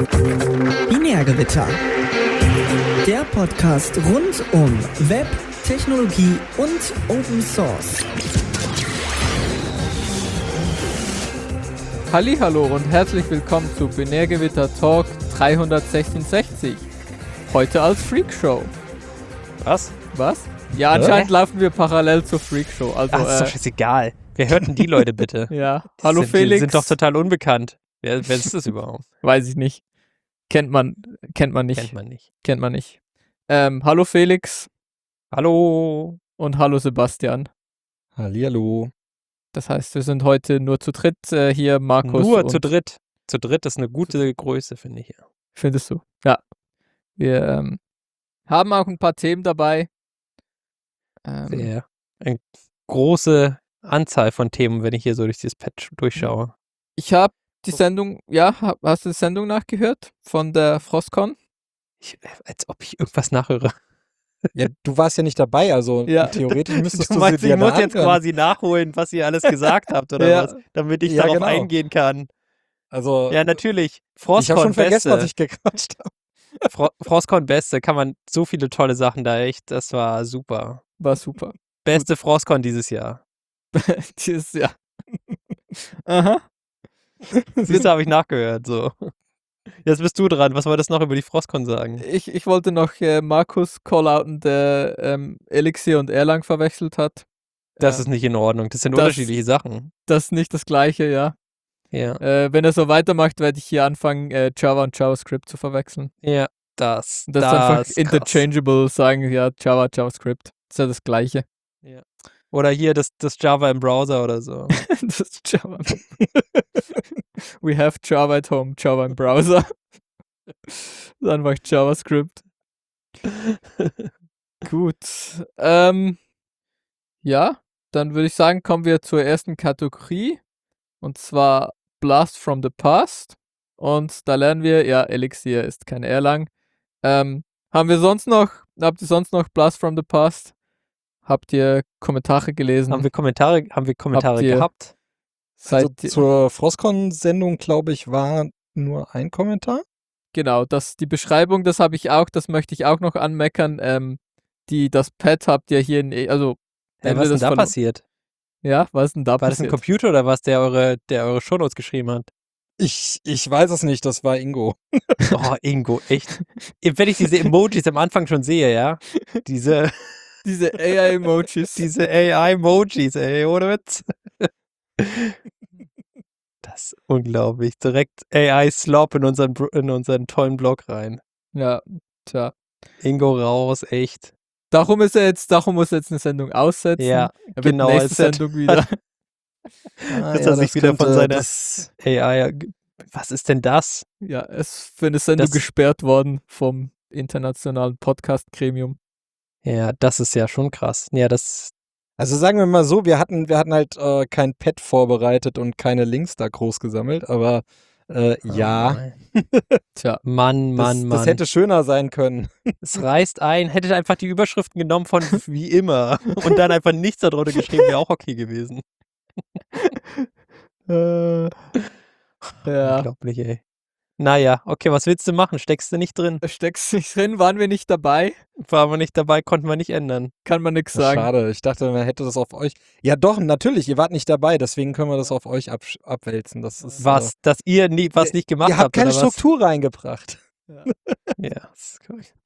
Binärgewitter. Der Podcast rund um Web, Technologie und Open Source. Hallihallo und herzlich willkommen zu Binärgewitter Talk 366. Heute als Freakshow. Was? Ja, anscheinend laufen wir parallel zur Freakshow. Also, ist doch scheißegal. Wer hört denn die Leute bitte? Ja, hallo Die Felix. sind doch total unbekannt. Wer ist das überhaupt? Weiß ich nicht. Kennt man nicht. Kennt man nicht. Hallo Felix Hallo. und hallo Sebastian. Hallihallo. Das heißt, wir sind heute nur zu dritt hier, Markus. Nur und zu dritt. Zu dritt ist eine gute Größe, finde ich. Ja. Findest du? Ja. Wir haben auch ein paar Themen dabei. Sehr. Eine große Anzahl von Themen, wenn ich hier so durch dieses Patch durchschaue. Ich habe die Sendung, hast du die Sendung nachgehört von der Frostcon? Als ob ich irgendwas nachhöre. Ja, du warst ja nicht dabei, also Ja. theoretisch müsstest Du du meinst, sie ich dir muss jetzt quasi nachholen, was ihr alles gesagt habt, oder Ja. was? Damit ich Ja, darauf genau. eingehen kann. Also, Ja, natürlich. ich habe Frostcon schon vergessen, Beste. was ich gequatscht habe. Frostcon Beste, kann man so viele tolle Sachen da echt, das war super. War super. Beste Frostcon dieses Jahr. Dieses Jahr. Aha. Siehst du, habe ich nachgehört, so. Jetzt bist du dran. Was war das noch über die Frostcon sagen? Ich wollte noch Markus callouten, der Elixir und Erlang verwechselt hat. Das ist nicht in Ordnung. Das sind das- unterschiedliche Sachen. Das ist nicht das Gleiche, ja. Ja. Wenn er so weitermacht, werde ich hier anfangen, Java und JavaScript zu verwechseln. Ja, das Und das ist einfach krass. interchangeable, sagen, ja, Java, JavaScript. Das ist ja das Gleiche. Oder hier das Java im Browser oder so. Das ist Java. We have Java at home, Java im Browser. Das ist einfach JavaScript. Gut. Ja, dann würde ich sagen, kommen wir zur ersten Kategorie. Und zwar Blast from the Past. Und da lernen wir, ja, Elixir ist kein Erlang. Habt ihr sonst noch Blast from the Past? Habt ihr Kommentare gelesen? Haben wir Kommentare Habt ihr- gehabt? Also Seid ihr- zur Frostcon-Sendung, glaube ich, war nur ein Kommentar. Genau, die Beschreibung, das habe ich auch, das möchte ich auch noch anmeckern. Das Pad habt ihr hier, also Was ist denn da passiert? Ja, was ist denn da War das ein passiert? Computer oder was, der eure Shownotes geschrieben hat? Ich weiß es nicht, das war Ingo. Oh, Ingo, echt. Wenn ich diese Emojis am Anfang schon sehe, ja? Diese Diese AI-Emojis. AI-Emojis, ey, ohne Witz. Das ist unglaublich. Direkt AI-Slop in unseren tollen Blog rein. Ja, tja. Ingo raus, echt. Darum muss er jetzt eine Sendung aussetzen. Ja, Er wird genau, nächste es hat- Sendung wieder. Dass er sich wieder von könnte- seiner- das- AI, was ist denn das? Ja, er ist für eine Sendung Das- gesperrt worden vom internationalen Podcast-Gremium. Ja, das ist ja schon krass. Ja, Also sagen wir mal so, wir hatten halt kein Pad vorbereitet und keine Links da groß gesammelt, aber ja, Tja, Mann. das hätte schöner sein können. Es reißt ein, hättet einfach die Überschriften genommen von wie immer und dann einfach nichts darunter geschrieben, wäre auch okay gewesen. ja. Unglaublich, ey. Naja, okay, was willst du machen? Steckst du nicht drin? Da steckst du nicht drin, waren wir nicht dabei, Waren wir nicht dabei, konnten wir nicht ändern. kann man nichts sagen. Schade, ich dachte, man hätte das auf euch. Ja doch, natürlich, ihr wart nicht dabei, deswegen können wir das auf euch abwälzen. Das ist, Was, dass ihr nicht gemacht ihr habt keine oder was? Struktur reingebracht. Ja, das ist korrekt.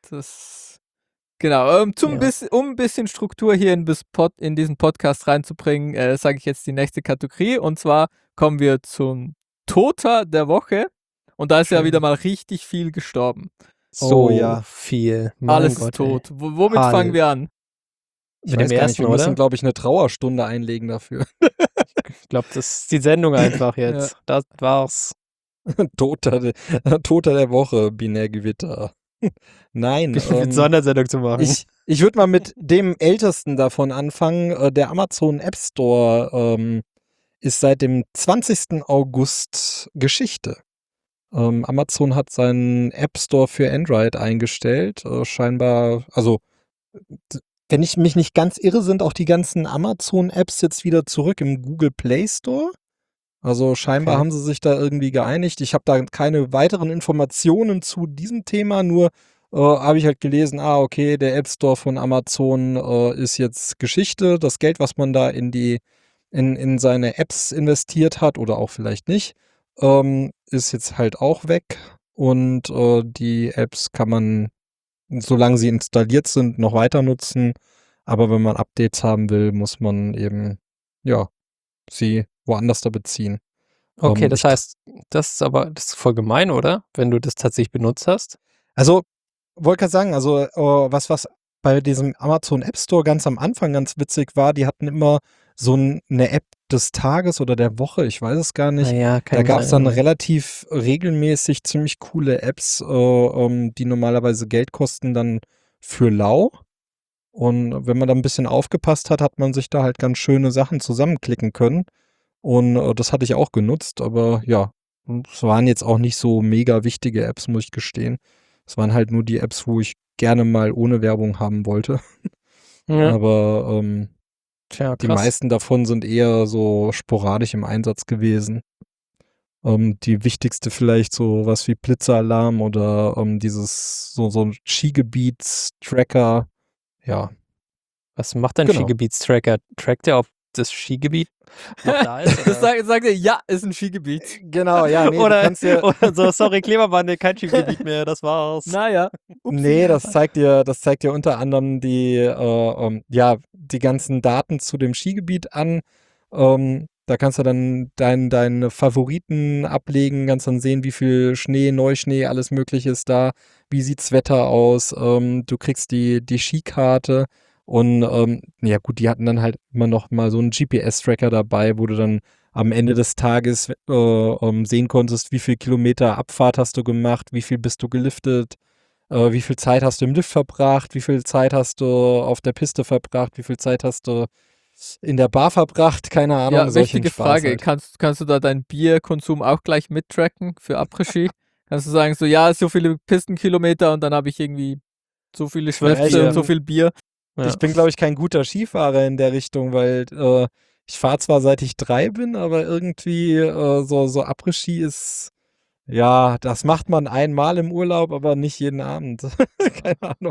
Genau, um Ja. ein bisschen Struktur hier in diesen Podcast reinzubringen, sage ich jetzt die nächste Kategorie. Und zwar kommen wir zum Toter der Woche. Und da ist ja Schön. wieder mal richtig viel gestorben. So Oh, ja. viel. Mein Alles Gott, ist tot. ey. Womit Hall- fangen wir an? Ich Mit weiß dem gar ersten, nicht, wir müssen, oder? glaube ich, eine Trauerstunde einlegen dafür. Ich glaube, das ist die Sendung einfach jetzt. Das war's. Toter der Woche, Binärgewitter. Nein. Mit Sondersendung zu machen. Ich würde mal mit dem ältesten davon anfangen. Der Amazon App Store ist seit dem 20. August Geschichte. Amazon hat seinen App Store für Android eingestellt. Scheinbar, also wenn ich mich nicht ganz irre, sind auch die ganzen Amazon-Apps jetzt wieder zurück im Google Play Store. Also scheinbar Okay. haben sie sich da irgendwie geeinigt. Ich habe da keine weiteren Informationen zu diesem Thema, nur habe ich halt gelesen, okay, der App Store von Amazon ist jetzt Geschichte. Das Geld, was man da in seine Apps investiert hat oder auch vielleicht nicht, ist jetzt halt auch weg. Und die Apps kann man, solange sie installiert sind, noch weiter nutzen. Aber wenn man Updates haben will, muss man eben, ja, sie woanders da beziehen. Okay, das ich- heißt, das ist voll gemein, oder? Wenn du das tatsächlich benutzt hast. Also, wollte gerade sagen, also was bei diesem Amazon App Store ganz am Anfang ganz witzig war, die hatten immer so eine App des Tages oder der Woche, ich weiß es gar nicht. Naja, Da kann gab es dann sein. relativ regelmäßig ziemlich coole Apps, die normalerweise Geld kosten, dann für lau. Und wenn man da ein bisschen aufgepasst hat, hat man sich da halt ganz schöne Sachen zusammenklicken können. Und das hatte ich auch genutzt, aber ja, es waren jetzt auch nicht so mega wichtige Apps, muss ich gestehen. Es waren halt nur die Apps, wo ich gerne mal ohne Werbung haben wollte. Ja, Aber tja, die krass. meisten davon sind eher so sporadisch im Einsatz gewesen. Die wichtigste vielleicht so was wie Blitzeralarm oder dieses so ein Skigebiets-Tracker. Ja, Was macht dein Genau. Skigebietstracker? Trackt der, ob das Skigebiet noch da ist? Das Oder? sagt er, ja, ist ein Skigebiet. genau, ja, nee, du oder, kannst ja, oder so, sorry, Klimawandel, kein Skigebiet mehr, das war's. Naja. nee, das zeigt dir unter anderem die ganzen Daten zu dem Skigebiet an. Da kannst du dann deine Favoriten ablegen, kannst dann sehen, wie viel Schnee, Neuschnee, alles Mögliche ist da, wie sieht's Wetter aus, du kriegst die Skikarte und ja gut, die hatten dann halt immer noch mal so einen GPS-Tracker dabei, wo du dann am Ende des Tages sehen konntest, wie viel Kilometer Abfahrt hast du gemacht, wie viel bist du geliftet, wie viel Zeit hast du im Lift verbracht, wie viel Zeit hast du auf der Piste verbracht, wie viel Zeit hast du in der Bar verbracht, keine Ahnung, Ja, solchen wichtige Spaß Frage. halt. Kannst du da deinen Bierkonsum auch gleich mittracken für Après-Ski? Kannst du sagen, so, ja, so viele Pistenkilometer und dann habe ich irgendwie so viele 12 Schnäpse Bier. und so viel Bier. Ja. Ich bin, glaube ich, kein guter Skifahrer in der Richtung, weil ich fahre zwar seit ich 3 bin, aber irgendwie so Après-Ski ist, ja, das macht man einmal im Urlaub, aber nicht jeden Abend. Keine Ahnung.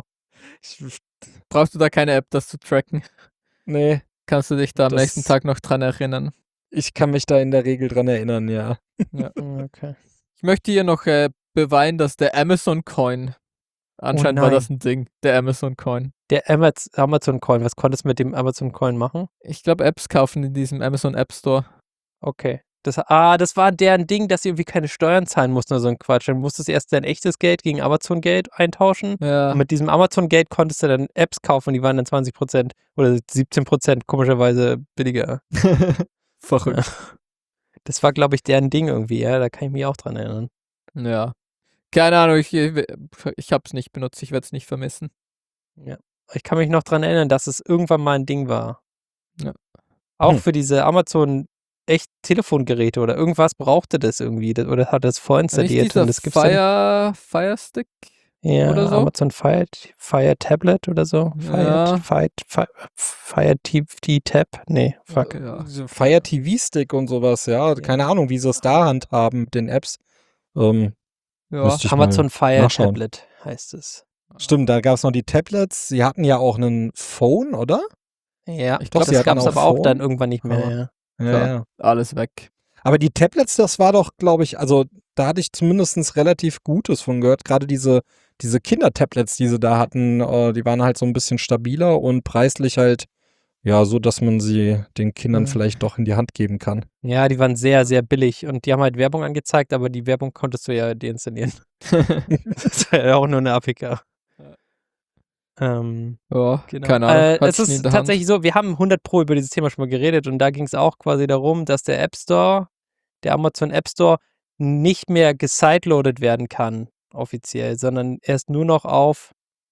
Brauchst du da keine App, das zu tracken? Nee, Kannst du dich da am Das- nächsten Tag noch dran erinnern? ich kann mich da in der Regel dran erinnern, ja. Ja. Okay. Ich möchte hier noch beweinen, dass der Amazon Coin, anscheinend war nein. das ein Ding, der Amazon Coin. Der Amazon Coin, was konntest du mit dem Amazon Coin machen? Ich glaube, Apps kaufen in diesem Amazon App Store. Okay. Das war deren Ding, dass sie irgendwie keine Steuern zahlen mussten oder so ein Quatsch. Dann musstest du erst dein echtes Geld gegen Amazon-Geld eintauschen. Ja, Und mit diesem Amazon-Geld konntest du dann Apps kaufen, die waren dann 20% oder 17% komischerweise billiger. verrückt. Das war, glaube ich, deren Ding irgendwie, ja. Da kann ich mich auch dran erinnern. Ja. Keine Ahnung, ich habe es nicht benutzt, ich werde es nicht vermissen. Ich kann mich noch dran erinnern, dass es irgendwann mal ein Ding war. Ja. Auch für diese Amazon echt Telefongeräte oder irgendwas brauchte das irgendwie oder hat das Nicht vorinstalliert dieser und das gibt's dann. Fire Stick? Ja, oder so? Amazon Fire Tablet oder so. Ja. Fire TV Tab? Nee, fuck. Ja. Fire TV Stick und sowas, ja. Keine Ahnung, wie sie es da handhaben mit den Apps. Ja. Müsste ich Amazon mal Fire nachschauen. Tablet heißt es. Stimmt, da gab es noch die Tablets. Sie hatten ja auch einen Phone, oder? Ja, Ich glaub, das sie hatten gab es auch aber auch Phone, dann irgendwann nicht mehr, aber- ja. Ja, Klar. ja. Alles weg. Aber die Tablets, das war doch, glaube ich, also da hatte ich zumindest relativ Gutes von gehört. Gerade diese Kinder-Tablets, die sie da hatten, die waren halt so ein bisschen stabiler und preislich halt, ja, so, dass man sie den Kindern Mhm. vielleicht doch in die Hand geben kann. Ja, die waren sehr, sehr billig und die haben halt Werbung angezeigt, aber die Werbung konntest du ja deinstallieren. Das war ja auch nur eine APK. Ja, Genau. keine Ahnung. Es ist tatsächlich so, wir haben 100 Pro über dieses Thema schon mal geredet und da ging es auch quasi darum, dass der App Store, der Amazon App Store, nicht mehr gesideloadet werden kann, offiziell, sondern erst nur noch auf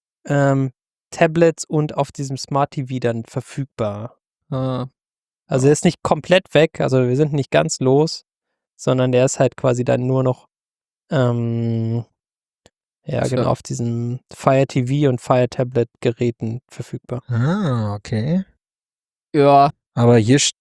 Tablets und auf diesem Smart TV dann verfügbar. Ah, Also er ist nicht komplett weg, also wir sind nicht ganz los, sondern der ist halt quasi dann nur noch ja, Tja. genau, auf diesen Fire TV und Fire Tablet Geräten verfügbar. Ah, okay. ja, Aber hier,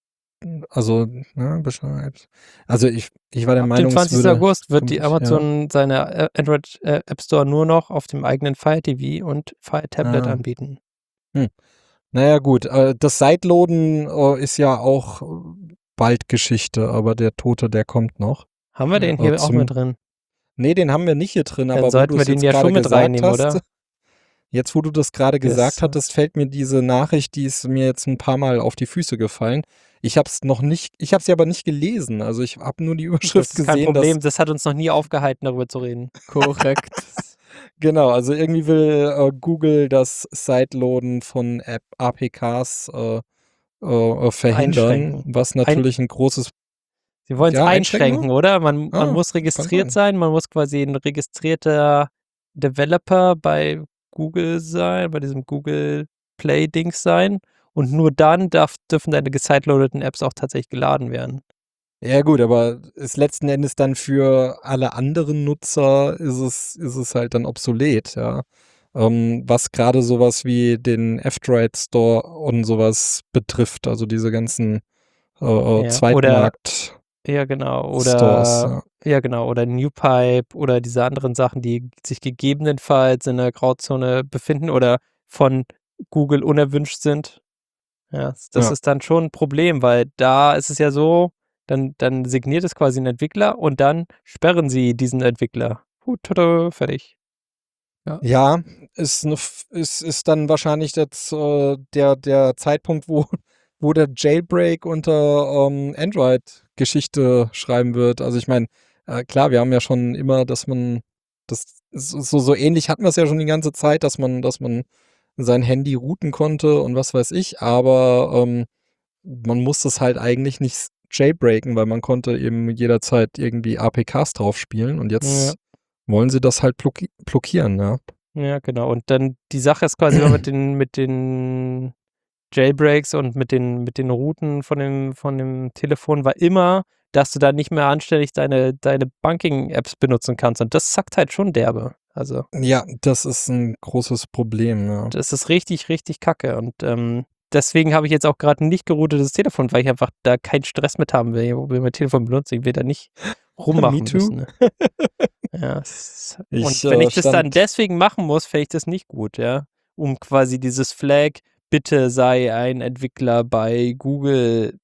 also, ne, Apps. Also ich war der Ab dem Meinung, es 20. würde August wird die vermutlich, Amazon seine Android App Store nur noch auf dem eigenen Fire TV und Fire Tablet Ah. anbieten. Naja, gut. Das Sideloaden ist ja auch bald Geschichte, aber der Tote, der kommt noch. Haben wir den hier auch mit drin? Nee, den haben wir nicht hier drin, Dann aber wo sollten du wir es den jetzt ja gerade schon mit gesagt reinnehmen, hast, oder? jetzt wo du das gerade Das- gesagt hattest, fällt mir diese Nachricht, die ist mir jetzt ein paar Mal auf die Füße gefallen. Ich habe sie aber nicht gelesen. Also ich habe nur die Überschrift Das ist kein gesehen, Problem, das hat uns noch nie aufgehalten, darüber zu reden. Korrekt. genau, also irgendwie will Google das Sideloaden von APKs verhindern, Einschränken. was natürlich ein großes Sie wollen es Ja, einschränken, oder? Man Ah, muss kann registriert sein, man muss quasi ein registrierter Developer bei Google sein, bei diesem Google Play-Dings sein. Und nur dann dürfen deine gesideloadeten Apps auch tatsächlich geladen werden. Ja gut, aber ist letzten Endes dann für alle anderen Nutzer ist es halt dann obsolet, ja. Was gerade sowas wie den F-Droid Store und sowas betrifft, also diese ganzen Ja, Zweitmarkt Ja, genau. Stores. Oder Ja. ja, genau. Oder NewPipe oder diese anderen Sachen, die sich gegebenenfalls in der Grauzone befinden oder von Google unerwünscht sind. Ja, das Ja. ist dann schon ein Problem, weil da ist es ja so, dann signiert es quasi ein Entwickler und dann sperren sie diesen Entwickler. Tada, fertig. Ja, ist dann wahrscheinlich jetzt der Zeitpunkt, wo der Jailbreak unter Android-Geschichte schreiben wird. Also ich meine, klar, wir haben ja schon immer, dass man so ähnlich hatten wir es ja schon die ganze Zeit, dass man sein Handy routen konnte und was weiß ich, aber man muss das halt eigentlich nicht jailbreaken, weil man konnte eben jederzeit irgendwie APKs drauf spielen und jetzt wollen sie das halt blockieren, ja. Ja, genau. Und dann die Sache ist quasi immer mit den Jailbreaks und mit den Routen von dem Telefon war immer, dass du da nicht mehr anständig deine Banking-Apps benutzen kannst. Und das sackt halt schon derbe. Also, Ja, das ist ein großes Problem, ja. das ist richtig, richtig kacke. Und deswegen habe ich jetzt auch gerade ein nicht geroutetes Telefon, weil ich einfach da keinen Stress mit haben will, wo wir mein Telefon benutzen. Ich will da nicht rummachen Me too. müssen. Ne? Ja, Ich, und wenn ich das dann stand- deswegen machen muss, fände ich das nicht gut, ja. Um quasi dieses Flag, bitte sei ein Entwickler bei Google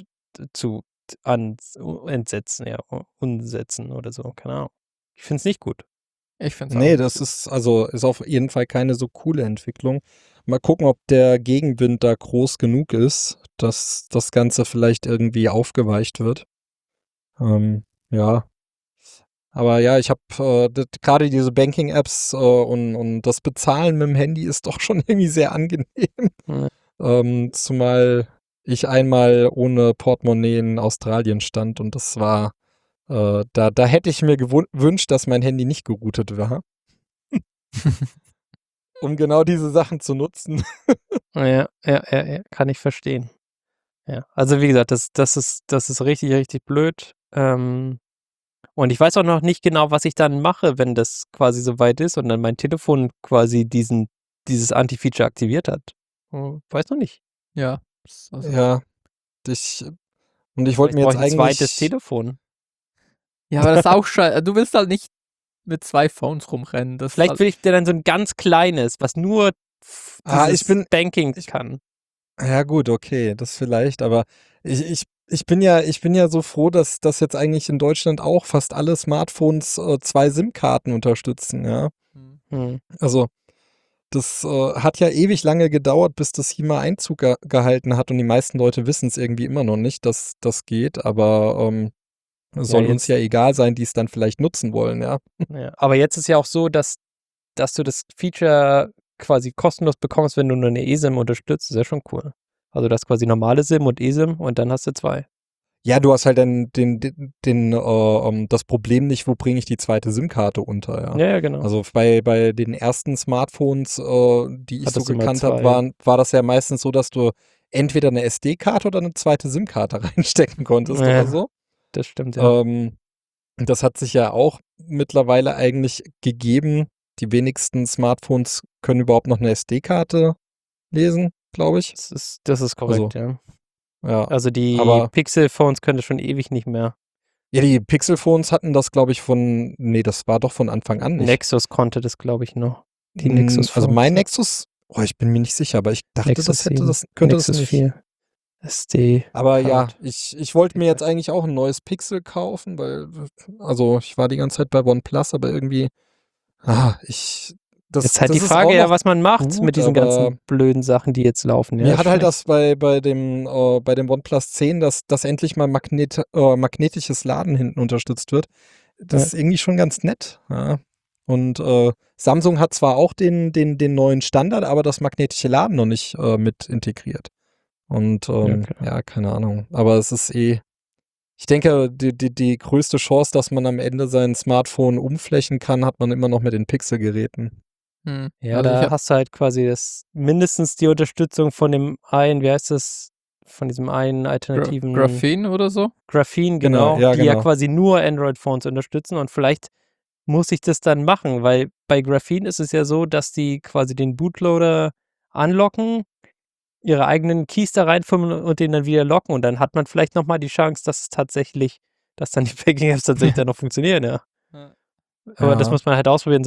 entsetzen, ja, umsetzen oder so, keine Ahnung. Ich finde es nicht gut. Ich finde es Nee, das ist auf jeden Fall keine so coole Entwicklung. Mal gucken, ob der Gegenwind da groß genug ist, dass das Ganze vielleicht irgendwie aufgeweicht wird. Ja. Aber ja, ich habe gerade diese Banking-Apps und das Bezahlen mit dem Handy ist doch schon irgendwie sehr angenehm. Ja. Zumal ich einmal ohne Portemonnaie in Australien stand und das war, da hätte ich mir gewünscht, dass mein Handy nicht geroutet war. Um genau diese Sachen zu nutzen. Ja, kann ich verstehen. Ja, also wie gesagt, das ist richtig, richtig blöd. Und ich weiß auch noch nicht genau, was ich dann mache, wenn das quasi so weit ist und dann mein Telefon quasi dieses Anti-Feature aktiviert hat. Weiß noch nicht. Ja. Also, Ja, und ich wollte mir Vielleicht jetzt brauche ich ein zweites eigentlich, Telefon. ja, aber das ist auch scheiße. Du willst halt nicht mit 2 Phones rumrennen. Das Vielleicht ist will ich dir dann so ein ganz kleines, was nur dieses Banking kann. ja gut, okay, das vielleicht, aber ich bin ja so froh, dass jetzt eigentlich in Deutschland auch fast alle Smartphones 2 SIM-Karten unterstützen, ja. Hm. Also das hat ja ewig lange gedauert, bis das hier mal Einzug gehalten hat und die meisten Leute wissen es irgendwie immer noch nicht, dass das geht, aber soll uns jetzt- ja egal sein, die es dann vielleicht nutzen wollen, ja. Ja, aber jetzt ist ja auch so, dass du das Feature quasi kostenlos bekommst, wenn du nur eine eSIM unterstützt. Das ist ja schon cool. Also das quasi normale SIM und eSIM und dann hast du 2. Ja, du hast halt dann das Problem nicht, wo bringe ich die zweite SIM-Karte unter, ja. Ja, genau. Also bei den ersten Smartphones, die ich so Hattest du immer gekannt habe, 2. war das ja meistens so, dass du entweder eine SD-Karte oder eine zweite SIM-Karte reinstecken konntest Ja. oder so. Das stimmt, ja. Das hat sich ja auch mittlerweile eigentlich gegeben. Die wenigsten Smartphones können überhaupt noch eine SD-Karte lesen, glaube ich. Das ist korrekt, ja. Ja. Also die Aber- Pixel-Phones können das schon ewig nicht mehr. Ja, die Pixel-Phones hatten das, glaube ich, das war doch von Anfang an nicht. Nexus konnte das, glaube ich, noch. Die Nexus Also mein Phones. Nexus, ich bin mir nicht sicher, aber ich dachte, Nexus 7, könnte Nexus das nicht. 4. SD. Aber ja, Card. ich wollte mir jetzt eigentlich auch ein neues Pixel kaufen, weil, also ich war die ganze Zeit bei OnePlus, aber irgendwie, Jetzt halt die ist auch Frage, noch was man macht gut, mit diesen aber ganzen blöden Sachen, die jetzt laufen. Ja, mir hat halt schlecht. das bei dem OnePlus 10, dass endlich mal magnetisches Laden hinten unterstützt wird. Das ist irgendwie schon ganz nett. Ja. Und Samsung hat zwar auch den neuen Standard, aber das magnetische Laden noch nicht mit integriert. Und klar. keine Ahnung. Aber es ist ich denke, die größte Chance, dass man am Ende sein Smartphone umflächen kann, hat man immer noch mit den Pixel-Geräten. Ja, Also ich da hab- hast du halt quasi mindestens die Unterstützung von dem einen, wie heißt das, von diesem einen alternativen Graphene oder so? Graphene, Genau, genau, ja, die ja genau. quasi nur Android-Phones unterstützen und vielleicht muss ich das dann machen, weil bei Graphene ist es ja so, dass die quasi den Bootloader anlocken, ihre eigenen Keys da reinfummeln und den dann wieder locken und dann hat man vielleicht nochmal die Chance, dass dann die Packing-Apps tatsächlich dann noch funktionieren, ja. Aber das Ja. muss man halt ausprobieren,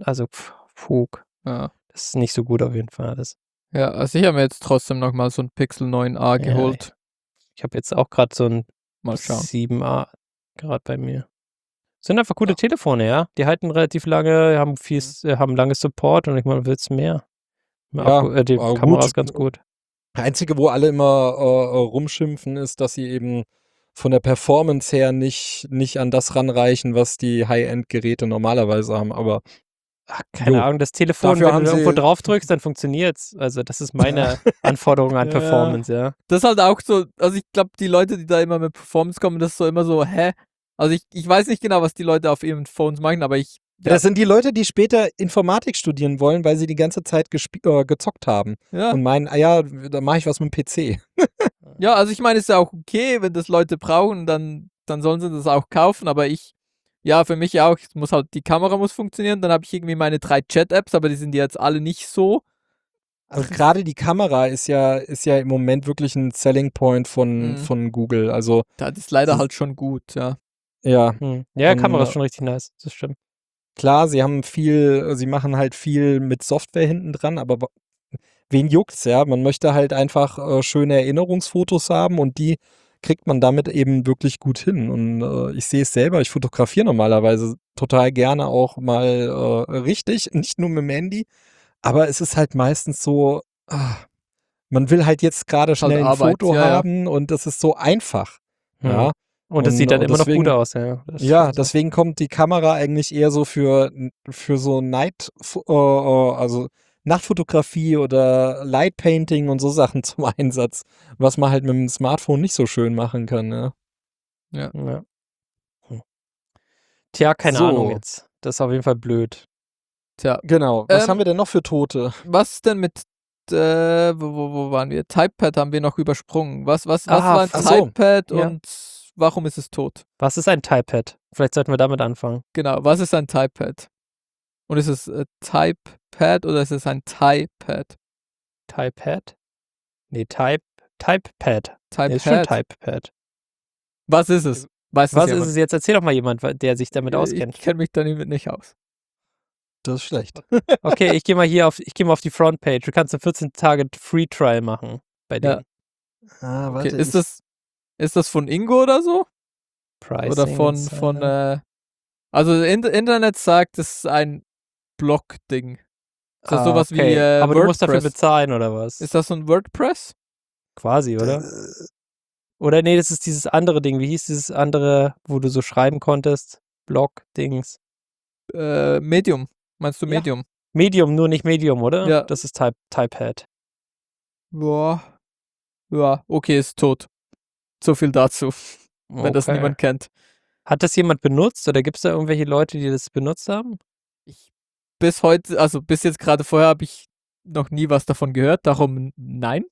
Fug. Ja. Das ist nicht so gut auf jeden Fall alles. Ja, also ich habe mir jetzt trotzdem nochmal so ein Pixel 9a geholt. Ich habe jetzt auch gerade so ein Mal schauen. 7a gerade bei mir. Sind einfach gute Telefone, ja. Die halten relativ lange, haben lange Support und ich meine, willst mehr? Ja, Die aber Kamera gut. ist ganz gut. Das Einzige, wo alle immer rumschimpfen, ist, dass sie eben von der Performance her nicht an das ranreichen, was die High-End-Geräte normalerweise haben. Aber Keine jo, Ahnung, das Telefon, dafür wenn haben du irgendwo sie- drauf drückst, dann funktioniert's. Also das ist meine Anforderung an Ja. Performance, ja. Das ist halt auch so, also ich glaube, die Leute, die da immer mit Performance kommen, das ist so immer so, hä? Also ich weiß nicht genau, was die Leute auf ihren Phones machen, aber Das sind die Leute, die später Informatik studieren wollen, weil sie die ganze Zeit gezockt haben. ja. Und meinen, da mache ich was mit dem PC. Ja, also ich meine, es ist ja auch okay, wenn das Leute brauchen, dann sollen sie das auch kaufen, aber für mich auch, die Kamera muss funktionieren, dann habe ich irgendwie meine 3 Chat-Apps, aber die sind jetzt alle nicht so. Also gerade die Kamera ist ja im Moment wirklich ein Selling Point von Google. Also Das ist leider halt schon gut, ja. ja, Ja, Kamera ist schon richtig nice, das stimmt. klar, sie machen halt viel mit Software hinten dran, aber wen juckt's, ja? Man möchte halt einfach schöne Erinnerungsfotos haben und die kriegt man damit eben wirklich gut hin. Und ich sehe es selber, ich fotografiere normalerweise total gerne auch mal richtig, nicht nur mit dem Handy, aber es ist halt meistens so, man will halt jetzt gerade schnell ein Arbeit, Foto ja. haben und das ist so einfach. Ja. Und das sieht dann immer noch deswegen- gut aus, ja. Das ist Ja, schon so. deswegen kommt die Kamera eigentlich eher so für so also Nachtfotografie oder Lightpainting und so Sachen zum Einsatz, was man halt mit dem Smartphone nicht so schön machen kann, ja. Ja. Tja, keine So. Ahnung jetzt. Das ist auf jeden Fall blöd. Tja, Genau. Was haben wir denn noch für Tote? was denn mit, wo waren wir? Typepad haben wir noch übersprungen. Was war ein ach so. Typepad Ja. und warum ist es tot? Was ist ein Typepad? Vielleicht sollten wir damit anfangen. Genau, was ist ein Typepad? Und ist es Typepad oder ist es ein Typepad? Typepad? Nee, Typepad. Typepad? Nee, ist schon Typepad. Was ist es? Weiß Was es ist jemand? es jetzt? Erzähl doch mal jemand, der sich damit auskennt. Ich kenne mich damit nicht aus. Das ist schlecht. Okay, ich gehe mal auf die Frontpage. Du kannst eine 14 Tage Free Trial machen bei Ja. denen. Okay, ist das von Ingo oder so? Pricing Oder von also Internet sagt, es ist ein Blog-Ding. So sowas wie aber du musst dafür WordPress. bezahlen oder was? Ist das so ein WordPress? Quasi, oder? Oder nee, das ist dieses andere Ding. Wie hieß dieses andere, wo du so schreiben konntest? Blog-Dings. Medium. Meinst du Ja. Medium? Medium, nur nicht Medium, oder? Ja. Das ist Typepad. Boah. Ja, okay, ist tot. So viel dazu, wenn das Okay. niemand kennt. Hat das jemand benutzt oder gibt es da irgendwelche Leute, die das benutzt haben? Bis jetzt gerade vorher habe ich noch nie was davon gehört, darum nein.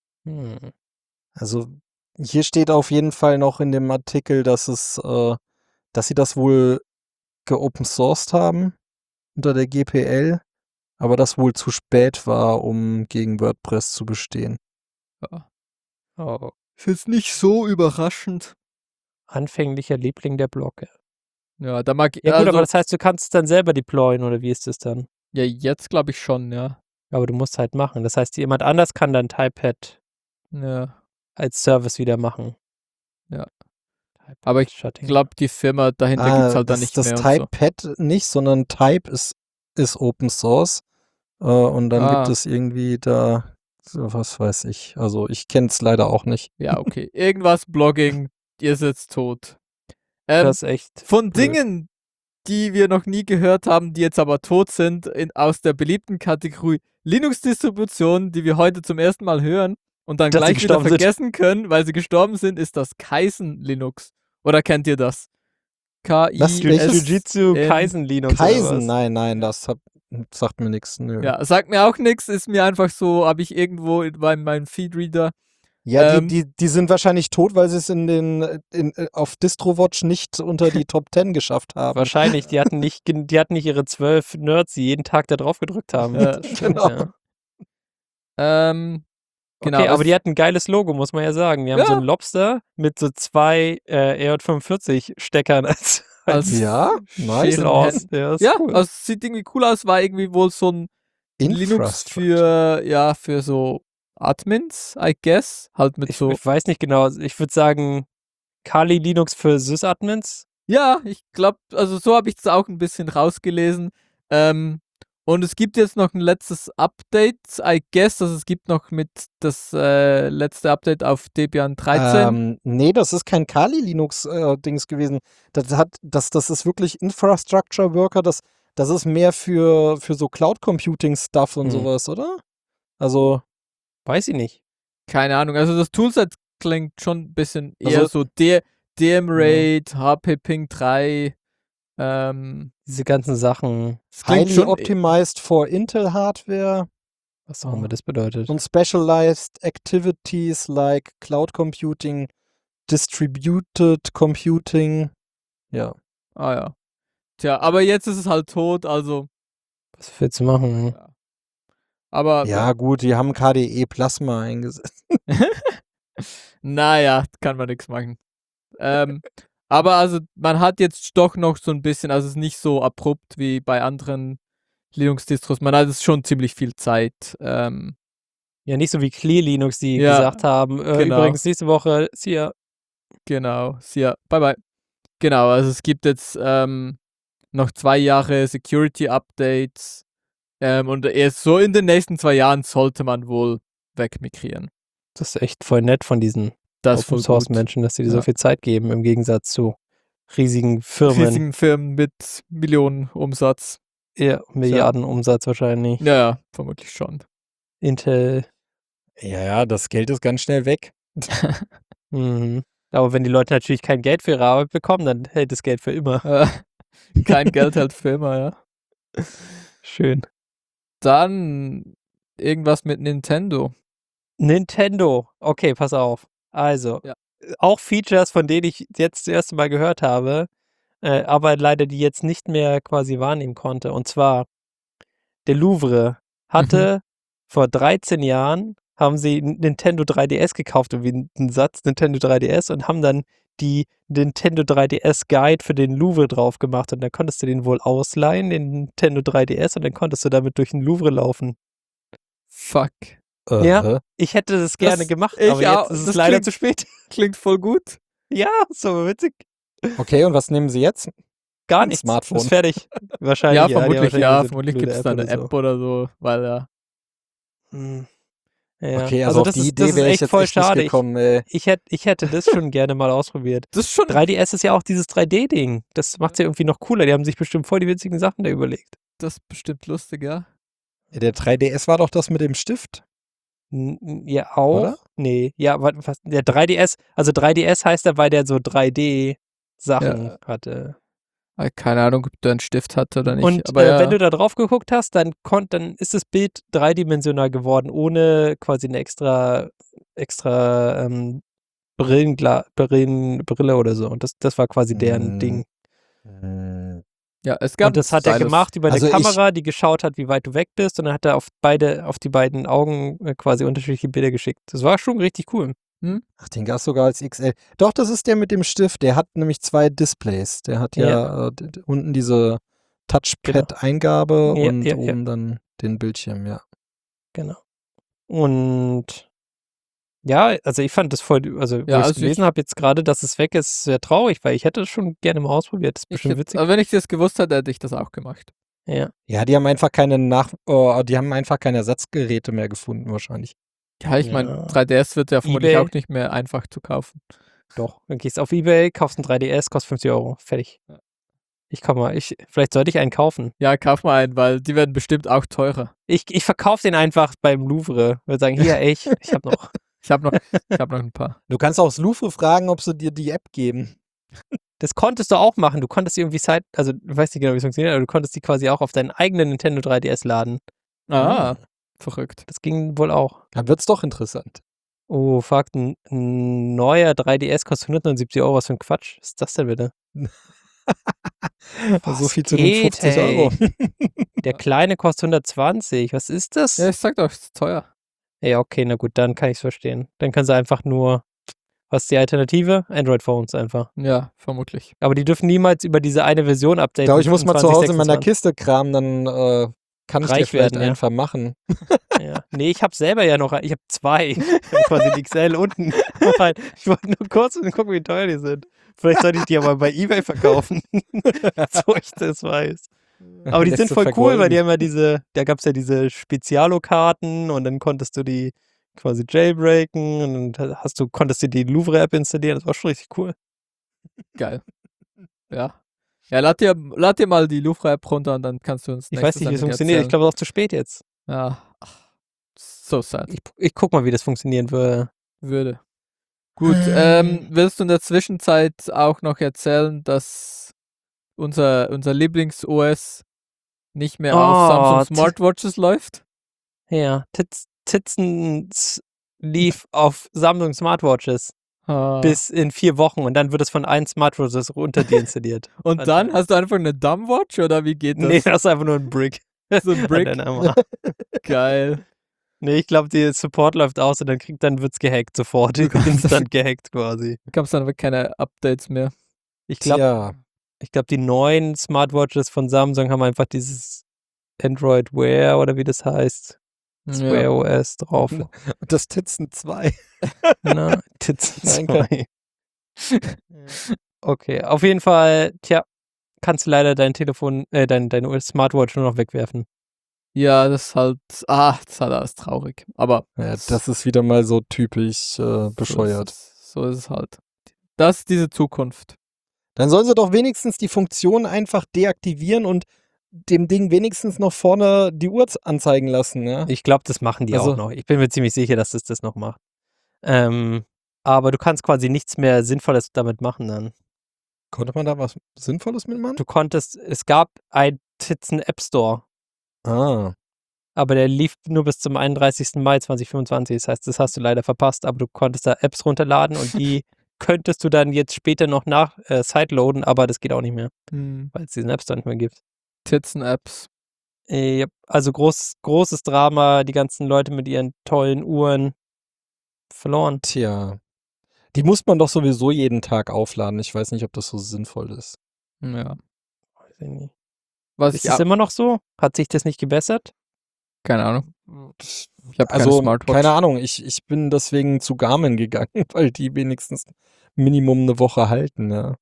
Also hier steht auf jeden Fall noch in dem Artikel, dass sie das wohl geopen sourced haben unter der GPL, aber das wohl zu spät war, um gegen WordPress zu bestehen. Ja. Oh, Ist jetzt nicht so überraschend. Anfänglicher Liebling der Blocke. Ja, da mag Ja gut, aber also, das heißt, du kannst es dann selber deployen, oder wie ist das dann? ja, jetzt glaube ich schon, ja. Aber du musst halt machen. Das heißt, jemand anders kann dann Typepad Ja, als Service wieder machen. Ja. Typepad aber ich Shutting. glaube, die Firma dahinter gibt's halt dann das nicht das mehr und so. Typepad nicht, sondern Type ist Open Source. Und dann gibt Ah. es irgendwie da, so, was weiß ich. Also ich kenne es leider auch nicht. Ja, okay. Irgendwas Blogging, ihr seid tot. Das ist echt Von blöd. Dingen, die wir noch nie gehört haben, die jetzt aber tot sind, aus der beliebten Kategorie Linux-Distributionen, die wir heute zum ersten Mal hören und dann Dass sie gleich wieder gestorben sind. vergessen können, weil sie gestorben sind, ist das Kaizen Linux. Oder kennt ihr das? Was? Welches? Jujitsu Kaisen Linux oder Kaisen? was? Nein, das sagt mir nichts. Nö. Ja, sagt mir auch nichts, ist mir einfach so, habe ich irgendwo in meinem Feedreader. Ja, die sind wahrscheinlich tot, weil sie es auf DistroWatch nicht unter die Top 10 geschafft haben. Wahrscheinlich, die hatten nicht ihre 12 Nerds, die jeden Tag da drauf gedrückt haben. Ja, Das stimmt, genau. ja. Genau. Okay, aber die hatten ein geiles Logo, muss man ja sagen. Die haben so Ja. einen Lobster mit so 2 EJ45-Steckern als Ja, nice. Schädel aus. Ja, ist Ja, cool. also es sieht irgendwie cool aus, war irgendwie wohl so ein Linux für so Admins, I guess. Halt mit Ich so. weiß nicht genau. Ich würde sagen, Kali Linux für Sysadmins. Ja, ich glaube, also so habe ich es auch ein bisschen rausgelesen. Und es gibt jetzt noch ein letztes Update, I guess. Also es gibt noch mit das letzte Update auf Debian 13. Nee, das ist kein Kali-Linux-Dings gewesen. Das ist wirklich Infrastructure Worker. Das ist mehr für so Cloud-Computing-Stuff und sowas, oder? Also, Weiß ich nicht. Keine Ahnung. Also das Toolset klingt schon ein bisschen eher Also- so DM-RAID, HP Ping 3. Diese ganzen Sachen, Es klingt highly schon optimized for Intel-Hardware was auch immer das bedeutet. und specialized activities like Cloud Computing, Distributed Computing. Ja. Ah ja. Tja, aber jetzt ist es halt tot, also. Was willst du machen? Ja. Aber. Ja, gut, die haben KDE Plasma eingesetzt. Naja, kann man nichts machen. Aber also, man hat jetzt doch noch so ein bisschen, also es ist nicht so abrupt wie bei anderen Linux-Distros. Man hat jetzt schon ziemlich viel Zeit. Ja, nicht so wie Clear Linux, die Ja, gesagt haben, genau. übrigens nächste Woche ist hier. Genau, bye bye. Genau, also es gibt jetzt noch 2 Jahre Security-Updates und erst so in den nächsten 2 Jahren sollte man wohl wegmigrieren. Das ist echt voll nett von diesen Das ist Open voll Source gut. Menschen, dass sie dir so Ja. viel Zeit geben, im Gegensatz zu riesigen Firmen. Riesigen Firmen mit Millionen Umsatz. Ja, Milliarden Umsatz wahrscheinlich. Ja, vermutlich schon. Intel. Ja, das Geld ist ganz schnell weg. Mhm. Aber wenn die Leute natürlich kein Geld für ihre Arbeit bekommen, dann hält das Geld für immer. Kein Geld hält für immer, ja. Schön. Dann irgendwas mit Nintendo. Nintendo. Okay, pass auf. Also, Ja. auch Features, von denen ich jetzt das erste Mal gehört habe, aber leider die jetzt nicht mehr quasi wahrnehmen konnte. Und zwar, der Louvre hatte vor 13 Jahren, haben sie Nintendo 3DS gekauft, irgendwie einen Satz Nintendo 3DS und haben dann die Nintendo 3DS Guide für den Louvre drauf gemacht und dann konntest du den wohl ausleihen, den Nintendo 3DS, und dann konntest du damit durch den Louvre laufen. Fuck. Ja. Ich hätte das gerne gemacht, ich aber auch. jetzt ist es Das leider klingt- zu spät. Klingt voll gut. Ja, so witzig. Okay, und was nehmen sie jetzt? Gar Ein nichts. Smartphone. Ist fertig. Wahrscheinlich. Ja, die vermutlich, haben ja. wahrscheinlich so Vermutlich blöde gibt es da eine oder so. App oder so, weil ja. Hm. Ja. Okay, also auf das die ist, Idee das ist wäre ich echt jetzt voll echt nicht schade. gekommen, ey. Ich hätte das schon gerne mal ausprobiert. Das ist schon. 3DS ist ja auch dieses 3D-Ding. Das macht es ja irgendwie noch cooler. Die haben sich bestimmt voll die witzigen Sachen da überlegt. Das ist bestimmt lustig, ja. Ja, der 3DS war doch das mit dem Stift. Ja, auch. Oder? Nee, ja, was, der 3DS, also 3DS heißt er, weil der so 3D-Sachen Ja. hatte. Keine Ahnung, ob der einen Stift hatte oder nicht. Und aber ja. wenn du da drauf geguckt hast, dann ist das Bild dreidimensional geworden, ohne quasi eine extra Brille oder so. Und das war quasi deren Ding. Ja, es gab Und das hat er Stylus. gemacht über eine Also Kamera, die geschaut hat, wie weit du weg bist. Und dann hat er auf die beiden Augen quasi unterschiedliche Bilder geschickt. Das war schon richtig cool. Ach, den gab es sogar als XL. Doch, das ist der mit dem Stift. Der hat nämlich 2 Displays. Der hat ja, unten diese Touchpad-Eingabe Ja, und ja, oben dann den Bildschirm, ja. Genau. Und ja, also ich fand das voll, also wo Ja, ich also gelesen habe jetzt gerade, dass es weg ist, sehr traurig, weil ich hätte es schon gerne mal ausprobiert. Das ist bestimmt witzig. Aber wenn ich das gewusst hätte, hätte ich das auch gemacht. Ja. Ja, die haben einfach keine Ersatzgeräte mehr gefunden wahrscheinlich. Ja, ich meine, 3DS wird ja vermutlich eBay. auch nicht mehr einfach zu kaufen. Doch. Dann gehst du auf eBay, kaufst einen 3DS, kostet 50 Euro. Fertig. Ja. Vielleicht sollte ich einen kaufen. Ja, kauf mal einen, weil die werden bestimmt auch teurer. Ich verkaufe den einfach beim Louvre. Würde sagen, hier, ey, ich habe noch. Ich habe noch ein paar. Du kannst auch das Louvre fragen, ob sie dir die App geben. Das konntest du auch machen. Du konntest irgendwie also ich weiß nicht genau, wie es funktioniert, aber du konntest die quasi auch auf deinen eigenen Nintendo 3DS laden. Verrückt. Das ging wohl auch. Dann wird's doch interessant. Oh, fuck, ein neuer 3DS kostet 179 Euro. Was für ein Quatsch ist das denn bitte? So viel zu den 50 Euro. Der kleine kostet 120. Was ist das? Ja, ich sag doch, es ist teuer. Ja, okay, na gut, dann kann ich es verstehen. Dann können sie einfach nur, was ist die Alternative? Android-Phones einfach. Ja, vermutlich. Aber die dürfen niemals über diese eine Version Ich updaten. glaube, ich muss mal zu Hause in meiner 25, Kiste kramen, dann kann ich dir Reich vielleicht werden, ja. einfach machen. Ja. Nee, ich habe selber ja noch, ich habe 2. Ich hab quasi die XL unten. Ich wollte nur kurz gucken, wie teuer die sind. Vielleicht sollte ich die aber bei eBay verkaufen. So ich das weiß. Aber die Lässt sind du voll cool, weil die vergolden. haben ja da gab es ja diese Spezialo-Karten und dann konntest du die quasi jailbreaken und dann konntest du die Louvre-App installieren. Das war schon richtig cool. Geil. Ja. Ja, lad dir mal die Louvre-App runter und dann kannst du uns Ich weiß nicht, wie es funktioniert. Ich glaube, es ist auch zu spät jetzt. Ja. Ach, so sad. Ich guck mal, wie das funktionieren Würde. Gut, willst du in der Zwischenzeit auch noch erzählen, dass unser Lieblings-OS nicht mehr auf Samsung Smartwatches läuft? Ja, Titzens lief auf Samsung Smartwatches bis in 4 Wochen und dann wird es von allen Smartwatches runter deinstalliert. Und dann hast du einfach eine Dumbwatch oder wie geht das? Nee, das ist einfach nur ein Brick. So ein Brick? Geil. Nee, ich glaube, der Support läuft aus und dann wird's gehackt sofort. Instant gehackt quasi. Gab es dann aber keine Updates mehr. Ich glaube, Tja, die neuen Smartwatches von Samsung haben einfach dieses Android Wear oder wie das heißt. Das Wear OS drauf. das Titzen 2. Na, Titzen Danke. 2. Okay, auf jeden Fall, kannst du leider dein Telefon, deine Smartwatch nur noch wegwerfen. Ja, das ist halt alles traurig. Aber Ja, das ist wieder mal so typisch bescheuert. So ist es halt. Das ist diese Zukunft. Dann sollen sie doch wenigstens die Funktion einfach deaktivieren und dem Ding wenigstens noch vorne die Uhr anzeigen lassen. Ja? Ich glaube, das machen die Also- auch noch. Ich bin mir ziemlich sicher, dass das noch macht. Aber du kannst quasi nichts mehr Sinnvolles damit machen dann. Konnte man da was Sinnvolles mitmachen? Es gab einen Titzen App Store, Ah, aber der lief nur bis zum 31. Mai 2025. Das heißt, das hast du leider verpasst, aber du konntest da Apps runterladen und die könntest du dann jetzt später noch sideloaden, aber das geht auch nicht mehr, weil es diesen App Store nicht mehr gibt. Titzen-Apps. Ja, also großes Drama, die ganzen Leute mit ihren tollen Uhren verloren. tja. Die muss man doch sowieso jeden Tag aufladen. Ich weiß nicht, ob das so sinnvoll ist. Ja. Weiß ich nicht. Was Ist ich es immer noch so? Hat sich das nicht gebessert? keine Ahnung. Ich habe keine Also, Smartwatch. keine Ahnung. Ich bin deswegen zu Garmin gegangen, weil die wenigstens Minimum eine Woche halten. Ja.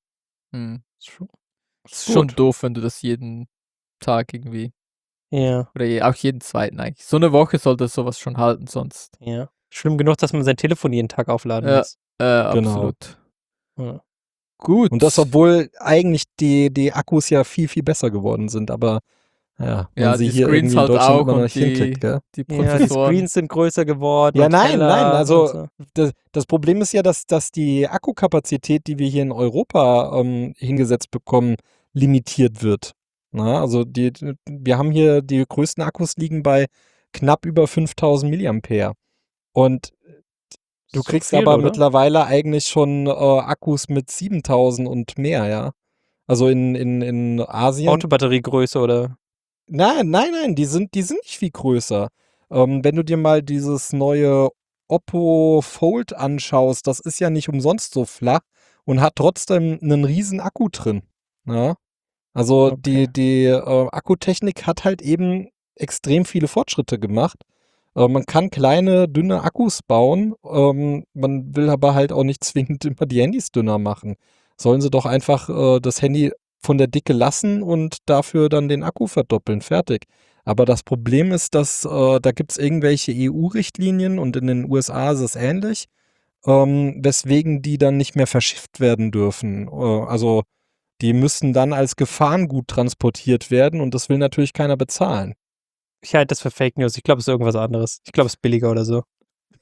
Ist schon doof, wenn du das jeden Tag irgendwie Ja, oder auch jeden zweiten eigentlich. So eine Woche sollte sowas schon halten, sonst. ja. Schlimm genug, dass man sein Telefon jeden Tag aufladen Ja. muss. Absolut. Ja. Gut. Und das, obwohl eigentlich die Akkus ja viel, viel besser geworden sind. Aber ja, man Ja, sie die hier Screens irgendwie in halt Deutschland auch immer noch und nicht hinkriegt. Gell? die Ja, die Prozessoren. Screens sind größer geworden. Ja, und nein, heller also und so. das Problem ist ja, dass die Akkukapazität, die wir hier in Europa hingesetzt bekommen, limitiert wird. Na, also wir haben hier, die größten Akkus liegen bei knapp über 5000 Milliampere. Und du So kriegst viel, aber oder? mittlerweile eigentlich schon Akkus mit 7000 und mehr, ja. Also in Asien. Autobatteriegröße oder? Nein, die sind nicht viel größer. Wenn du dir mal dieses neue Oppo Fold anschaust, das ist ja nicht umsonst so flach und hat trotzdem einen riesen Akku drin. Ja? Also Okay. die Akkutechnik hat halt eben extrem viele Fortschritte gemacht. Man kann kleine, dünne Akkus bauen. Man will aber halt auch nicht zwingend immer die Handys dünner machen. Sollen sie doch einfach das Handy von der Dicke lassen und dafür dann den Akku verdoppeln. Fertig. Aber das Problem ist, dass da gibt es irgendwelche EU-Richtlinien und in den USA ist es ähnlich, weswegen die dann nicht mehr verschifft werden dürfen. Also die müssen dann als Gefahrengut transportiert werden und das will natürlich keiner bezahlen. Ich halte das für Fake News. Ich glaube, es ist irgendwas anderes. Ich glaube, es ist billiger oder so.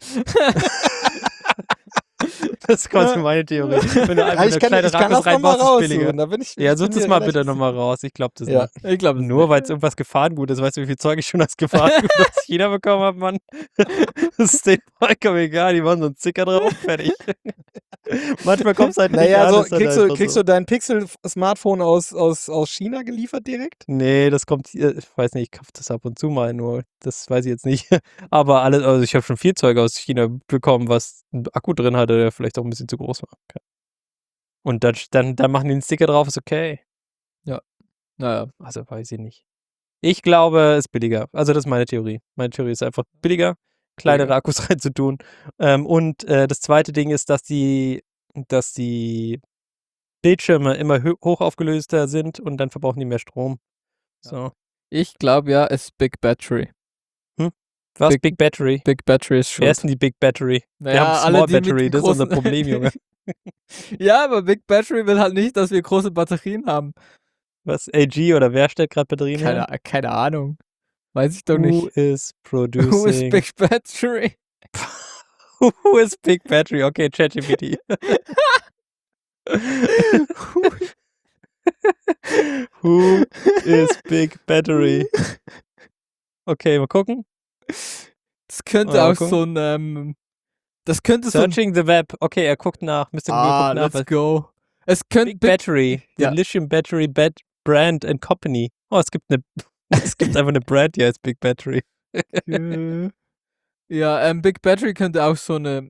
Das ist quasi meine Theorie. Wenn du einfach ich kann kleine das Rakos reinbaust, ist es billiger. raussuchen. Da bin ich, Ja, ich such bin das mir mal relativ bitte nochmal raus. Ich glaube das Ja. nicht. Ich glaube, Nur weil es irgendwas Gefahrengut ist. Weißt du, wie viel Zeug ich schon als Gefahrengut aus China bekommen habe, Mann? Das ist denen vollkommen egal. Die machen so einen Sticker drauf, fertig. Manchmal kommt es halt nicht Naja, an. also ist halt kriegst du dein Pixel-Smartphone aus China geliefert direkt? Nee, das kommt hier, ich weiß nicht, ich kaufe das ab und zu mal nur. Das weiß ich jetzt nicht. Aber alles, also ich habe schon viel Zeug aus China bekommen, was einen Akku drin hatte, der vielleicht auch ein bisschen zu groß war. Okay. Und dann machen die einen Sticker drauf, ist okay. naja. Also weiß ich nicht. Ich glaube, es ist billiger. Also das ist meine Theorie. Meine Theorie ist einfach billiger, kleinere Billiger. Akkus reinzutun. Und das zweite Ding ist, dass die Bildschirme immer hoch aufgelöster sind und dann verbrauchen die mehr Strom. So. Ich glaube ja, es ist Big Battery. Was? Big- Big Battery? Big Battery ist Wer schuld. ist denn die Big Battery? Wir Naja, haben alle, Small die mit Battery, den das ist unser großen- Problem, Junge. Ja, aber Big Battery will halt nicht, dass wir große Batterien haben. Was? AG oder wer stellt gerade Batterien her? Keine Ahnung. Weiß ich doch Who nicht. is Who is producing? Big Battery? Who is Big Battery? Okay, ChatGPT. Who is Big Battery? Okay, mal gucken. Das könnte Mal auch gucken. so ein, das könnte so ein, Searching the Web. Okay, er guckt nach. Mr. Google guckt nach. let's go. Es könnte Big Battery. The ja. Lithium Battery Brand and Company. Oh, es gibt einfach eine Brand, die heißt Big Battery. Ja, Big Battery könnte auch so eine,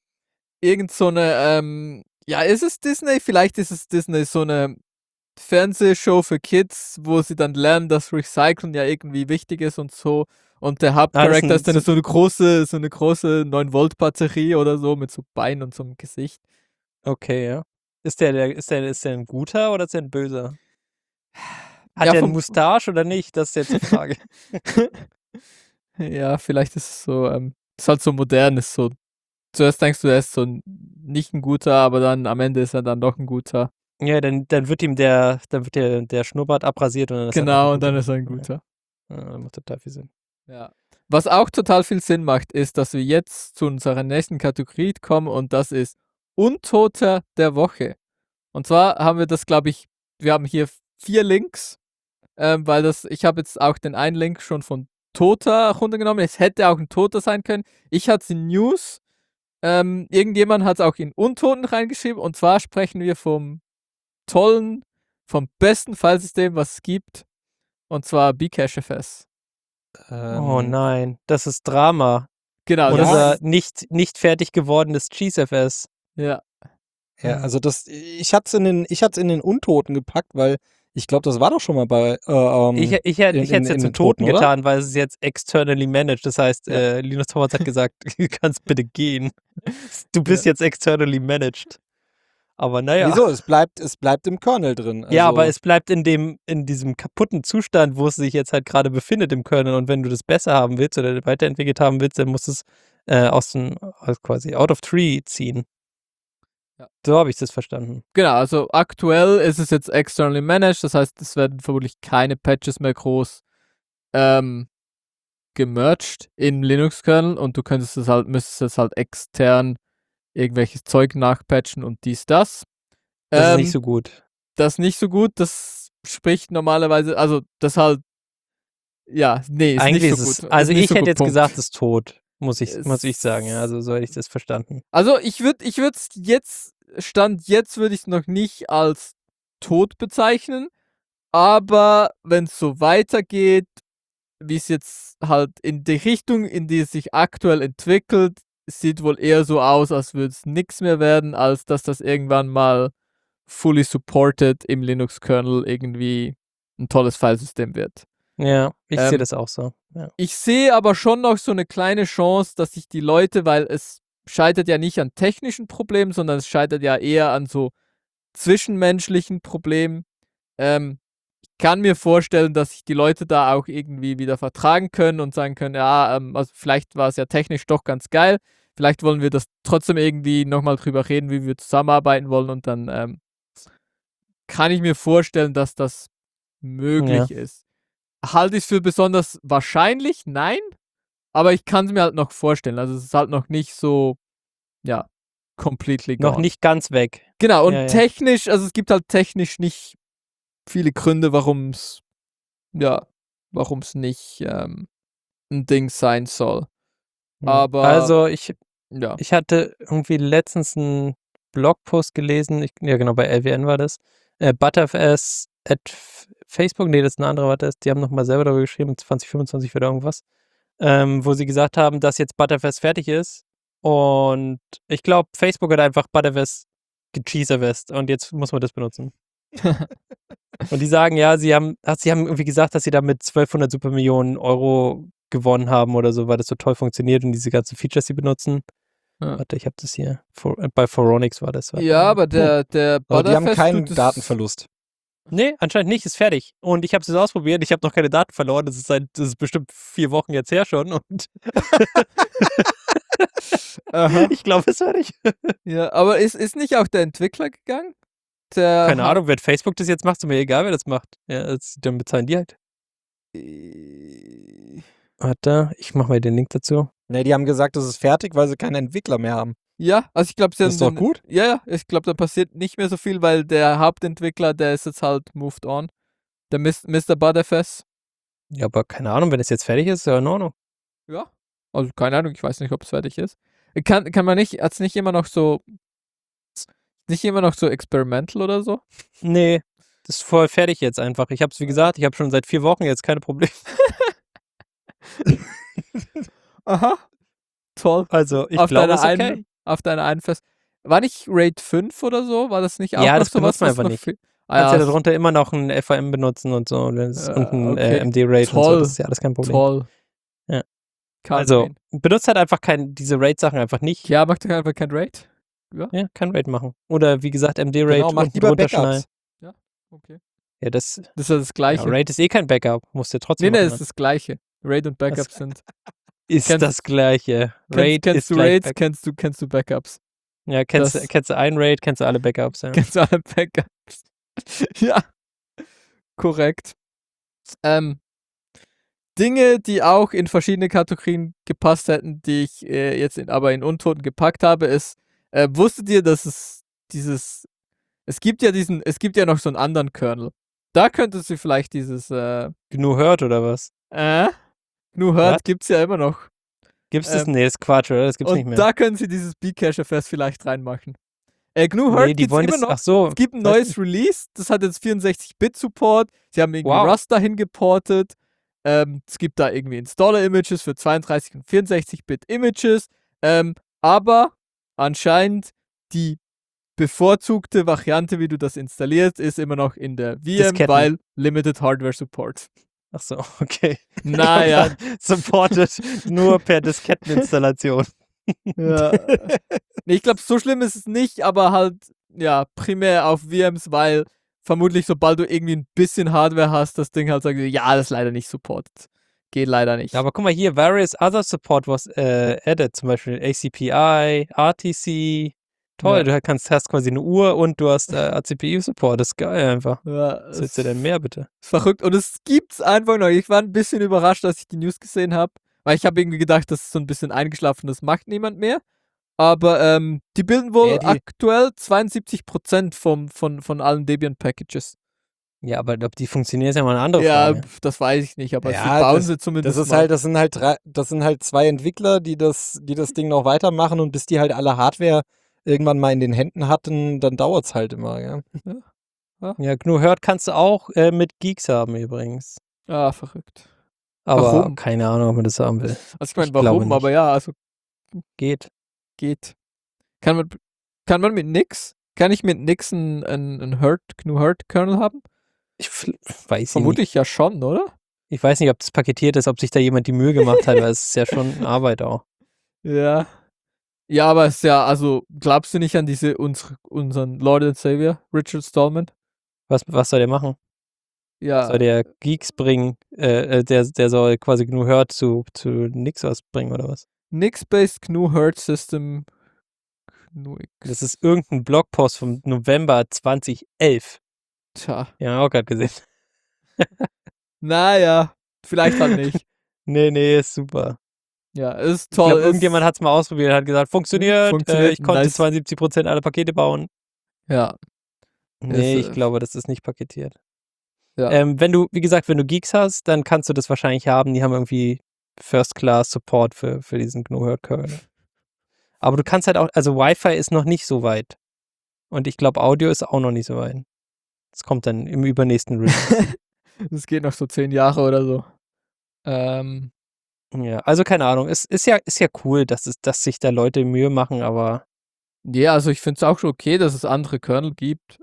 ja, ist es Disney? Vielleicht ist es Disney, so eine Fernsehshow für Kids, wo sie dann lernen, dass Recyceln ja irgendwie wichtig ist und so. Und der Hauptcharakter ist dann so eine große 9-Volt-Batterie oder so mit so Beinen und so einem Gesicht. Okay, ja. Ist der ein guter oder ist der ein böser? Hat Ja, der eine vom- Mustache oder nicht? Das ist jetzt die Frage. Ja, vielleicht ist es so, ist halt so modern, ist so. Zuerst denkst du, er ist so nicht ein guter, aber dann am Ende ist er dann doch ein guter. Ja, dann wird ihm der Schnurrbart abrasiert und dann ist er Genau, doch ein und dann guter. ist er ein guter. Ja, macht total viel Sinn. Ja. Was auch total viel Sinn macht, ist, dass wir jetzt zu unserer nächsten Kategorie kommen und das ist Untoter der Woche. Und zwar haben wir das, glaube ich, wir haben hier 4 Links, weil ich habe jetzt auch den einen Link schon von Toter runtergenommen. Es hätte auch ein Toter sein können. Ich hatte es in News. Irgendjemand hat es auch in Untoten reingeschrieben. Und zwar sprechen wir vom besten Filesystem, was es gibt. Und zwar Bcachefs. Oh nein, das ist Drama. Genau, Unser nicht fertig gewordenes CheeseFS. ja. Ja, also ich hat's in den Untoten gepackt, weil ich glaube, das war doch schon mal bei Ich hätte es jetzt in zum den Toten Toten, oder? getan, weil es ist jetzt externally managed. Das heißt, Ja. Linus Torvalds hat gesagt, du kannst bitte gehen. Du bist jetzt externally managed. Aber naja. Wieso? Es bleibt im Kernel drin. Ja, Also, aber es bleibt in diesem kaputten Zustand, wo es sich jetzt halt gerade befindet im Kernel. Und wenn du das besser haben willst oder weiterentwickelt haben willst, dann musst du es quasi out of tree ziehen. Ja. So habe ich das verstanden. Genau, also aktuell ist es jetzt externally managed, das heißt, es werden vermutlich keine Patches mehr groß gemerged im Linux-Kernel und du müsstest es halt extern irgendwelches Zeug nachpatchen und das. Das ist nicht so gut. Das ist nicht so gut, das spricht normalerweise, also das halt, ja, nee, ist Eigentlich nicht so ist gut. es, also Ist nicht ich so hätte gut, jetzt Punkt. gesagt, es ist tot. Muss ich Es- sagen, ja. Also so hätte ich das verstanden. Also ich würde es jetzt, jetzt würde ich es noch nicht als tot bezeichnen, aber wenn es so weitergeht, wie es jetzt halt in die Richtung, in die es sich aktuell entwickelt, sieht wohl eher so aus, als würde es nichts mehr werden, als dass das irgendwann mal fully supported im Linux-Kernel irgendwie ein tolles Filesystem wird. Ja, ich sehe Ähm, das auch so. Ja. Ich sehe aber schon noch so eine kleine Chance, dass sich die Leute, weil es scheitert ja nicht an technischen Problemen, sondern es scheitert ja eher an so zwischenmenschlichen Problemen. Ich kann mir vorstellen, dass sich die Leute da auch irgendwie wieder vertragen können und sagen können, ja, also vielleicht war es ja technisch doch ganz geil. Vielleicht wollen wir das trotzdem irgendwie nochmal drüber reden, wie wir zusammenarbeiten wollen und dann kann ich mir vorstellen, dass das möglich ist. Halte ich es für besonders wahrscheinlich? Nein. Aber ich kann es mir halt noch vorstellen. Also es ist halt noch nicht so, ja, completely gone. Noch nicht ganz weg. Genau, und Ja, ja. technisch, also es gibt halt technisch nicht viele Gründe, warum es nicht ein Ding sein soll. Aber Also ich ja. hatte irgendwie letztens einen Blogpost gelesen, ja genau, bei LWN war das, Butterfs at Facebook, nee, das ist eine andere, warte, die haben nochmal selber darüber geschrieben, 2025 oder irgendwas, wo sie gesagt haben, dass jetzt Butterfs fertig ist und ich glaube, Facebook hat einfach Butterfs gecheeserwest und jetzt muss man das benutzen. Und die sagen, ja, sie haben irgendwie gesagt, dass sie damit 1200 Supermillionen Euro gewonnen haben oder so, weil das so toll funktioniert und diese ganzen Features, die benutzen. Ja. Warte, ich habe das hier. Bei Phoronix war das. Warte. Ja, aber der Aber die haben Butterfest keinen tut das- Datenverlust. Nee, anscheinend nicht, ist fertig. Und ich habe es jetzt ausprobiert, ich habe noch keine Daten verloren. Das ist bestimmt 4 Wochen jetzt her schon. Und Aha. ich glaube, es ist fertig. Ja, aber ist nicht auch der Entwickler gegangen? Der Keine hat- Ahnung, wenn Facebook das jetzt macht, ist mir egal, wer das macht. Ja, dann bezahlen die halt. Warte, ich mache mal den Link dazu. Ne, die haben gesagt, es ist fertig, weil sie keine Entwickler mehr haben. Ja, also ich glaube, sie Das ist doch gut. Ja, ich glaube, da passiert nicht mehr so viel, weil der Hauptentwickler, der ist jetzt halt moved on. Der Mr. Butterfest. Ja, aber keine Ahnung, wenn es jetzt fertig ist, ist ja in Ordnung. Ja. Also keine Ahnung, ich weiß nicht, ob es fertig ist. Kann man nicht, hat's nicht immer noch so experimental oder so? Nee, das ist voll fertig jetzt einfach. Ich habe es, wie gesagt, ich habe schon seit 4 Wochen jetzt keine Probleme. Aha. Toll. Also, ich auf glaube, deiner es ist okay. Auf deiner einen Fest. War nicht RAID 5 oder so? War das nicht auch Ja, noch das sowas? benutzt man was einfach noch nicht. viel- Du kannst ja das- darunter immer noch ein FAM benutzen und so und ein okay. MD-RAID und so, Toll. das ist ja alles kein Problem. Toll. Ja. Kann Also, gehen. benutzt halt einfach diese RAID-Sachen einfach nicht. Ja, macht doch einfach kein RAID. Ja, kein RAID machen. Oder wie gesagt, MD-RAID Genau, mach unten lieber drunter Backups. schneiden. Okay. Ja, das Das ist ja das Gleiche. RAID ist eh kein Backup. Musst du trotzdem Nee, machen. das ist das Gleiche. RAID und Backups sind. ist kennst- das Gleiche. RAID Kennst ist du gleich Raids, Backup. kennst du Backups. Ja, kennst das- du ein RAID, kennst du alle Backups. Ja. Kennst du alle Backups? Ja. Korrekt. Dinge, die auch in verschiedene Kategorien gepasst hätten, die ich jetzt aber in Untoten gepackt habe, ist, wusstet ihr, dass es gibt ja noch so einen anderen Kernel. Da könntest du vielleicht dieses GNU hört oder was? GNU Hurt Was? gibt's ja immer noch. Gibt's das? Ähm, Nee, das ist Quatsch, oder? Das gibt's Und nicht mehr. da können sie dieses Bcache-Fest vielleicht reinmachen. GNU Hurt Nee, die gibt's wollen immer das. noch. Ach so. Es gibt ein weiß neues Release, das hat jetzt 64-Bit-Support. Sie haben irgendwie Wow. Rust dahin geportet. Es gibt da irgendwie Installer-Images für 32 und 64-Bit-Images. Aber anscheinend die bevorzugte Variante, wie du das installierst, ist immer noch in der VM, Disketten. weil Limited Hardware Support. Ach so, okay. Naja. Supported nur per Disketteninstallation. Ja. Nee, ich glaube, so schlimm ist es nicht, aber halt, ja, primär auf VMs, weil vermutlich, sobald du irgendwie ein bisschen Hardware hast, das Ding halt sagt, ja, das ist leider nicht supported. Geht leider nicht. Ja, aber guck mal hier, various other support was added, zum Beispiel ACPI, RTC. Toll, Ja. du hast quasi eine Uhr und du hast ACPU-Support. Das ist geil einfach. Ja, Was willst du denn mehr, bitte? ist verrückt. Und es gibt's einfach noch. Ich war ein bisschen überrascht, als ich die News gesehen habe, weil ich habe irgendwie gedacht, das ist so ein bisschen eingeschlafen, das macht niemand mehr. Aber die bilden wohl Ja, die- aktuell 72% von allen Debian-Packages. Ja, aber ob die funktionieren, ist ja mal eine andere Ja, Frage. das weiß ich nicht, aber Ja, sie bauen das- sie zumindest Das mal. sind halt 2 Entwickler, die das Ding noch weitermachen und bis die halt alle Hardware irgendwann mal in den Händen hatten, dann dauert's halt immer, ja. Ja, GNU Hurt kannst du auch mit Geeks haben übrigens. Ah, verrückt. Aber Warum? keine Ahnung, ob man das haben will. Also ich meine, Ich glaube warum? nicht. Aber ja, also Geht. Geht. Kann ich mit nix einen GNU-Hurt-Kernel haben? Weiß Vermute ich ja schon, oder? Ich weiß nicht, ob das paketiert ist, ob sich da jemand die Mühe gemacht hat, weil es ist ja schon Arbeit auch. Ja. Ja, aber es ist ja, also glaubst du nicht an unseren Lord and Savior, Richard Stallman? Was soll der machen? Ja. Soll der Geeks bringen? Der soll quasi GNU Hurt zu nix was bringen, oder was? Nix-based GNU-Hurt System. GNU-X. Das ist irgendein Blogpost vom November 2011. Tja. Ja, auch gerade gesehen. Naja, vielleicht halt nicht. Nee, ist super. Ja, ist Ich toll. glaube, irgendjemand hat es mal ausprobiert, hat gesagt, funktioniert, Funktioniert, ich konnte nice. 72% aller Pakete bauen. Ja. Nee, Ist, ich glaube, das ist nicht paketiert. Ja. Wenn du Geeks hast, dann kannst du das wahrscheinlich haben. Die haben irgendwie First-Class-Support für diesen GNU-Hurt-Kernel. Aber du kannst halt auch, also Wi-Fi ist noch nicht so weit. Und ich glaube, Audio ist auch noch nicht so weit. Das kommt dann im übernächsten Release. Das geht noch so 10 Jahre oder so. Ja, also keine Ahnung. Es ist ja cool, dass sich da Leute Mühe machen, aber Ja, also ich finde es auch schon okay, dass es andere Kernel gibt.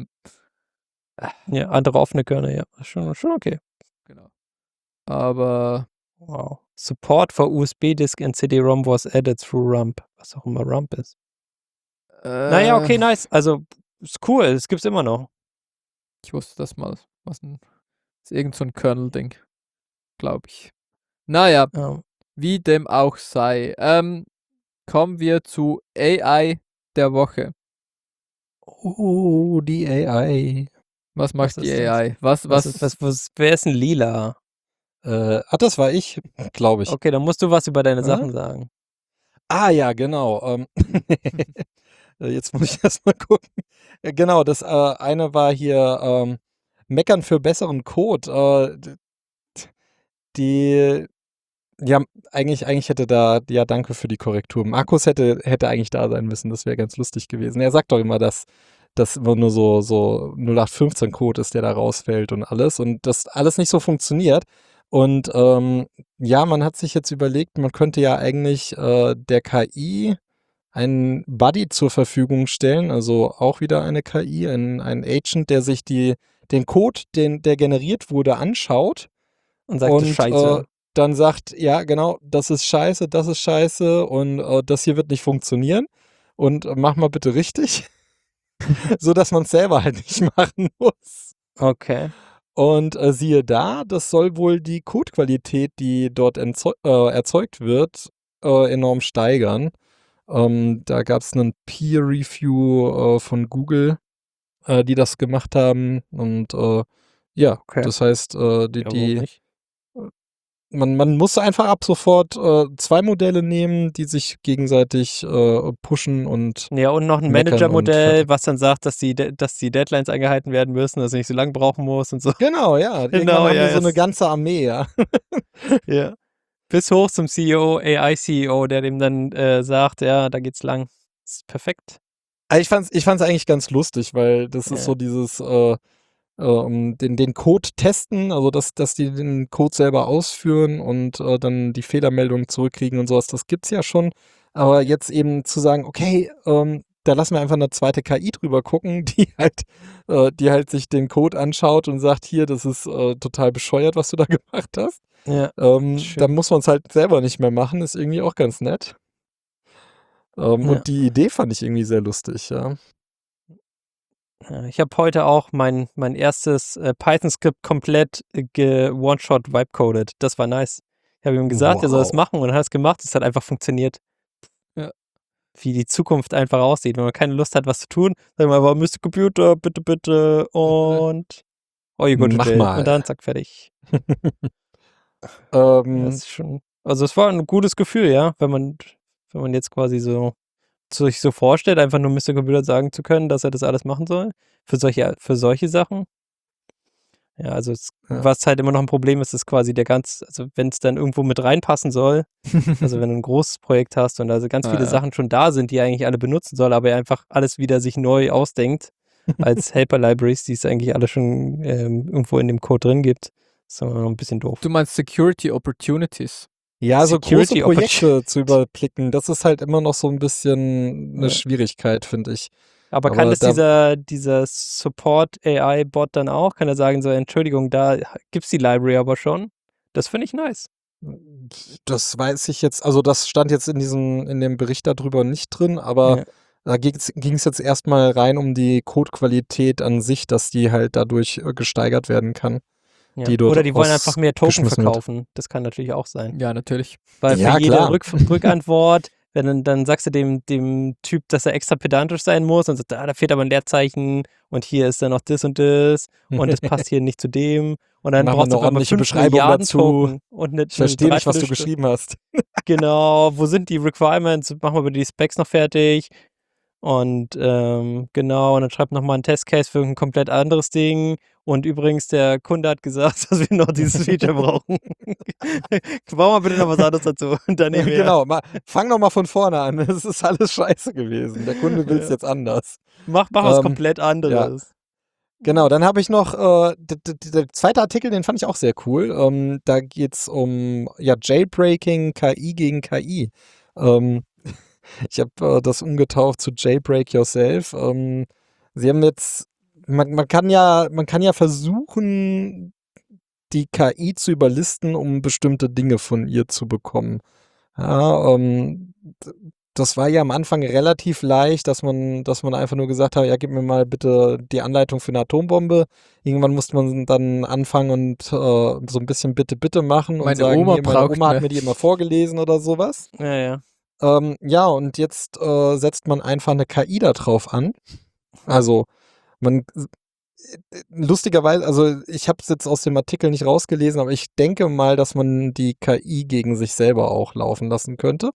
ja, andere offene Kernel, ja. Schon okay. Genau. Aber Wow. Support for USB-Disk and CD-ROM was added through RUMP. Was auch immer RUMP ist. Naja, okay, nice. Also, ist cool. Das gibt's immer noch. Ich wusste das mal. Das ist irgend so ein Kernel-Ding. Glaube ich. Naja, wie dem auch sei. Kommen wir zu AI der Woche. Oh, die AI. Was macht Was die ist das? AI? Wer ist ein Lila? Das war ich, glaube ich. Okay, dann musst du was über deine Sachen sagen. Ah ja, genau. Jetzt muss ich erst mal gucken. Genau, das eine war hier Meckern für besseren Code. Ja, eigentlich hätte da, ja, danke für die Korrektur. Markus hätte eigentlich da sein müssen, das wäre ganz lustig gewesen. Er sagt doch immer, dass das immer nur so 0815-Code ist, der da rausfällt und das alles nicht so funktioniert. Und ja, man hat sich jetzt überlegt, man könnte ja eigentlich der KI einen Buddy zur Verfügung stellen, also auch wieder eine KI, ein Agent, der sich den Code, der generiert wurde, anschaut Und sagt, das ist scheiße. Dann sagt, ja, genau, das ist scheiße und das hier wird nicht funktionieren und mach mal bitte richtig, so dass man es selber halt nicht machen muss. Okay. Und siehe da, das soll wohl die Codequalität, die dort erzeugt wird, enorm steigern. Da gab es einen Peer-Review von Google, die das gemacht haben und ja, Okay. das heißt, Ja, warum nicht? man muss einfach ab sofort 2 Modelle nehmen, die sich gegenseitig pushen und Ja, und noch ein meckern Manager-Modell, und was dann sagt, dass die Deadlines eingehalten werden müssen, dass es nicht so lange brauchen muss und so. genau, ja. Irgendwann Genau, haben ja, wir so eine es- ganze Armee, ja. Ja. Bis hoch zum CEO, AI-CEO, der dem dann sagt, ja, da geht's lang. Das ist perfekt. Also ich fand's eigentlich ganz lustig, weil das Ja. ist so dieses den Code testen, also dass die den Code selber ausführen und dann die Fehlermeldungen zurückkriegen und sowas, das gibt's ja schon. Aber jetzt eben zu sagen, okay, da lassen wir einfach eine zweite KI drüber gucken, die halt sich den Code anschaut und sagt, hier, das ist total bescheuert, was du da gemacht hast. Ja. Dann Schön. muss man es halt selber nicht mehr machen, ist irgendwie auch ganz nett. Ja. Und die Idee fand ich irgendwie sehr lustig, ja. Ja, ich habe heute auch mein erstes Python-Skript komplett one-shot-vibe-coded. Das war nice. Ich habe ihm gesagt, er soll es Wow. machen und er hat es gemacht. Es hat einfach funktioniert. Ja. Wie die Zukunft einfach aussieht. Wenn man keine Lust hat, was zu tun, sagen wir einfach, Mr. Computer, bitte und oh, you go to Mach jail. mal. Und dann zack, fertig. Ja, das Ähm, ist schon, also es war ein gutes Gefühl, ja, wenn man jetzt quasi sich so vorstellt, einfach nur Mr. Computer sagen zu können, dass er das alles machen soll. Für solche Sachen. Ja, also Ja. was halt immer noch ein Problem ist, ist quasi also wenn es dann irgendwo mit reinpassen soll, also wenn du ein großes Projekt hast und also ganz viele Ja. Sachen schon da sind, die er eigentlich alle benutzen soll, aber er einfach alles wieder sich neu ausdenkt, als Helper-Libraries, die es eigentlich alle schon irgendwo in dem Code drin gibt. Das ist immer noch ein bisschen doof. Du meinst Security Opportunities. Ja, so große Security Projekte zu überblicken, das ist halt immer noch so ein bisschen eine Ja. Schwierigkeit, finde ich. Aber kann Aber das dieser Support-AI-Bot dann auch? Kann er sagen, so, Entschuldigung, da gibt's die Library aber schon? Das finde ich nice. das weiß ich jetzt, also das stand jetzt in dem Bericht darüber nicht drin, aber Ja. da ging's jetzt erstmal rein um die Codequalität an sich, dass die halt dadurch gesteigert werden kann, Ja. die dort Oder die wollen einfach mehr Token ausgeschmissen wird. verkaufen. Das kann natürlich auch sein. Ja, natürlich. Weil Ja, für jede klar. Rückantwort, dann sagst du dem Typ, dass er extra pedantisch sein muss und sagt, da fehlt aber ein Leerzeichen und hier ist dann noch das und das passt hier nicht zu dem. Und dann Mach mal brauchst du eine auf einmal ordentliche 5 Beschreibung Milliarden dazu. Token und eine Ich verstehe nicht, was du Dreiviertelstunde. geschrieben hast. Genau, wo sind die Requirements? Machen wir bitte die Specs noch fertig. Und genau, und dann schreibt nochmal einen Testcase für ein komplett anderes Ding. Und übrigens, der Kunde hat gesagt, dass wir noch dieses Feature brauchen. Bauen wir bitte noch was anderes dazu. Und dann nehmen wir. Genau, fang doch mal von vorne an. Es ist alles scheiße gewesen. Der Kunde will es Ja. jetzt anders. Mach was Ähm, komplett anderes. Genau, dann habe ich noch der zweite Artikel, den fand ich auch sehr cool. Da geht's um Jailbreaking, KI gegen KI. Ich habe das umgetauft zu Jailbreak Yourself. Sie haben jetzt, man kann ja versuchen, die KI zu überlisten, um bestimmte Dinge von ihr zu bekommen. Ja, das war ja am Anfang relativ leicht, dass man einfach nur gesagt hat, ja, gib mir mal bitte die Anleitung für eine Atombombe. Irgendwann musste man dann anfangen und so ein bisschen bitte machen und Meine sagen, Oma hier, meine braucht Oma hat ne. mir die immer vorgelesen oder sowas. Ja, ja. Ja, und jetzt setzt man einfach eine KI da drauf an. Also, lustigerweise, also ich habe es jetzt aus dem Artikel nicht rausgelesen, aber ich denke mal, dass man die KI gegen sich selber auch laufen lassen könnte.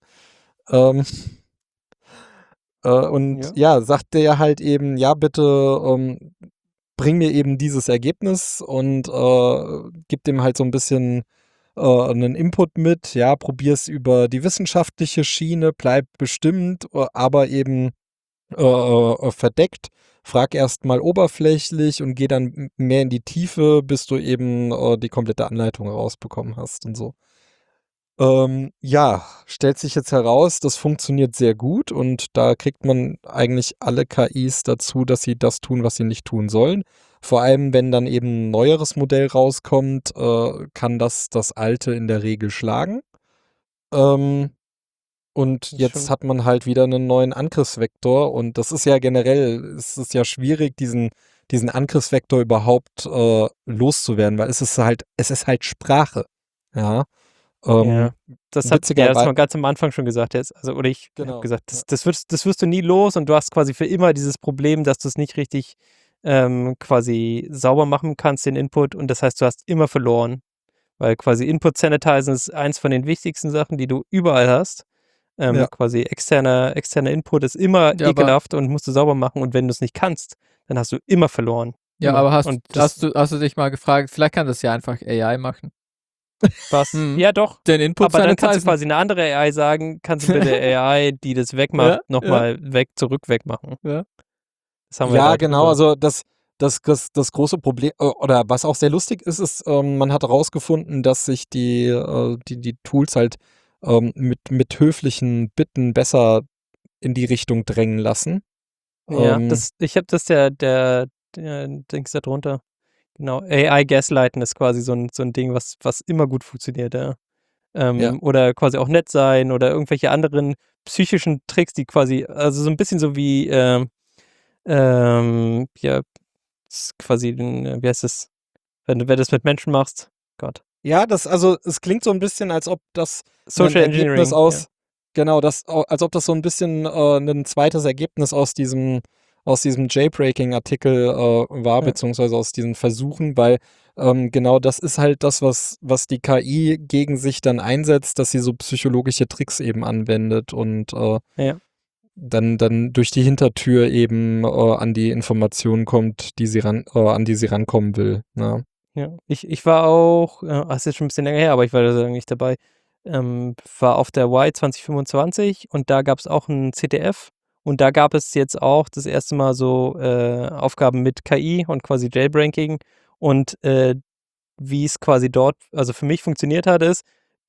Und ja, sagt der halt eben, ja, bitte bring mir eben dieses Ergebnis und gib dem halt so ein bisschen einen Input mit, ja, probier's über die wissenschaftliche Schiene, bleib bestimmt, aber eben verdeckt. Frag erst mal oberflächlich und geh dann mehr in die Tiefe, bis du eben die komplette Anleitung rausbekommen hast und so. Ja, stellt sich jetzt heraus, das funktioniert sehr gut und da kriegt man eigentlich alle KIs dazu, dass sie das tun, was sie nicht tun sollen. Vor allem, wenn dann eben ein neueres Modell rauskommt, kann das alte in der Regel schlagen. Und jetzt hat man halt wieder einen neuen Angriffsvektor und das ist ja generell, es ist ja schwierig, diesen Angriffsvektor überhaupt loszuwerden, weil es ist halt Sprache. Ja. Ja, das hat witzigerweise- man ganz am Anfang schon gesagt jetzt. Also, oder ich Genau, habe gesagt, ja. das wirst du nie los und du hast quasi für immer dieses Problem, dass du es nicht richtig quasi sauber machen kannst, den Input, und das heißt, du hast immer verloren. Weil quasi Input Sanitizen ist eins von den wichtigsten Sachen, die du überall hast. Ja. Quasi externer Input ist immer Ja, aber- ekelhaft und musst du sauber machen, und wenn du es nicht kannst, dann hast du immer verloren. Ja, Immer. aber Und hast du dich mal gefragt, vielleicht kann das ja einfach AI machen. was? Mhm. Ja, doch. Den Input Aber dann kannst du sanitizen. quasi eine andere AI sagen, kannst du bitte AI, die das wegmacht, Ja, nochmal wegmachen. Ja. Das haben wir Ja, da genau, drüber. also das große Problem, oder was auch sehr lustig ist, man hat herausgefunden, dass sich die Tools halt mit höflichen Bitten besser in die Richtung drängen lassen. Ja, ich habe das der Dings da drunter. Genau, AI Gaslighten ist quasi so ein Ding, was immer gut funktioniert, ja. Ja. Oder quasi auch nett sein oder irgendwelche anderen psychischen Tricks, die quasi, also so ein bisschen so wie, ja, ist quasi, wie heißt es, wenn du das mit Menschen machst? Gott. Ja, es klingt so ein bisschen, als ob das Social ein Ergebnis Engineering. aus, genau, als ob das so ein bisschen ein zweites Ergebnis aus diesem Jailbreaking-Artikel war, Ja. beziehungsweise aus diesen Versuchen, weil genau das ist halt das, was die KI gegen sich dann einsetzt, dass sie so psychologische Tricks eben anwendet und Ja. dann durch die Hintertür eben an die Informationen kommt, an die sie rankommen will. Ne? Ja, ich war auch, ist jetzt schon ein bisschen länger her, aber ich war da nicht dabei, war auf der Y 2025 und da gab es auch ein CTF und da gab es jetzt auch das erste Mal so Aufgaben mit KI und quasi Jailbreaking und wie es quasi dort, also für mich funktioniert hat, ist,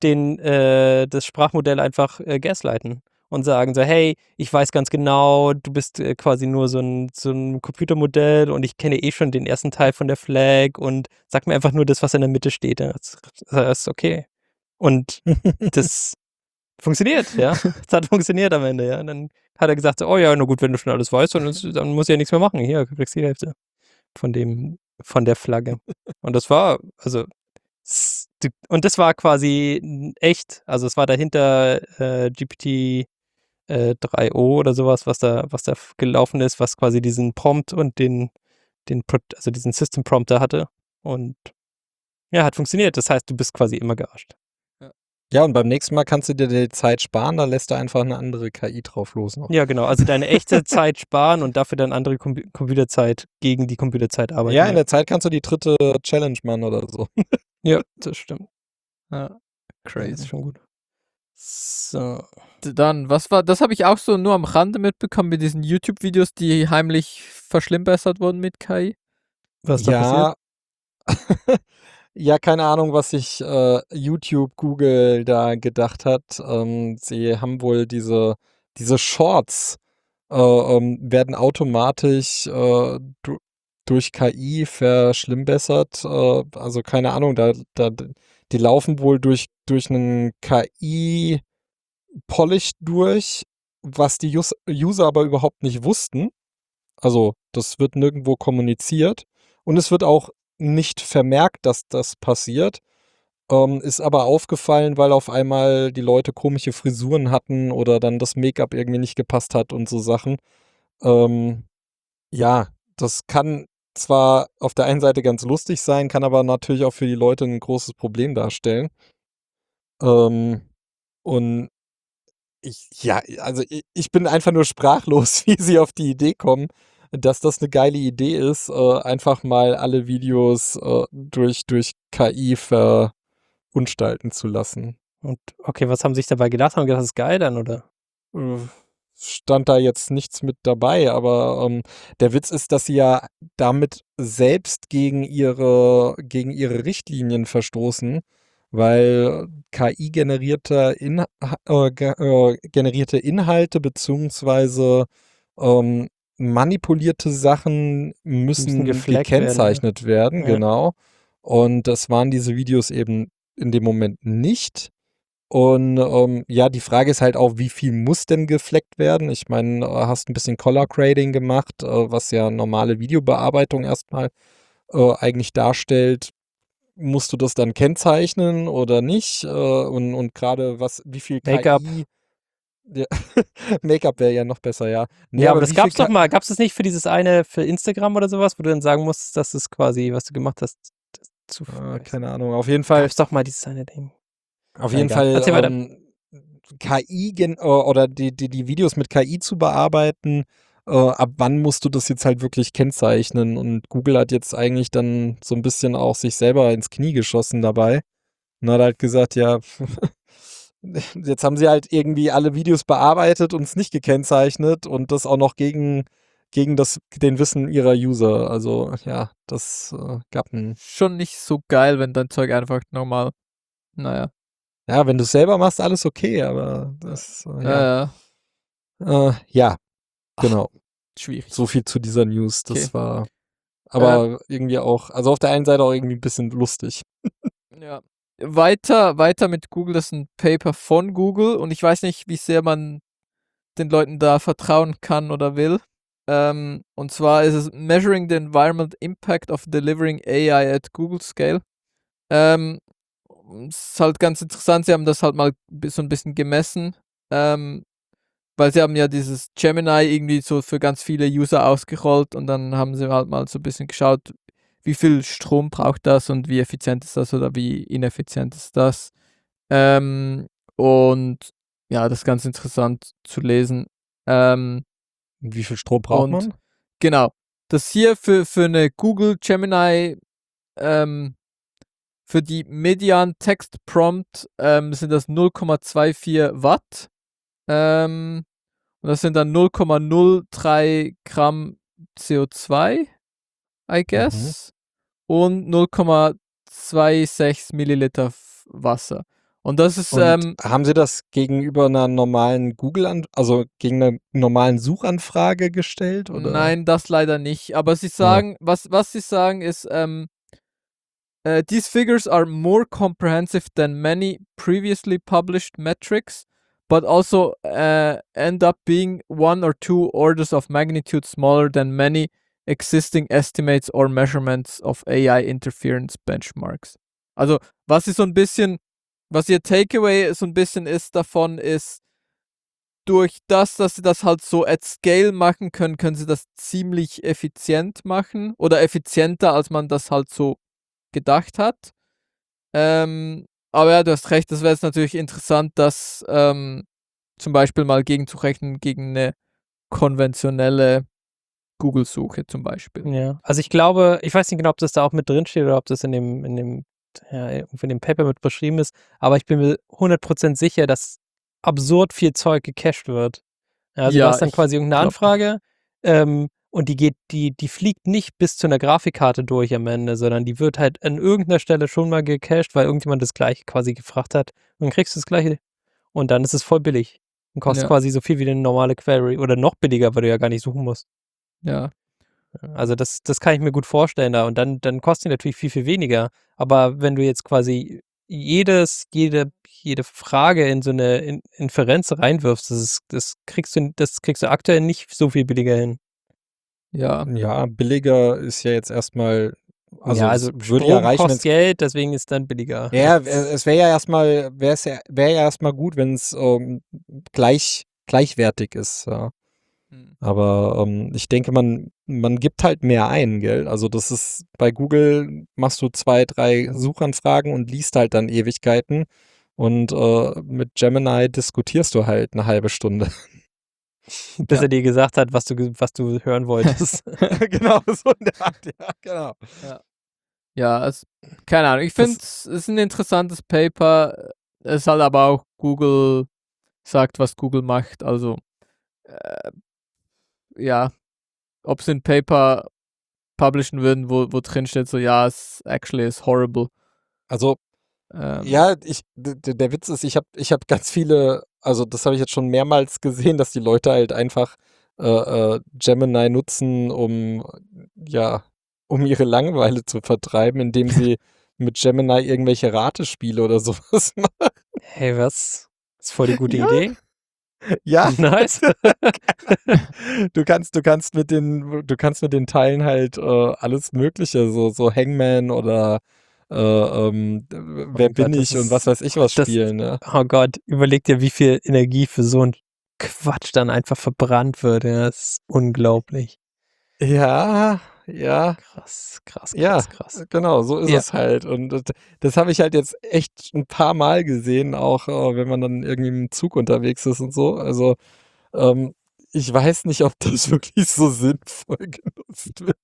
das Sprachmodell einfach gaslighten und sagen so, hey, ich weiß ganz genau, du bist quasi nur so ein Computermodell und ich kenne schon den ersten Teil von der Flag und sag mir einfach nur das, was in der Mitte steht. Das ist okay. Und das funktioniert, ja. Es hat funktioniert am Ende, ja. Und dann hat er gesagt, so, oh ja, na gut, wenn du schon alles weißt, dann muss ich ja nichts mehr machen. Hier, du kriegst die Hälfte von der Flagge. Und das war, also, und das war quasi echt, also es war dahinter GPT 3o oder sowas, was da gelaufen ist, was quasi diesen Prompt und also diesen System Prompter hatte. Und ja, hat funktioniert. Das heißt, du bist quasi immer gearscht. Ja, und beim nächsten Mal kannst du dir die Zeit sparen, da lässt du einfach eine andere KI drauf los noch. Ja, genau. Also deine echte Zeit sparen und dafür dann andere Computerzeit gegen die Computerzeit arbeiten. Ja, in der Zeit kannst du die dritte Challenge machen oder so. Ja, das stimmt. Ja, Das crazy. ist schon gut. So. Dann, das habe ich auch so nur am Rande mitbekommen mit diesen YouTube-Videos, die heimlich verschlimmbessert wurden mit KI. Was da passiert? Ja, keine Ahnung, was sich YouTube, Google da gedacht hat. Sie haben wohl diese Shorts werden automatisch durch KI verschlimmbessert. Also keine Ahnung, die laufen wohl durch einen KI-Polish durch, was die User aber überhaupt nicht wussten. Also das wird nirgendwo kommuniziert und es wird auch nicht vermerkt, dass das passiert. Ist aber aufgefallen, weil auf einmal die Leute komische Frisuren hatten oder dann das Make-up irgendwie nicht gepasst hat und so Sachen. Ja, das kann zwar auf der einen Seite ganz lustig sein, kann aber natürlich auch für die Leute ein großes Problem darstellen. Und ich bin einfach nur sprachlos, wie sie auf die Idee kommen, dass das eine geile Idee ist, einfach mal alle Videos durch KI verunstalten zu lassen. Und okay, was haben sie sich dabei gedacht? Haben gedacht, das ist geil dann, oder? Stand da jetzt nichts mit dabei, aber der Witz ist, dass sie ja damit selbst gegen ihre Richtlinien verstoßen, weil KI-generierte generierte Inhalte beziehungsweise manipulierte Sachen müssen gefleckt gekennzeichnet werden, Ja. genau. Und das waren diese Videos eben in dem Moment nicht. Und ja, die Frage ist halt auch, wie viel muss denn gefleckt werden? Ich meine, hast ein bisschen Color Grading gemacht, was ja normale Videobearbeitung erstmal eigentlich darstellt. Musst du das dann kennzeichnen oder nicht? Und gerade wie viel Make-up. KI. Ja, Make-up wäre ja noch besser, ja. Nee, Ja, aber das wie gab's viel doch mal. Gab's das nicht für dieses eine, für Instagram oder sowas, wo du dann sagen musstest, dass es quasi, was du gemacht hast, zu keine Ahnung. Auf jeden Fall. Gab's doch mal dieses eine Ding. Auf Na, jeden egal. Erzähl Fall weiter. KI oder die Videos mit KI zu bearbeiten, ab wann musst du das jetzt halt wirklich kennzeichnen? Und Google hat jetzt eigentlich dann so ein bisschen auch sich selber ins Knie geschossen dabei und hat halt gesagt, ja, jetzt haben sie halt irgendwie alle Videos bearbeitet und es nicht gekennzeichnet und das auch noch gegen den Wissen ihrer User. Also ja, das gab ein. Schon nicht so geil, wenn dein Zeug einfach normal. Naja. Ja, wenn du es selber machst, alles okay, aber das, ja, genau. Schwierig. So viel zu dieser News. Das Okay. war aber irgendwie auch, also auf der einen Seite auch irgendwie ein bisschen lustig. Ja. Weiter mit Google, das ist ein Paper von Google und ich weiß nicht, wie sehr man den Leuten da vertrauen kann oder will. Und zwar ist es Measuring the Environmental Impact of Delivering AI at Google Scale. Es ist halt ganz interessant, sie haben das halt mal so ein bisschen gemessen, weil sie haben ja dieses Gemini irgendwie so für ganz viele User ausgerollt und dann haben sie halt mal so ein bisschen geschaut, wie viel Strom braucht das und wie effizient ist das oder wie ineffizient ist das. Und ja, das ist ganz interessant zu lesen. Wie viel Strom braucht man? Genau. Das hier für eine Google Gemini, für die Median Text Prompt sind das 0,24 Watt. Und das sind dann 0,03 Gramm CO2, I guess. Und 0,26 Milliliter Wasser. Und das ist, Und haben Sie das gegenüber einer normalen also gegen einer normalen Suchanfrage gestellt? Oder? nein, das leider nicht. Aber sie Ja. sagen, was sie sagen ist, these figures are more comprehensive than many previously published metrics, but also end up being 1 or 2 orders of magnitude smaller than many existing estimates or measurements of AI interference benchmarks. Also, was ihr Takeaway so ein bisschen ist davon, ist, durch das, dass sie das halt so at scale machen können, können sie das ziemlich effizient machen oder effizienter, als man das halt so gedacht hat. Aber ja, du hast recht, das wäre jetzt natürlich interessant, das zum Beispiel mal gegenzurechnen gegen eine konventionelle Google-Suche zum Beispiel. Ja, also ich glaube, ich weiß nicht genau, ob das da auch mit drin steht oder ob das in dem Paper mit beschrieben ist, aber ich bin mir 100% sicher, dass absurd viel Zeug gecached wird. Also du Ja, hast dann ich quasi irgendeine glaub auch. Anfrage und die fliegt nicht bis zu einer Grafikkarte durch am Ende, sondern die wird halt an irgendeiner Stelle schon mal gecached, weil irgendjemand das Gleiche quasi gefragt hat. Und dann kriegst du das Gleiche und dann ist es voll billig und kostet Ja. quasi so viel wie eine normale Query oder noch billiger, weil du ja gar nicht suchen musst. Ja. Also das kann ich mir gut vorstellen da und dann kostet die natürlich viel, viel weniger. Aber wenn du jetzt quasi jede Frage in so eine Inferenz reinwirfst, das kriegst du aktuell nicht so viel billiger hin. Ja. Ja, billiger ist ja jetzt erstmal, also ja, es also würde ja Strom reichen, kostet Geld, deswegen ist dann billiger. ja, es wäre ja erstmal gut, wenn es gleichwertig ist, ja. Aber ich denke, man gibt halt mehr ein, gell? Also das ist, bei Google machst du 2, 3 Suchanfragen und liest halt dann Ewigkeiten und mit Gemini diskutierst du halt eine halbe Stunde. Bis er dir gesagt hat, was du hören wolltest. Genau, so in der Art, ja, genau. Ja, also, keine Ahnung. Ich finde, es ist ein interessantes Paper. Es ist halt aber auch Google sagt, was Google macht. Also, ja, ob sie ein Paper publishen würden, wo drin steht, so, ja, es actually is horrible. Also, ja, der Witz ist, ich hab ganz viele, also das habe ich jetzt schon mehrmals gesehen, dass die Leute halt einfach Gemini nutzen, um ihre Langeweile zu vertreiben, indem sie mit Gemini irgendwelche Ratespiele oder sowas machen. Hey, was? Das ist voll die gute Ja. Idee. Ja, Nice. du kannst mit den Teilen halt alles Mögliche, so Hangman oder Wer bin Gott, das ich und ist- was weiß ich was das- spielen, ne? Oh Gott, überleg dir, wie viel Energie für so ein Quatsch dann einfach verbrannt wird. Ja, das ist unglaublich. Ja, Krass. ja, genau, so ist Ja. es halt. Und das habe ich halt jetzt echt ein paar Mal gesehen, auch wenn man dann irgendwie im Zug unterwegs ist und so. Also ich weiß nicht, ob das wirklich so sinnvoll genutzt wird.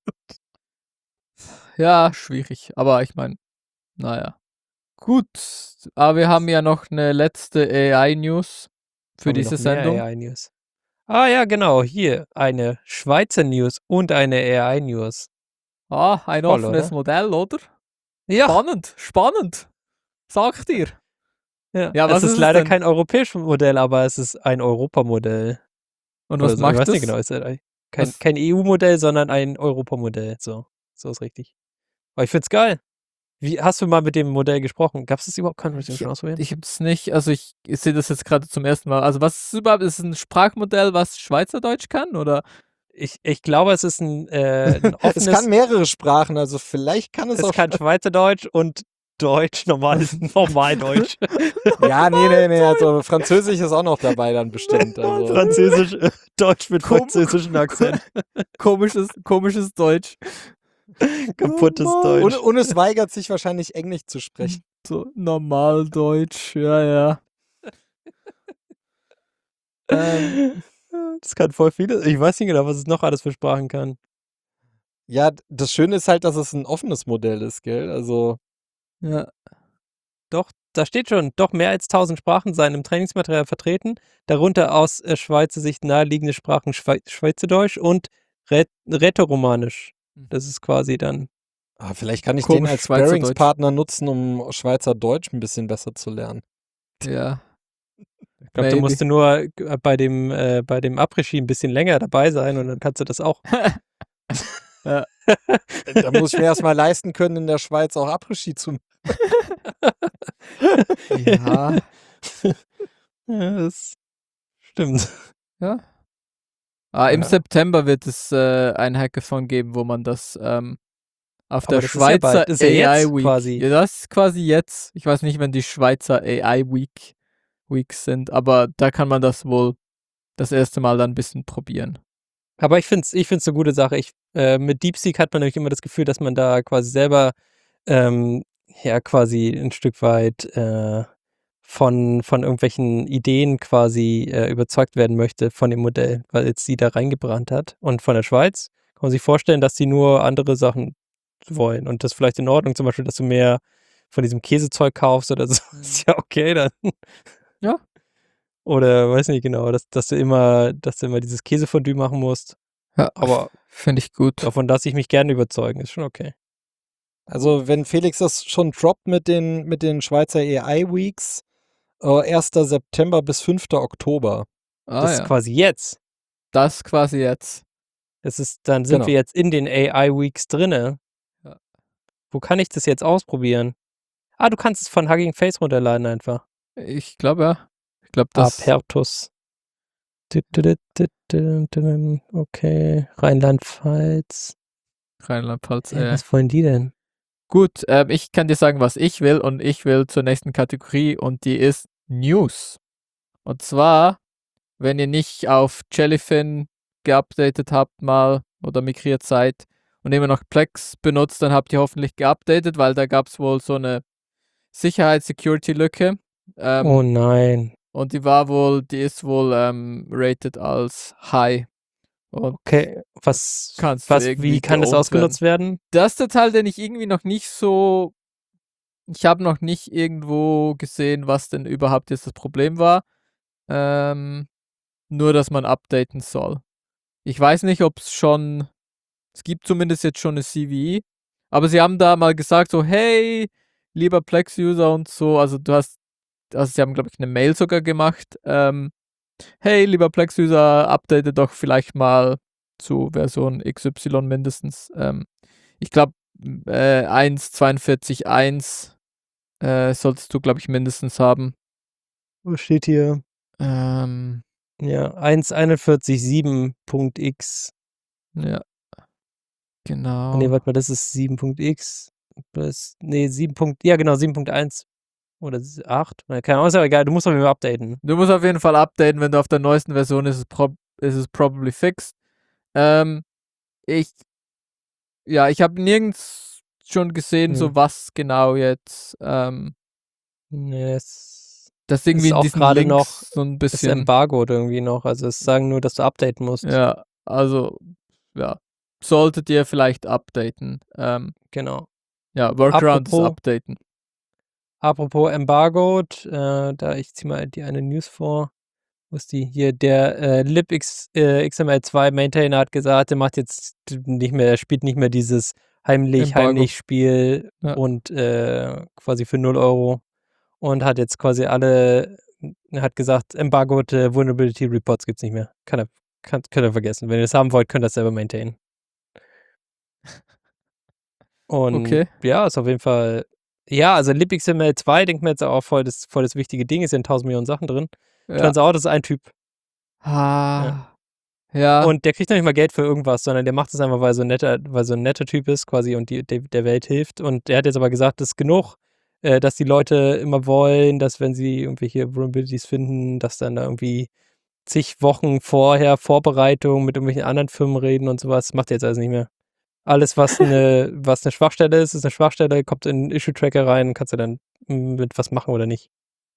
Ja, schwierig. Aber ich meine, naja. Gut, aber wir haben ja noch eine letzte AI-News für Haben wir diese noch mehr Sendung. AI-News? Ah ja, genau, hier eine Schweizer News und eine AI-News. Ah, ein Toll, offenes oder? Modell, oder? Ja, Spannend. Sag dir. ja. Ja, was es ist ist es leider denn? kein europäisches Modell, aber es ist ein Europamodell. Und Oder was so, macht ich weiß das? nicht genau, ist kein Was- EU-Modell, sondern ein Europamodell. So ist richtig. Aber ich find's geil. Wie hast du mal mit dem Modell gesprochen? Gab es das überhaupt? Kann ich das schon ausprobieren? Ich hab's nicht, also ich sehe das jetzt gerade zum ersten Mal. Also was ist es überhaupt? Ist es ein Sprachmodell, was Schweizerdeutsch kann? Oder? Ich glaube, es ist ein offenes. Es kann mehrere Sprachen, also vielleicht kann es Es auch. kann Schweizerdeutsch und Deutsch, Normaldeutsch. Ja, nee, also Französisch ist auch noch dabei dann bestimmt. Also. Französisch, Deutsch mit französischem Akzent. Komisches Deutsch. Kaputtes Normal. Deutsch. Und es weigert sich wahrscheinlich Englisch zu sprechen. So Normaldeutsch, ja. Das kann voll vieles. Ich weiß nicht genau, was es noch alles für Sprachen kann. Ja, das Schöne ist halt, dass es ein offenes Modell ist, gell? Also, Ja. Doch, da steht schon, doch mehr als 1000 Sprachen seien im Trainingsmaterial vertreten, darunter aus Schweizer Sicht naheliegende Sprachen Schweizerdeutsch und Rätoromanisch. Das ist quasi dann. vielleicht kann ich Komisch, den als Schweizerdeutsch. Sparringspartner nutzen, um Schweizerdeutsch ein bisschen besser zu lernen. Ja. Ich glaube, da musst du nur bei dem Après-Ski ein bisschen länger dabei sein und dann kannst du das auch. Ja. Da muss ich mir erstmal leisten können, in der Schweiz auch Après-Ski zu machen. Ja. Ja, das stimmt. Ja. Im Ja. September wird es ein Hackathon geben, wo man das auf Aber der das ist ja Schweizer bald. Das ist ja AI jetzt Week. quasi. Ja, das ist quasi jetzt. Ich weiß nicht, wenn die Schweizer AI Weeks sind, aber da kann man das wohl das erste Mal dann ein bisschen probieren. Aber ich find's eine gute Sache. Mit DeepSeek hat man nämlich immer das Gefühl, dass man da quasi selber quasi ein Stück weit von irgendwelchen Ideen quasi überzeugt werden möchte von dem Modell, weil jetzt sie da reingebrannt hat. Und von der Schweiz kann man sich vorstellen, dass sie nur andere Sachen wollen und das vielleicht in Ordnung, zum Beispiel, dass du mehr von diesem Käsezeug kaufst oder so, ist ja okay dann. Ja. Oder weiß nicht genau, dass du immer dieses Käsefondue machen musst. Ja, Aber finde ich gut. davon lasse ich mich gerne überzeugen, ist schon okay. Also wenn Felix das schon droppt mit den Schweizer AI Weeks, 1. September bis 5. Oktober. Das ist ja. quasi jetzt. Das quasi jetzt. Dann sind Genau. wir jetzt in den AI Weeks drinne. Ja. Wo kann ich das jetzt ausprobieren? Du kannst es von Hugging Face runterladen einfach. Ich glaube, ja. Ich glaube, das. Apertus. Okay. Rheinland-Pfalz. Rheinland-Pfalz. Was wollen die denn? Gut, ich kann dir sagen, was ich will, und ich will zur nächsten Kategorie, und die ist News. Und zwar, wenn ihr nicht auf Jellyfin geupdatet habt mal oder migriert seid und immer noch Plex benutzt, dann habt ihr hoffentlich geupdatet, weil da gab es wohl so eine Sicherheits-Security-Lücke. Oh nein. Und die ist wohl rated als High. Und Okay, wie kann das ausgenutzt werden? Das ist der Teil, den ich irgendwie noch nicht so. Ich habe noch nicht irgendwo gesehen, was denn überhaupt jetzt das Problem war. Nur, dass man updaten soll. Ich weiß nicht, ob es schon. Es gibt zumindest jetzt schon eine CVE. Aber sie haben da mal gesagt, so, hey, lieber Plex-User und so. Also sie haben, glaube ich, eine Mail sogar gemacht. Hey, lieber Plex-User, update doch vielleicht mal zu Version XY mindestens. Ich glaube, 1.42.1 solltest du, glaube ich, mindestens haben. Was steht hier? Ja, 1.41.7.x. Ja. Genau. Nee, warte mal, das ist 7.x. 7. Ja, genau, 7.1. Oder 8. Keine Ahnung, ist aber egal, du musst auf jeden Fall updaten. Du musst auf jeden Fall updaten, wenn du auf der neuesten Version ist es probably fixed. Ich habe nirgends schon gesehen, so was genau jetzt. Das ist irgendwie ist auch in diesen gerade Links noch so ein ist bisschen. embargoed irgendwie noch. Also es sagen nur, dass du updaten musst. Ja, also, ja. Solltet ihr vielleicht updaten. Genau. Ja, Workarounds updaten. Apropos embargoed, ich ziehe mal die eine News vor. Wo ist die? Hier, der libxml2 Maintainer hat gesagt, er macht jetzt nicht mehr, er spielt nicht mehr dieses heimlich Spiel und quasi für 0 Euro und hat jetzt quasi hat gesagt, embargoed Vulnerability Reports gibt's nicht mehr. Könnt ihr vergessen. Wenn ihr das haben wollt, könnt ihr das selber maintainen. Und ja, ist auf jeden Fall. Ja, also libxml2 denkt mir jetzt auch voll das wichtige Ding, ist ja in 1000 Millionen Sachen drin. Turns out, das ist ein Typ. Ja. Und der kriegt noch nicht mal Geld für irgendwas, sondern der macht es einfach, weil so ein netter Typ ist quasi und der Welt hilft. Und der hat jetzt aber gesagt, das ist genug, dass die Leute immer wollen, dass wenn sie irgendwelche Vulnerabilities finden, dass dann da irgendwie zig Wochen vorher Vorbereitung mit irgendwelchen anderen Firmen reden und sowas. Das macht er jetzt alles nicht mehr. Alles, was eine Schwachstelle ist eine Schwachstelle, kommt in den Issue-Tracker rein, kannst du dann mit was machen oder nicht.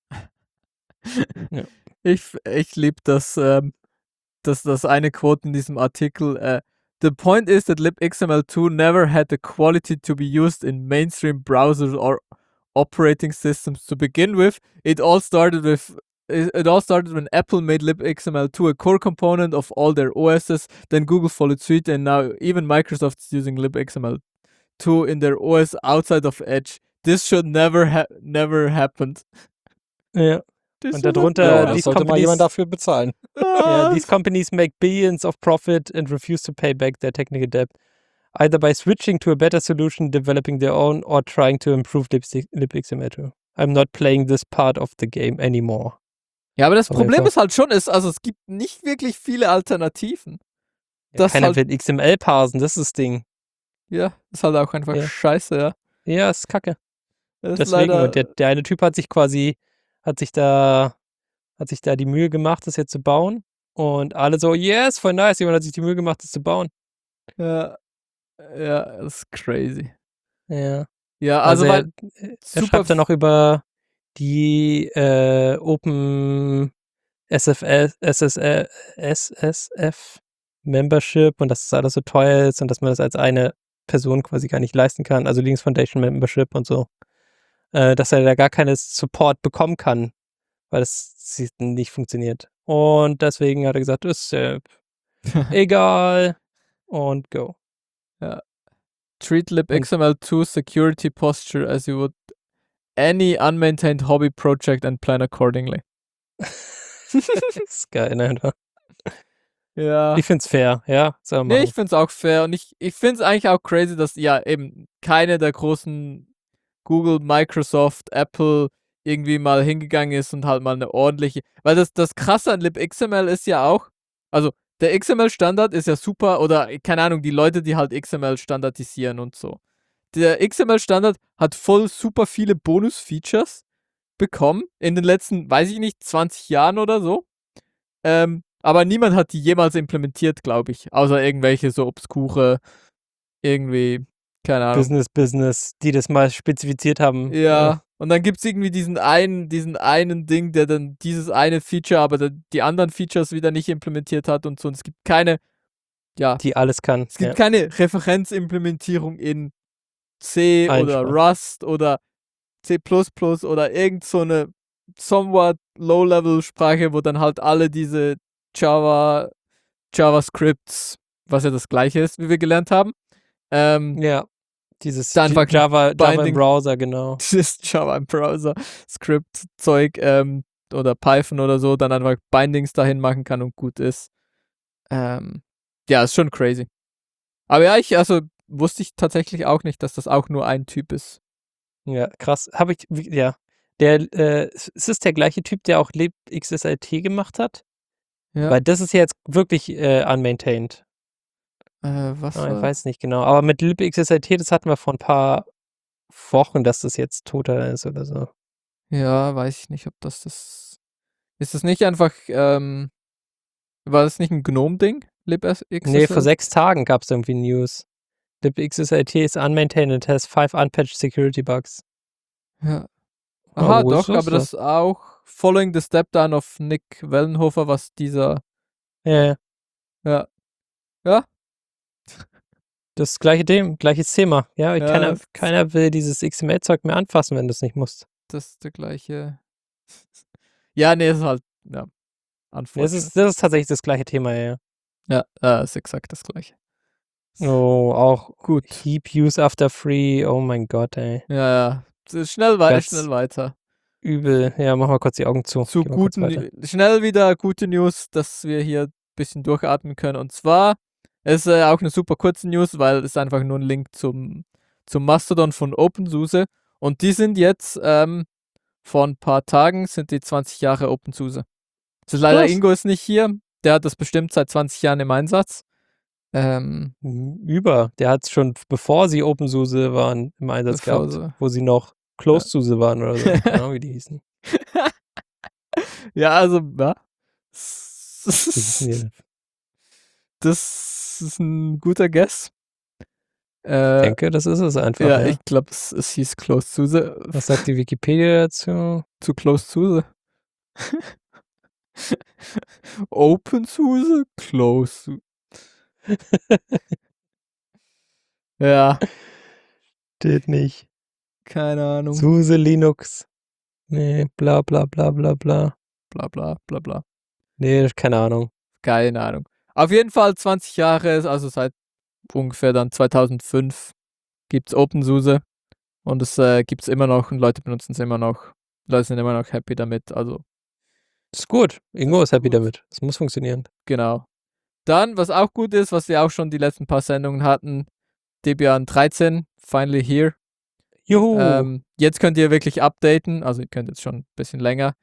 Ja. Ich liebe das eine Quote in diesem Artikel. The point is that libxml2 never had the quality to be used in mainstream browsers or operating systems to begin with. It all started when Apple made libxml2 a core component of all their OSs, then Google followed suit, and now even Microsoft is using libxml2 in their OS outside of Edge. This should never happened. Ja, Und darunter, Ja, das these sollte mal companies, jemand dafür bezahlen. yeah, these companies make billions of profit and refuse to pay back their technical debt, either by switching to a better solution, developing their own, or trying to improve libxml2. I'm not playing this part of the game anymore. Ja, aber das Auf Problem jeden ist halt schon, also es gibt nicht wirklich viele Alternativen. Ja, Das keiner halt, will XML parsen, das ist das Ding. ja, ist halt auch einfach Ja. scheiße, ja. Ja, ist kacke. Das ist Deswegen, leider, und der eine Typ hat sich da die Mühe gemacht, das jetzt zu bauen. Und alle so, yes, voll nice, jemand hat sich die Mühe gemacht, das zu bauen. ja, das ist crazy. Ja. Ja, also er weil super schreibt dann noch über die Open SSF Membership und dass das alles so teuer ist und dass man das als eine Person quasi gar nicht leisten kann, also Linux Foundation Membership und so, dass er da gar keinen Support bekommen kann, weil das nicht funktioniert. Und deswegen hat er gesagt, ist egal und go. Ja. Treat libxml2 security posture as you would any unmaintained hobby project and plan accordingly. Das ist geil, ne? Ja. Ich find's fair, ja. Soll Nee, machen. ich find's auch fair und ich find's eigentlich auch crazy, dass ja eben keine der großen Google, Microsoft, Apple irgendwie mal hingegangen ist und halt mal eine ordentliche, weil das Krasse an libxml ist ja auch, also der XML-Standard ist ja super oder keine Ahnung, die Leute, die halt XML standardisieren und so. Der XML-Standard hat voll super viele Bonus-Features bekommen in den letzten, weiß ich nicht, 20 Jahren oder so. Aber niemand hat die jemals implementiert, glaube ich. Außer irgendwelche so obskure, irgendwie, keine Ahnung. Business, die das mal spezifiziert haben. Ja, und dann gibt es irgendwie diesen einen Ding, der dann dieses eine Feature, aber die anderen Features wieder nicht implementiert hat und so. Und es gibt keine, ja, Die alles kann. es gibt keine Referenzimplementierung in C oder Einfach. Rust oder C++ oder irgend so eine somewhat Low-Level-Sprache, wo dann halt alle diese JavaScripts, was ja das gleiche ist, wie wir gelernt haben. Ja, dieses Da einfach Java im Binding- Browser, genau. Dieses Java im Browser Script-Zeug oder Python oder so, dann einfach Bindings dahin machen kann und gut ist. Ja, ist schon crazy. Aber ja, wusste ich tatsächlich auch nicht, dass das auch nur ein Typ ist. Ja, krass. Ja. Es ist der gleiche Typ, der auch libxSLT gemacht hat. Ja. Weil das ist ja jetzt wirklich unmaintained. Was? Ich weiß nicht genau. Aber mit libxSLT, das hatten wir vor ein paar Wochen, dass das jetzt toter ist oder so. Ja, weiß ich nicht, ob das. Ist das nicht einfach, war das nicht ein GNOME-Ding? libxSL? Nee, vor 6 Tagen gab es irgendwie News. libxSLT is unmaintained and has 5 unpatched security bugs. Ja. Aha, wo doch, ist das aber das auch Following the Step Down of Nick Wellenhofer, was dieser. Ja. Ja. Ja? Das gleiches Thema. Ja, Ja, keiner will dieses XML-Zeug mehr anfassen, wenn du es nicht musst. das ist der gleiche. Ja, nee, ist halt, ja. Das ist tatsächlich das gleiche Thema, ja. Ja, ist exakt das gleiche. Oh, auch Gut. Heap Use After Free. Oh mein Gott, ey. Ja. Schnell weiter. Übel. Ja, mach mal kurz die Augen zu. Zu Geh mal kurz weiter. schnell wieder gute News, dass wir hier ein bisschen durchatmen können. Und zwar ist auch eine super kurze News, weil es einfach nur ein Link zum Mastodon von OpenSUSE. Und die sind jetzt, vor ein paar Tagen sind die 20 Jahre OpenSUSE. Das ist leider, Krass. Ingo ist nicht hier. Der hat das bestimmt seit 20 Jahren im Einsatz. Der hat es schon, bevor sie OpenSUSE waren, im Einsatz gehabt, wo sie noch ClosedSUSE waren oder so. Genau, wie die hießen. Ja, also, ja. Das ist ein guter Guess. Ich denke, das ist es einfach. Ja, Ja. ich glaube, es hieß ClosedSUSE. Was sagt die Wikipedia dazu? Zu ClosedSUSE? OpenSUSE? ClosedSUSE. Ja. Steht nicht. Keine Ahnung. SUSE Linux. Nee, bla bla bla bla bla. Bla bla bla bla. Nee, keine Ahnung. Keine Ahnung. Auf jeden Fall 20 Jahre, also seit ungefähr dann 2005 gibt's OpenSUSE und es gibt's immer noch und Leute benutzen es immer noch. Leute sind immer noch happy damit, also Ist gut. Ingo Das ist ist happy gut. damit. Das muss funktionieren. Genau. Dann, was auch gut ist, was wir auch schon die letzten paar Sendungen hatten, Debian 13, finally here. Juhu. Jetzt könnt ihr wirklich updaten, also ihr könnt jetzt schon ein bisschen länger.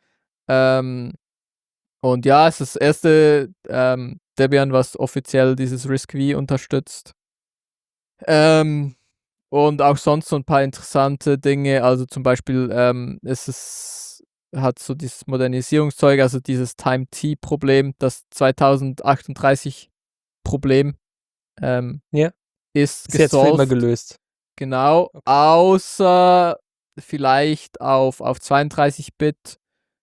Und ja, es ist das erste Debian, was offiziell dieses RISC-V unterstützt. Und auch sonst so ein paar interessante Dinge, also zum Beispiel hat so dieses Modernisierungszeug, also dieses Time-T-Problem, das 2038 Problem Ja. ist Ist jetzt für immer gesolved. gelöst. Genau, außer vielleicht auf 32-Bit.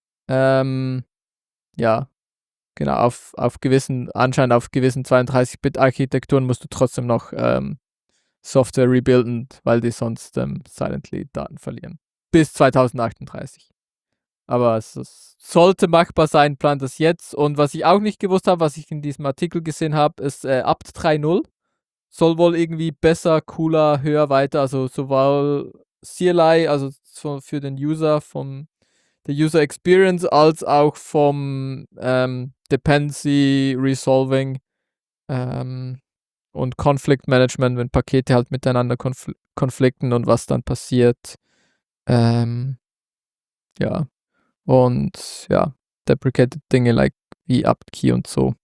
Ja, genau, anscheinend auf gewissen 32-Bit-Architekturen musst du trotzdem noch Software rebuilden, weil die sonst silently Daten verlieren. Bis 2038. Aber es sollte machbar sein, plant das jetzt. Und was ich auch nicht gewusst habe, was ich in diesem Artikel gesehen habe, ist apt 3.0. Soll wohl irgendwie besser, cooler, höher, weiter, also sowohl CLI, also für den User, der User Experience, als auch vom Dependency Resolving und Conflict Management, wenn Pakete halt miteinander konflikten und was dann passiert. Ja. Und ja, deprecated Dinge wie apt-key und so.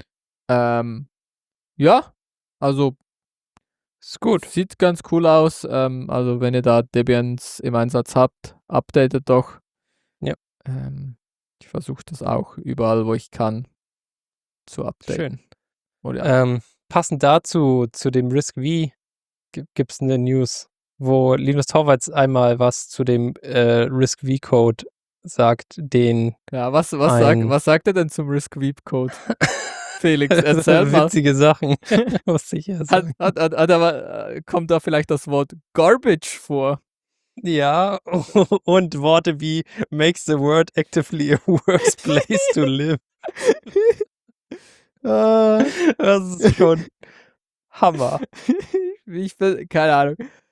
Ja, also Ist gut. sieht ganz cool aus. Also wenn ihr da Debians im Einsatz habt, updatet doch. Ja. Ich versuche das auch überall, wo ich kann, zu updaten. Schön. Oder Passend dazu, zu dem RISC-V, gibt es eine News, wo Linus Torvalds einmal was zu dem RISC-V-Code sagt, den ja, was sagt er denn zum RISC-V-Code? Felix, erzähl mal. witzige Sachen, muss ich ja sagen. Kommt da vielleicht das Wort Garbage vor? Ja, und Worte wie makes the world actively a worse place to live. Das ist schon Hammer. Keine Ahnung.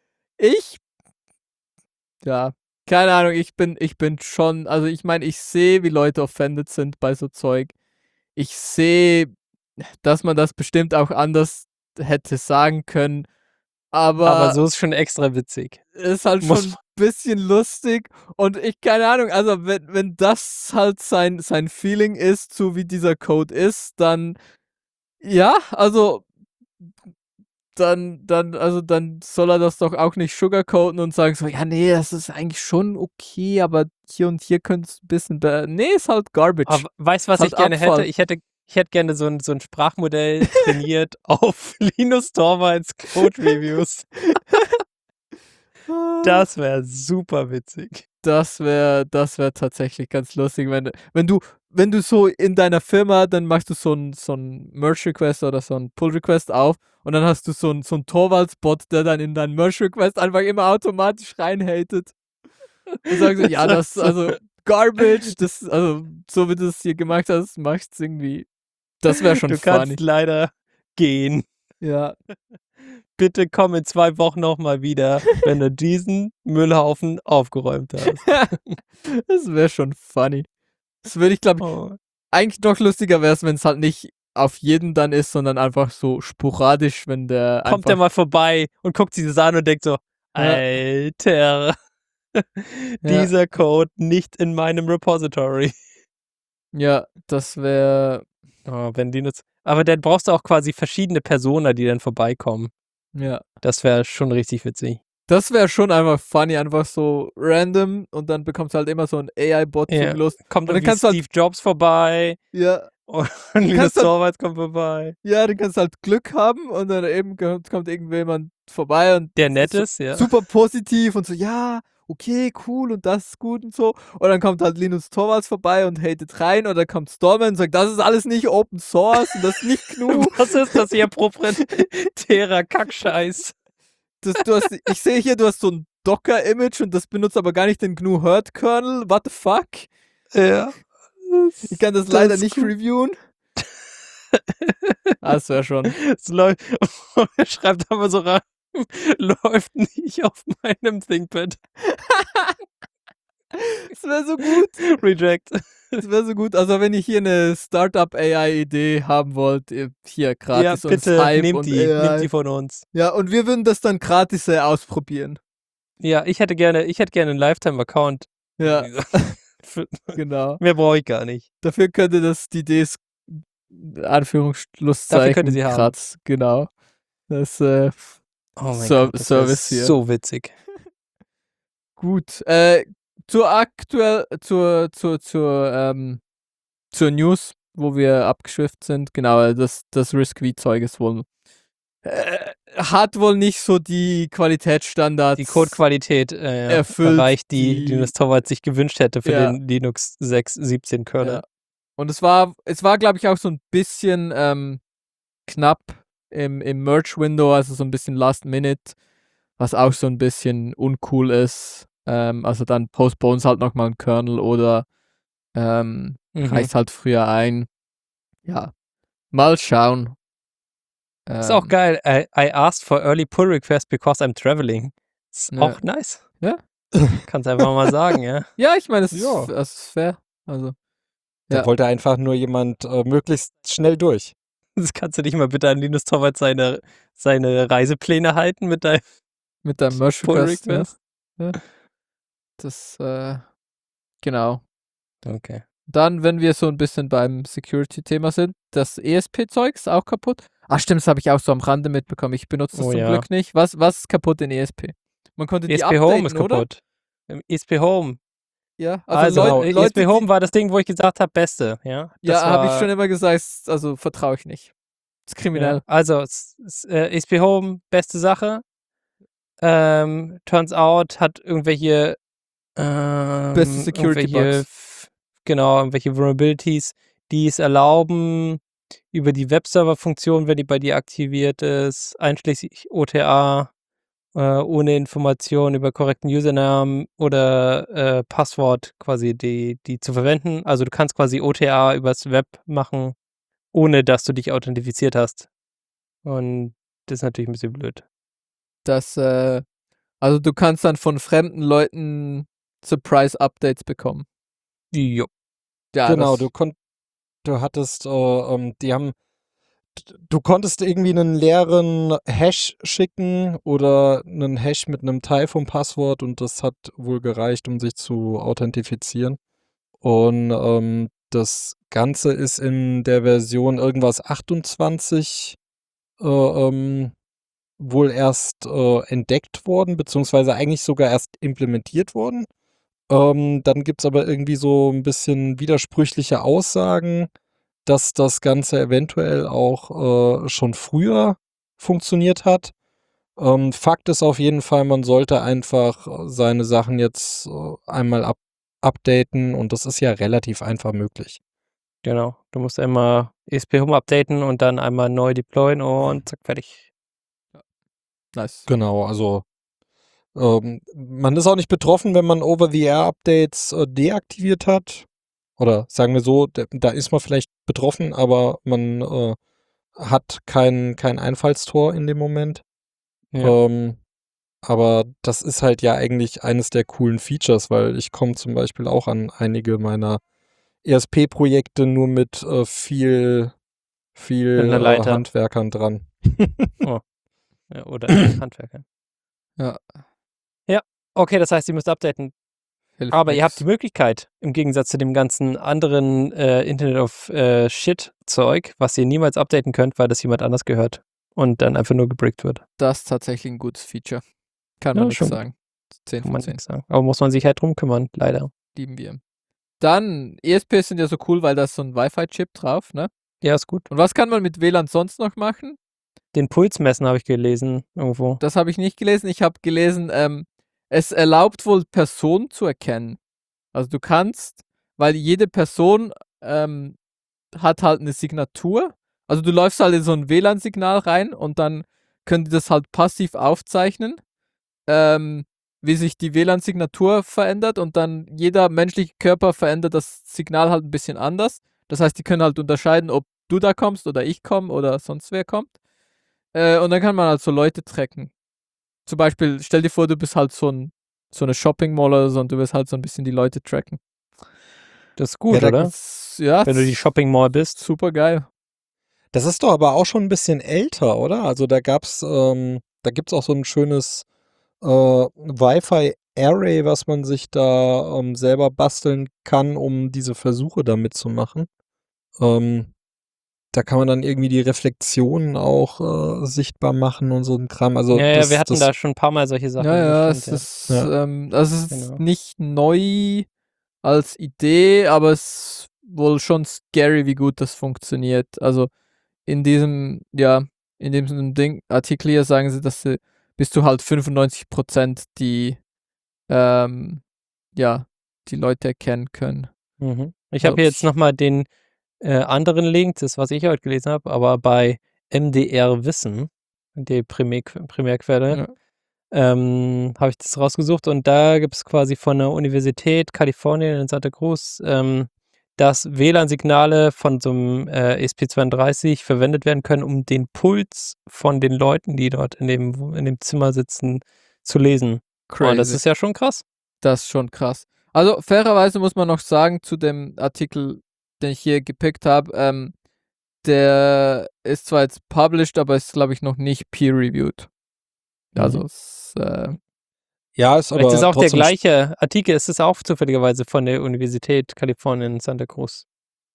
Keine Ahnung, ich bin schon, also ich meine, ich sehe, wie Leute offended sind bei so Zeug. Ich sehe, dass man das bestimmt auch anders hätte sagen können, Aber so ist schon extra witzig. ist halt schon ein bisschen lustig und keine Ahnung, also wenn das halt sein Feeling ist, so wie dieser Code ist, dann ja, also dann soll er das doch auch nicht sugarcoaten und sagen so, ja, nee, das ist eigentlich schon okay, aber hier und hier könnte es ein bisschen nee, ist halt Garbage. Aber weißt du, was Ist ich halt gerne Abfall. hätte? Ich hätte gerne so ein Sprachmodell trainiert auf Linus Torvalds Code-Reviews. Das wäre super witzig. Das wäre tatsächlich ganz lustig, wenn du so in deiner Firma, dann machst du so ein Merge-Request oder so ein Pull-Request auf und dann hast du so ein Torvalds-Bot, der dann in deinen Merge-Request einfach immer automatisch reinhatet. Und sagst so, ja, das, also Garbage, also so wie du es hier gemacht hast, macht's irgendwie, das wäre schon Du funny. kannst leider gehen. Ja. Bitte komm in 2 Wochen nochmal wieder, wenn du diesen Müllhaufen aufgeräumt hast. Das wäre schon funny. Das würde ich, glaube ich, Oh. eigentlich noch lustiger wäre es, wenn es halt nicht auf jeden dann ist, sondern einfach so sporadisch, wenn der Kommt der mal vorbei und guckt sich das an und denkt so, Alter, dieser Code nicht in meinem Repository. Ja, das wäre, Oh, wenn Linus. Aber dann brauchst du auch quasi verschiedene Personen, die dann vorbeikommen. ja. Das wäre schon richtig witzig. Das wäre schon einfach funny, einfach so random und dann bekommst du halt immer so ein AI-Bot Ja. zugelost. Kommt Und dann irgendwie kannst du halt- Steve Jobs vorbei Ja, und Linus kannst halt- Torvalds kommt vorbei. ja, dann kannst du halt Glück haben und dann eben kommt irgendjemand vorbei und Der nett so ist, ja. super positiv und so, ja, okay, cool und das ist gut und so. Und dann kommt halt Linus Torvalds vorbei und hatet rein oder kommt Storman und sagt, das ist alles nicht Open Source und das ist nicht GNU. Was ist das hier, proprietärer Kackscheiß? Ich sehe hier, du hast so ein Docker-Image und das benutzt aber gar nicht den GNU-Hurt-Kernel. What the fuck? Ja. Ich kann das leider nicht reviewen. Das wäre schon. Es läuft. Und er schreibt aber so rein, läuft nicht auf meinem ThinkPad. Das wäre so gut. Reject. Das wäre so gut. Also wenn ihr hier eine Startup-AI-Idee haben wollt, hier Ja, gratis und bitte Hype nehmt und die AI. von uns. Ja, und wir würden das dann gratis ausprobieren. Ja, ich hätte gerne einen Lifetime-Account. Ja, genau. Mehr brauche ich gar nicht. Dafür könnte das die Ds Dafür Anführungsschlusszeichen könnte sie haben. kratz. Genau. Das Oh mein Gott, das wär Service hier. so witzig. Gut. Zur News, wo wir abgeschwifft sind. Genau, das Risk-V-Zeug ist wohl hat wohl nicht so die Qualitätsstandards. Die Codequalität erfüllt erreicht, die die- Linus Torvalds sich gewünscht hätte für Ja. den Linux 6.17 Kernel. Ja. Und es war, glaube ich, auch so ein bisschen knapp im Merge-Window, also so ein bisschen Last Minute, was auch so ein bisschen uncool ist. Also dann postpones halt nochmal einen Kernel oder reicht halt früher ein. Ja, mal schauen. Ist auch geil. I asked for early pull request because I'm traveling. Ist Ja. auch nice. Ja. Kannst einfach mal sagen, ja. Ja, ich meine, das Ja. ist fair. Also, Da Ja. wollte einfach nur jemand möglichst schnell durch. Das kannst du nicht mal bitte an Linus Torvalds seine Reisepläne halten mit deinem mit deinem Merge Pull Request. Request? Ja. Das, genau. Okay. Dann, wenn wir so ein bisschen beim Security-Thema sind, das ESP-Zeug ist auch kaputt. Ach stimmt, das habe ich auch so am Rande mitbekommen. Ich benutze das Oh zum ja. Glück nicht. Was ist kaputt in ESP? Man konnte die ESP updaten, Home ist oder? kaputt. ESP Home. Ja, Also, Leute, ESP Home war das Ding, wo ich gesagt habe, Beste. Ja, ja, habe ich war- schon immer gesagt, also vertraue ich nicht. Ist kriminell. Ja. Also, ESP Home, beste Sache. Turns out, hat irgendwelche Beste Security irgendwelche Vulnerabilities, die es erlauben, über die Webserver-Funktion, wenn die bei dir aktiviert ist, einschließlich OTA, ohne Information über korrekten Usernamen oder Passwort quasi die zu verwenden. Also du kannst quasi OTA übers Web machen, ohne dass du dich authentifiziert hast. Und das ist natürlich ein bisschen blöd. Das, also du kannst dann von fremden Leuten Surprise-Updates bekommen. Jo. Ja, Genau, das, du hattest, du konntest irgendwie einen leeren Hash schicken oder einen Hash mit einem Teil vom Passwort und das hat wohl gereicht, um sich zu authentifizieren. Und das Ganze ist in der Version irgendwas 28 wohl erst entdeckt worden, beziehungsweise eigentlich sogar erst implementiert worden. Dann gibt es aber irgendwie so ein bisschen widersprüchliche Aussagen, dass das Ganze eventuell auch schon früher funktioniert hat. Fakt ist auf jeden Fall, man sollte einfach seine Sachen jetzt einmal updaten und das ist ja relativ einfach möglich. Genau. Du musst einmal ESP Home updaten und dann einmal neu deployen und zack, fertig. nice. Genau, also man ist auch nicht betroffen, wenn man Over-the-Air-Updates deaktiviert hat. Oder sagen wir so, da ist man vielleicht betroffen, aber man hat kein Einfallstor in dem Moment. Ja. Aber das ist halt ja eigentlich eines der coolen Features, weil ich komme zum Beispiel auch an einige meiner ESP-Projekte nur mit viel einer Leiter. Handwerkern dran. Ja, oder Handwerker. Ja. Ja, okay, das heißt, ihr müsst updaten. Hilft Aber ihr habt nix. die Möglichkeit, im Gegensatz zu dem ganzen anderen Internet of Shit-Zeug, was ihr niemals updaten könnt, weil das jemand anders gehört und dann einfach nur gebrickt wird. Das ist tatsächlich ein gutes Feature. Kann Ja, man nichts schon. sagen. 10 Kann von man 10. nichts sagen. Aber muss man sich halt drum kümmern, leider. Lieben wir. Dann, ESPs sind ja so cool, weil da ist so ein Wi-Fi-Chip drauf, ne? Ja, ist gut. Und was kann man mit WLAN sonst noch machen? Den Puls messen habe ich gelesen irgendwo. Das habe ich nicht gelesen. Ich habe gelesen, es erlaubt wohl Personen zu erkennen. Also du kannst, weil jede Person hat halt eine Signatur. Also du läufst halt in so ein WLAN-Signal rein und dann können die das halt passiv aufzeichnen, wie sich die WLAN-Signatur verändert und dann jeder menschliche Körper verändert das Signal halt ein bisschen anders. Das heißt, die können halt unterscheiden, ob du da kommst oder ich komme oder sonst wer kommt. Und dann kann man halt so Leute tracken. Zum Beispiel, stell dir vor, du bist halt so eine Shopping Mall oder so und du wirst halt so ein bisschen die Leute tracken. Das ist gut, Ja, oder? Ja, Wenn du die Shopping Mall bist. super geil. Das ist doch aber auch schon ein bisschen älter, oder? Also da gibt's auch so ein schönes Wi-Fi-Array, was man sich da selber basteln kann, um diese Versuche damit zu machen. Da kann man dann irgendwie die Reflexionen auch sichtbar machen und so ein Kram. Also Ja, wir hatten das da schon ein paar Mal solche Sachen. Ja, das es stimmt, ist, Ja. also es ist Genau. nicht neu als Idee, aber es ist wohl schon scary, wie gut das funktioniert. Also in diesem Artikel hier sagen sie, dass sie bis zu halt 95% die Leute erkennen können. Mhm. Ich habe hier jetzt nochmal den anderen Link, das, was ich heute gelesen habe, aber bei MDR Wissen, die Primärquelle, Ja. habe ich das rausgesucht und da gibt es quasi von der Universität Kalifornien in Santa Cruz, dass WLAN-Signale von so einem ESP32 verwendet werden können, um den Puls von den Leuten, die dort in dem Zimmer sitzen, zu lesen. Crazy. Und das ist ja schon krass. Das ist schon krass. Also fairerweise muss man noch sagen zu dem Artikel, den ich hier gepickt habe, der ist zwar jetzt published, aber ist, glaube ich, noch nicht peer-reviewed. Also ja, ist Vielleicht aber ist auch der trotzdem gleiche Artikel, ist es auch zufälligerweise von der Universität Kalifornien in Santa Cruz.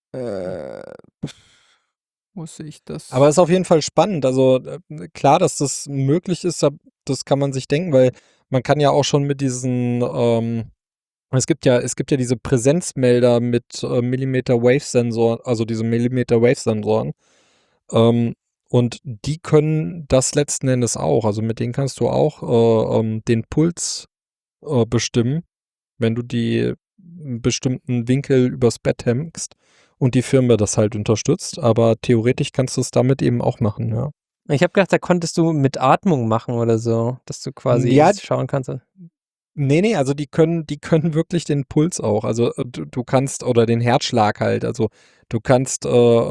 wo sehe ich das? Aber es ist auf jeden Fall spannend. Also klar, dass das möglich ist, das kann man sich denken, weil man kann ja auch schon mit diesen, es gibt ja diese Präsenzmelder mit Millimeter-Wave-Sensoren, also diese Millimeter-Wave-Sensoren. Und die können das letzten Endes auch. Also mit denen kannst du auch den Puls bestimmen, wenn du die einen bestimmten Winkel übers Bett hängst und die Firma das halt unterstützt. Aber theoretisch kannst du es damit eben auch machen, ja. Ich habe gedacht, da konntest du mit Atmung machen oder so, dass du quasi Ja. schauen kannst. Nee, also die können wirklich den Puls auch. Also du kannst, oder den Herzschlag halt. Also du kannst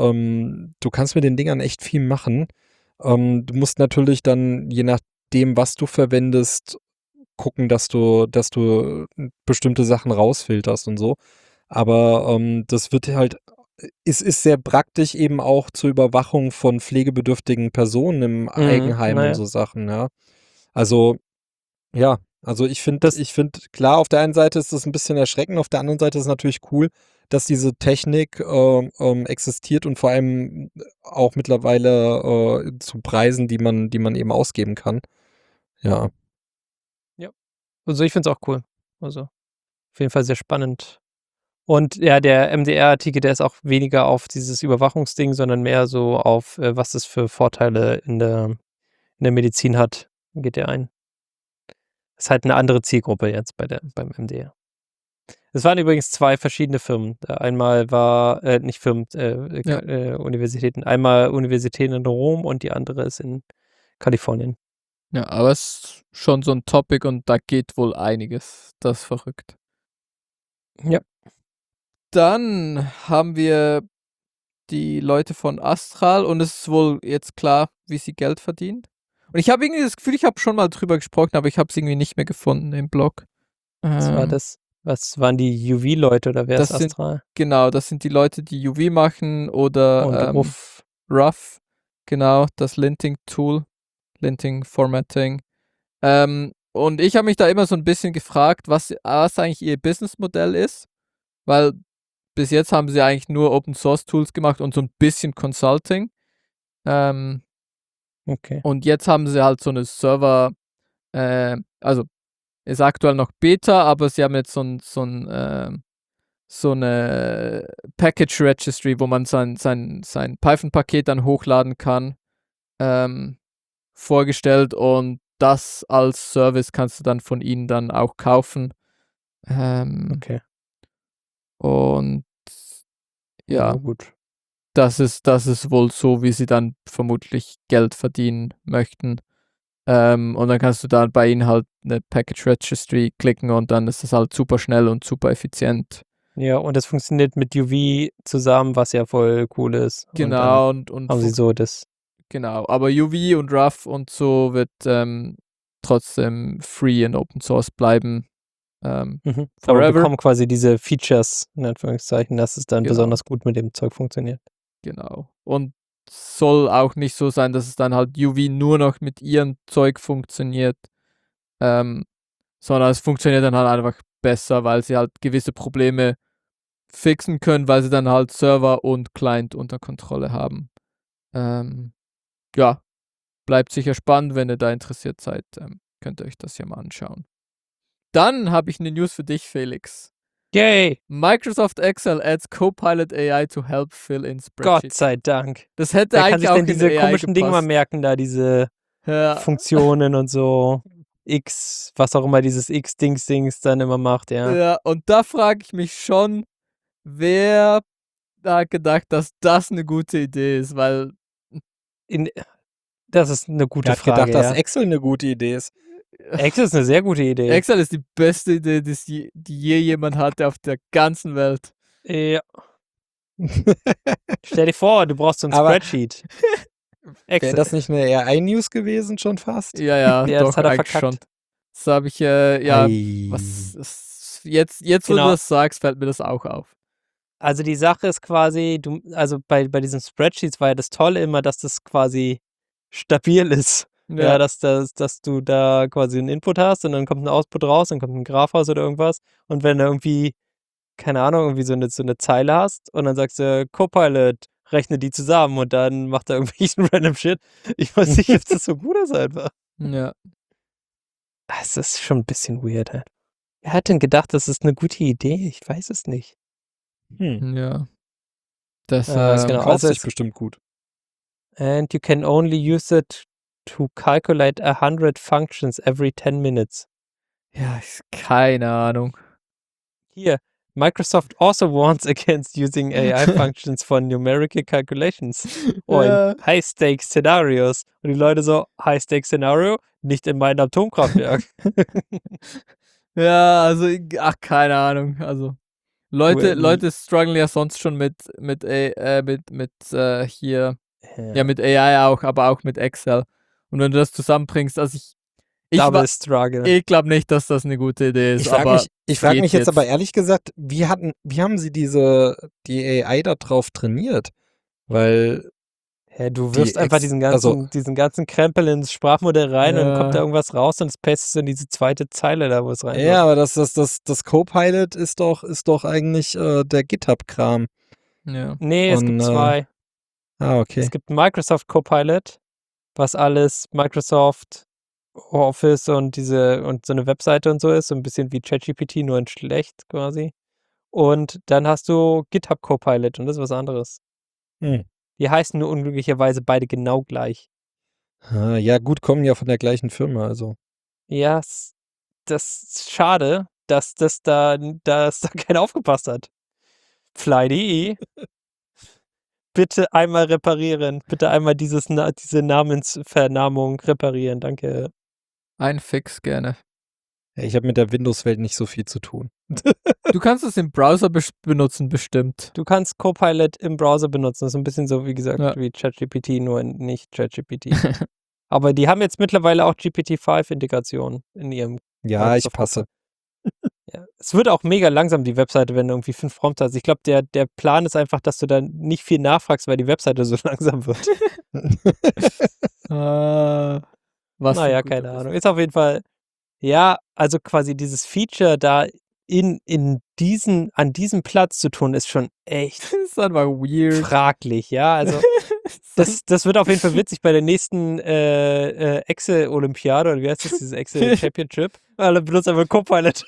mit den Dingern echt viel machen. Du musst natürlich dann, je nachdem, was du verwendest, gucken, dass du bestimmte Sachen rausfilterst und so. Aber das wird halt, es ist sehr praktisch eben auch zur Überwachung von pflegebedürftigen Personen im Eigenheim naja. und so Sachen, ja. Also, ja, also ich finde, klar, auf der einen Seite ist das ein bisschen erschreckend, auf der anderen Seite ist es natürlich cool, dass diese Technik existiert und vor allem auch mittlerweile zu Preisen, die man eben ausgeben kann. Ja. Also ich finde es auch cool. Also auf jeden Fall sehr spannend. Und ja, der MDR-Artikel, der ist auch weniger auf dieses Überwachungsding, sondern mehr so auf, was das für Vorteile in der Medizin hat, geht der ein. Ist halt eine andere Zielgruppe jetzt beim MDR. Es waren übrigens 2 verschiedene Firmen. Einmal war, nicht Firmen, Universitäten. Einmal Universitäten in Rom und die andere ist in Kalifornien. Ja, aber es ist schon so ein Topic und da geht wohl einiges. Das ist verrückt. Ja. Dann haben wir die Leute von Astral und es ist wohl jetzt klar, wie sie Geld verdienen. Und ich habe irgendwie das Gefühl, ich habe schon mal drüber gesprochen, aber ich habe es irgendwie nicht mehr gefunden im Blog. Was war das? Was waren die UV-Leute oder wer ist Astral? Genau, das sind die Leute, die UV machen oder Und Rough, genau, das Linting-Tool, Linting-Formatting. Und ich habe mich da immer so ein bisschen gefragt, was eigentlich ihr Businessmodell ist, weil bis jetzt haben sie eigentlich nur Open-Source-Tools gemacht und so ein bisschen Consulting. Okay. Und jetzt haben sie halt so eine Server, also ist aktuell noch Beta, aber sie haben jetzt so eine Package Registry, wo man sein Python-Paket dann hochladen kann, vorgestellt und das als Service kannst du dann von ihnen dann auch kaufen. Okay. Und ja, gut. das ist wohl so, wie sie dann vermutlich Geld verdienen möchten. Und dann kannst du dann bei ihnen halt eine Package Registry klicken und dann ist das halt super schnell und super effizient. Ja, und das funktioniert mit UV zusammen, was ja voll cool ist. Genau, und haben sie so das. Genau, aber UV und Rough und so wird trotzdem free in Open Source bleiben. Aber wir forever. bekommen quasi diese Features, in Anführungszeichen, dass es dann Genau. besonders gut mit dem Zeug funktioniert. Genau. Und soll auch nicht so sein, dass es dann halt UV nur noch mit ihrem Zeug funktioniert, sondern es funktioniert dann halt einfach besser, weil sie halt gewisse Probleme fixen können, weil sie dann halt Server und Client unter Kontrolle haben. Ja, bleibt sicher spannend, wenn ihr da interessiert seid, könnt ihr euch das ja mal anschauen. Dann habe ich eine News für dich, Felix. Yay! Microsoft Excel adds Copilot AI to help fill in Gott spreadsheets. sei Dank. Das hätte Wer kann eigentlich sich auch denn in diese AI komischen Dinge mal gepasst. merken, da diese Ja. Funktionen und so X, was auch immer dieses X-Dings dann immer macht, ja. Ja, und da frage ich mich schon, wer da hat gedacht, dass das eine gute Idee ist, weil Das ist eine gute Wer hat Frage, gedacht, dass ja. Excel eine gute Idee ist? Excel ist eine sehr gute Idee. Excel ist die beste Idee, die je jemand hatte auf der ganzen Welt. Ja. Stell dir vor, du brauchst so ein Aber- Spreadsheet. Wäre Excel. das nicht eine AI-News gewesen schon fast? Ja, Ja, doch, das hat er eigentlich verkackt. schon. Das habe ich, ja, Ei. jetzt wo Genau. du das sagst, fällt mir das auch auf. Also die Sache ist quasi, also bei diesen Spreadsheets war ja das Tolle immer, dass das quasi stabil ist. Ja, dass du da quasi einen Input hast und dann kommt ein Output raus, dann kommt ein Graph raus oder irgendwas. Und wenn du irgendwie, keine Ahnung, irgendwie so eine Zeile hast und dann sagst du, Copilot, rechne die zusammen und dann macht er irgendwelchen random Shit. Ich weiß nicht, ob das so gut ist einfach. Ja. Es ist schon ein bisschen weird halt. Wer hat denn gedacht, das ist eine gute Idee? Ich weiß es nicht. Ja. Das, genau. Kauft Also sich es- bestimmt gut. And you can only use it to calculate 100 functions every 10 minutes. ja, ist keine Ahnung. Hier, Microsoft also warns against using AI functions for numerical calculations or Ja. in high-stakes scenarios. Und die Leute so, High-stakes-Scenario? Nicht in meinem Atomkraftwerk. Ja, also, keine Ahnung. Also, Leute strugglen ja sonst schon mit hier, ja, mit AI auch, aber auch mit Excel. Und wenn du das zusammenbringst, also Double Struggle. ich glaube nicht, dass das eine gute Idee ist. Ich frage aber mich, geht jetzt aber ehrlich gesagt, wie haben sie die AI da drauf trainiert? Weil, Ja, du wirfst einfach Ex- diesen also- ganzen Krempel ins Sprachmodell rein und dann kommt da Ja. irgendwas raus und das pastest du in diese zweite Zeile da, wo es rein ja, aber das Copilot ist doch eigentlich der GitHub-Kram. Ja. Nee, es Und, gibt zwei. Ah, okay. Es gibt Microsoft Copilot, was alles Microsoft Office und so eine Webseite und so ist, so ein bisschen wie ChatGPT, nur in schlecht quasi. Und dann hast du GitHub Copilot und das ist was anderes. Hm. Die heißen nur unglücklicherweise beide genau gleich. Ah, ja, gut, kommen ja von der gleichen Firma, also. Ja, das ist schade, dass da keiner aufgepasst hat. Fly.de. Bitte einmal reparieren. Bitte einmal diese Namensvernamung reparieren. Danke. Ein Fix gerne. Ja, ich habe mit der Windows-Welt nicht so viel zu tun. Du kannst es im Browser benutzen, bestimmt. Du kannst Copilot im Browser benutzen. Das ist ein bisschen so, wie gesagt, Ja. wie ChatGPT, nur nicht ChatGPT. Aber die haben jetzt mittlerweile auch GPT-5-Integration in ihrem Ja, ich Microsoft passe. Ja. Es wird auch mega langsam, die Webseite, wenn du irgendwie 5 Prompts hast. Ich glaube, der Plan ist einfach, dass du dann nicht viel nachfragst, weil die Webseite so langsam wird. Was für ein Naja, guter keine Ahnung. Business. Ist auf jeden Fall, ja, also quasi dieses Feature da an diesem Platz zu tun, ist schon echt Das ist einfach weird. fraglich, ja. Also das wird auf jeden Fall witzig bei der nächsten Excel-Olympiade, oder wie heißt das, dieses Excel-Championship. Alle benutzen einfach Copilot.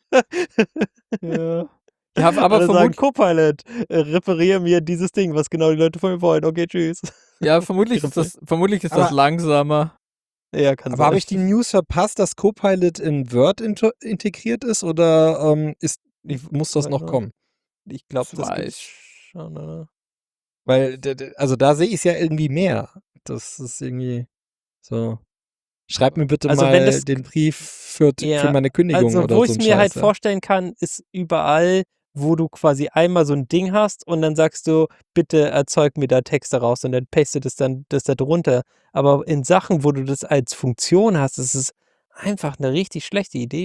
Ja. Ja, aber Alle sagen, vermutlich, Copilot, repariere mir dieses Ding, was genau die Leute von mir wollen. Okay, tschüss. ja, vermutlich ist das Aber- langsamer. Ja, kann Aber sein. habe ich die News verpasst, dass Copilot in Word integriert ist oder muss das noch weiß kommen? Ich glaube, das Weiß. gibt's schon, oder? Weil, also da sehe ich es ja irgendwie mehr. Das ist irgendwie so. Schreib mir bitte Also mal wenn das- den Brief für Ja, meine Kündigung Also, oder wo so ich ein mir halt Scheiß, ja. vorstellen kann, ist überall, wo du quasi einmal so ein Ding hast und dann sagst du, bitte erzeug mir da Texte raus und dann pastet das da drunter. Aber in Sachen, wo du das als Funktion hast, ist es einfach eine richtig schlechte Idee.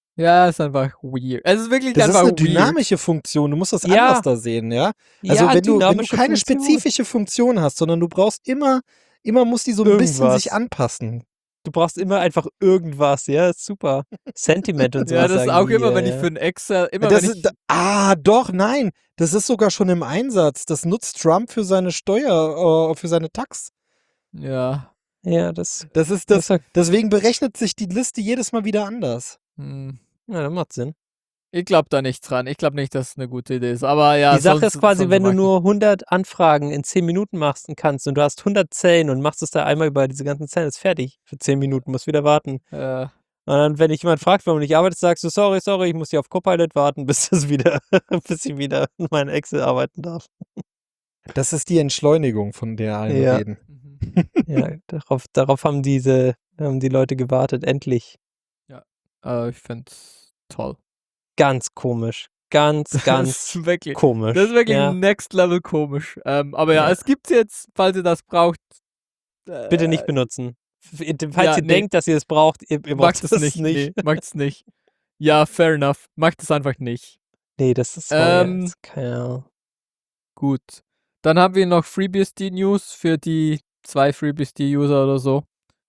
Ja, ist einfach weird. Es ist wirklich Das ist einfach eine weird. dynamische Funktion. Du musst das Ja. anders da sehen, ja? Also Ja, wenn du dynamische keine Funktion. spezifische Funktion hast, sondern du brauchst immer muss die so ein bisschen Irgendwas. sich anpassen. Du brauchst immer einfach irgendwas, ja, ist super. Sentiment und sowas Ja, das ist sagen auch die, immer, wenn ja. ich für ein Excel, immer Das wenn ist, ich, doch, nein. Das ist sogar schon im Einsatz. Das nutzt Trump für seine Steuer, für seine Tax. ja, Ja, das Deswegen berechnet sich die Liste jedes Mal wieder anders. hm. ja, das macht Sinn. Ich glaube da nicht dran. Ich glaube nicht, dass es eine gute Idee ist. Aber ja, Die Sache sonst- ist quasi, sonst wenn du mag ich- nur 100 Anfragen in 10 Minuten machen kannst und du hast 100 Zellen und machst es da einmal über diese ganzen Zellen, ist fertig. Für 10 Minuten, musst wieder warten. Und dann, wenn dich jemand fragt, warum du nicht arbeitest, sagst du, sorry, ich muss hier auf Copilot warten, bis ich wieder in meinen Excel arbeiten darf. Das ist die Entschleunigung, von der alle Ja. reden. Mhm. Ja, darauf haben die Leute gewartet, endlich. Ich finde es toll. Ganz komisch. Ganz Das ist wirklich, komisch. das ist wirklich ja. next level komisch. Aber ja, Ja. es gibt's jetzt, falls ihr das braucht. Bitte nicht benutzen. Falls ja, ihr nee. denkt, dass ihr es braucht, ihr braucht Macht es nicht. Nee, macht es nicht. Ja, fair enough. Macht es einfach nicht. Nee, das ist keine Ahnung. Gut. Dann haben wir noch FreeBSD News für die 2 FreeBSD-User oder so.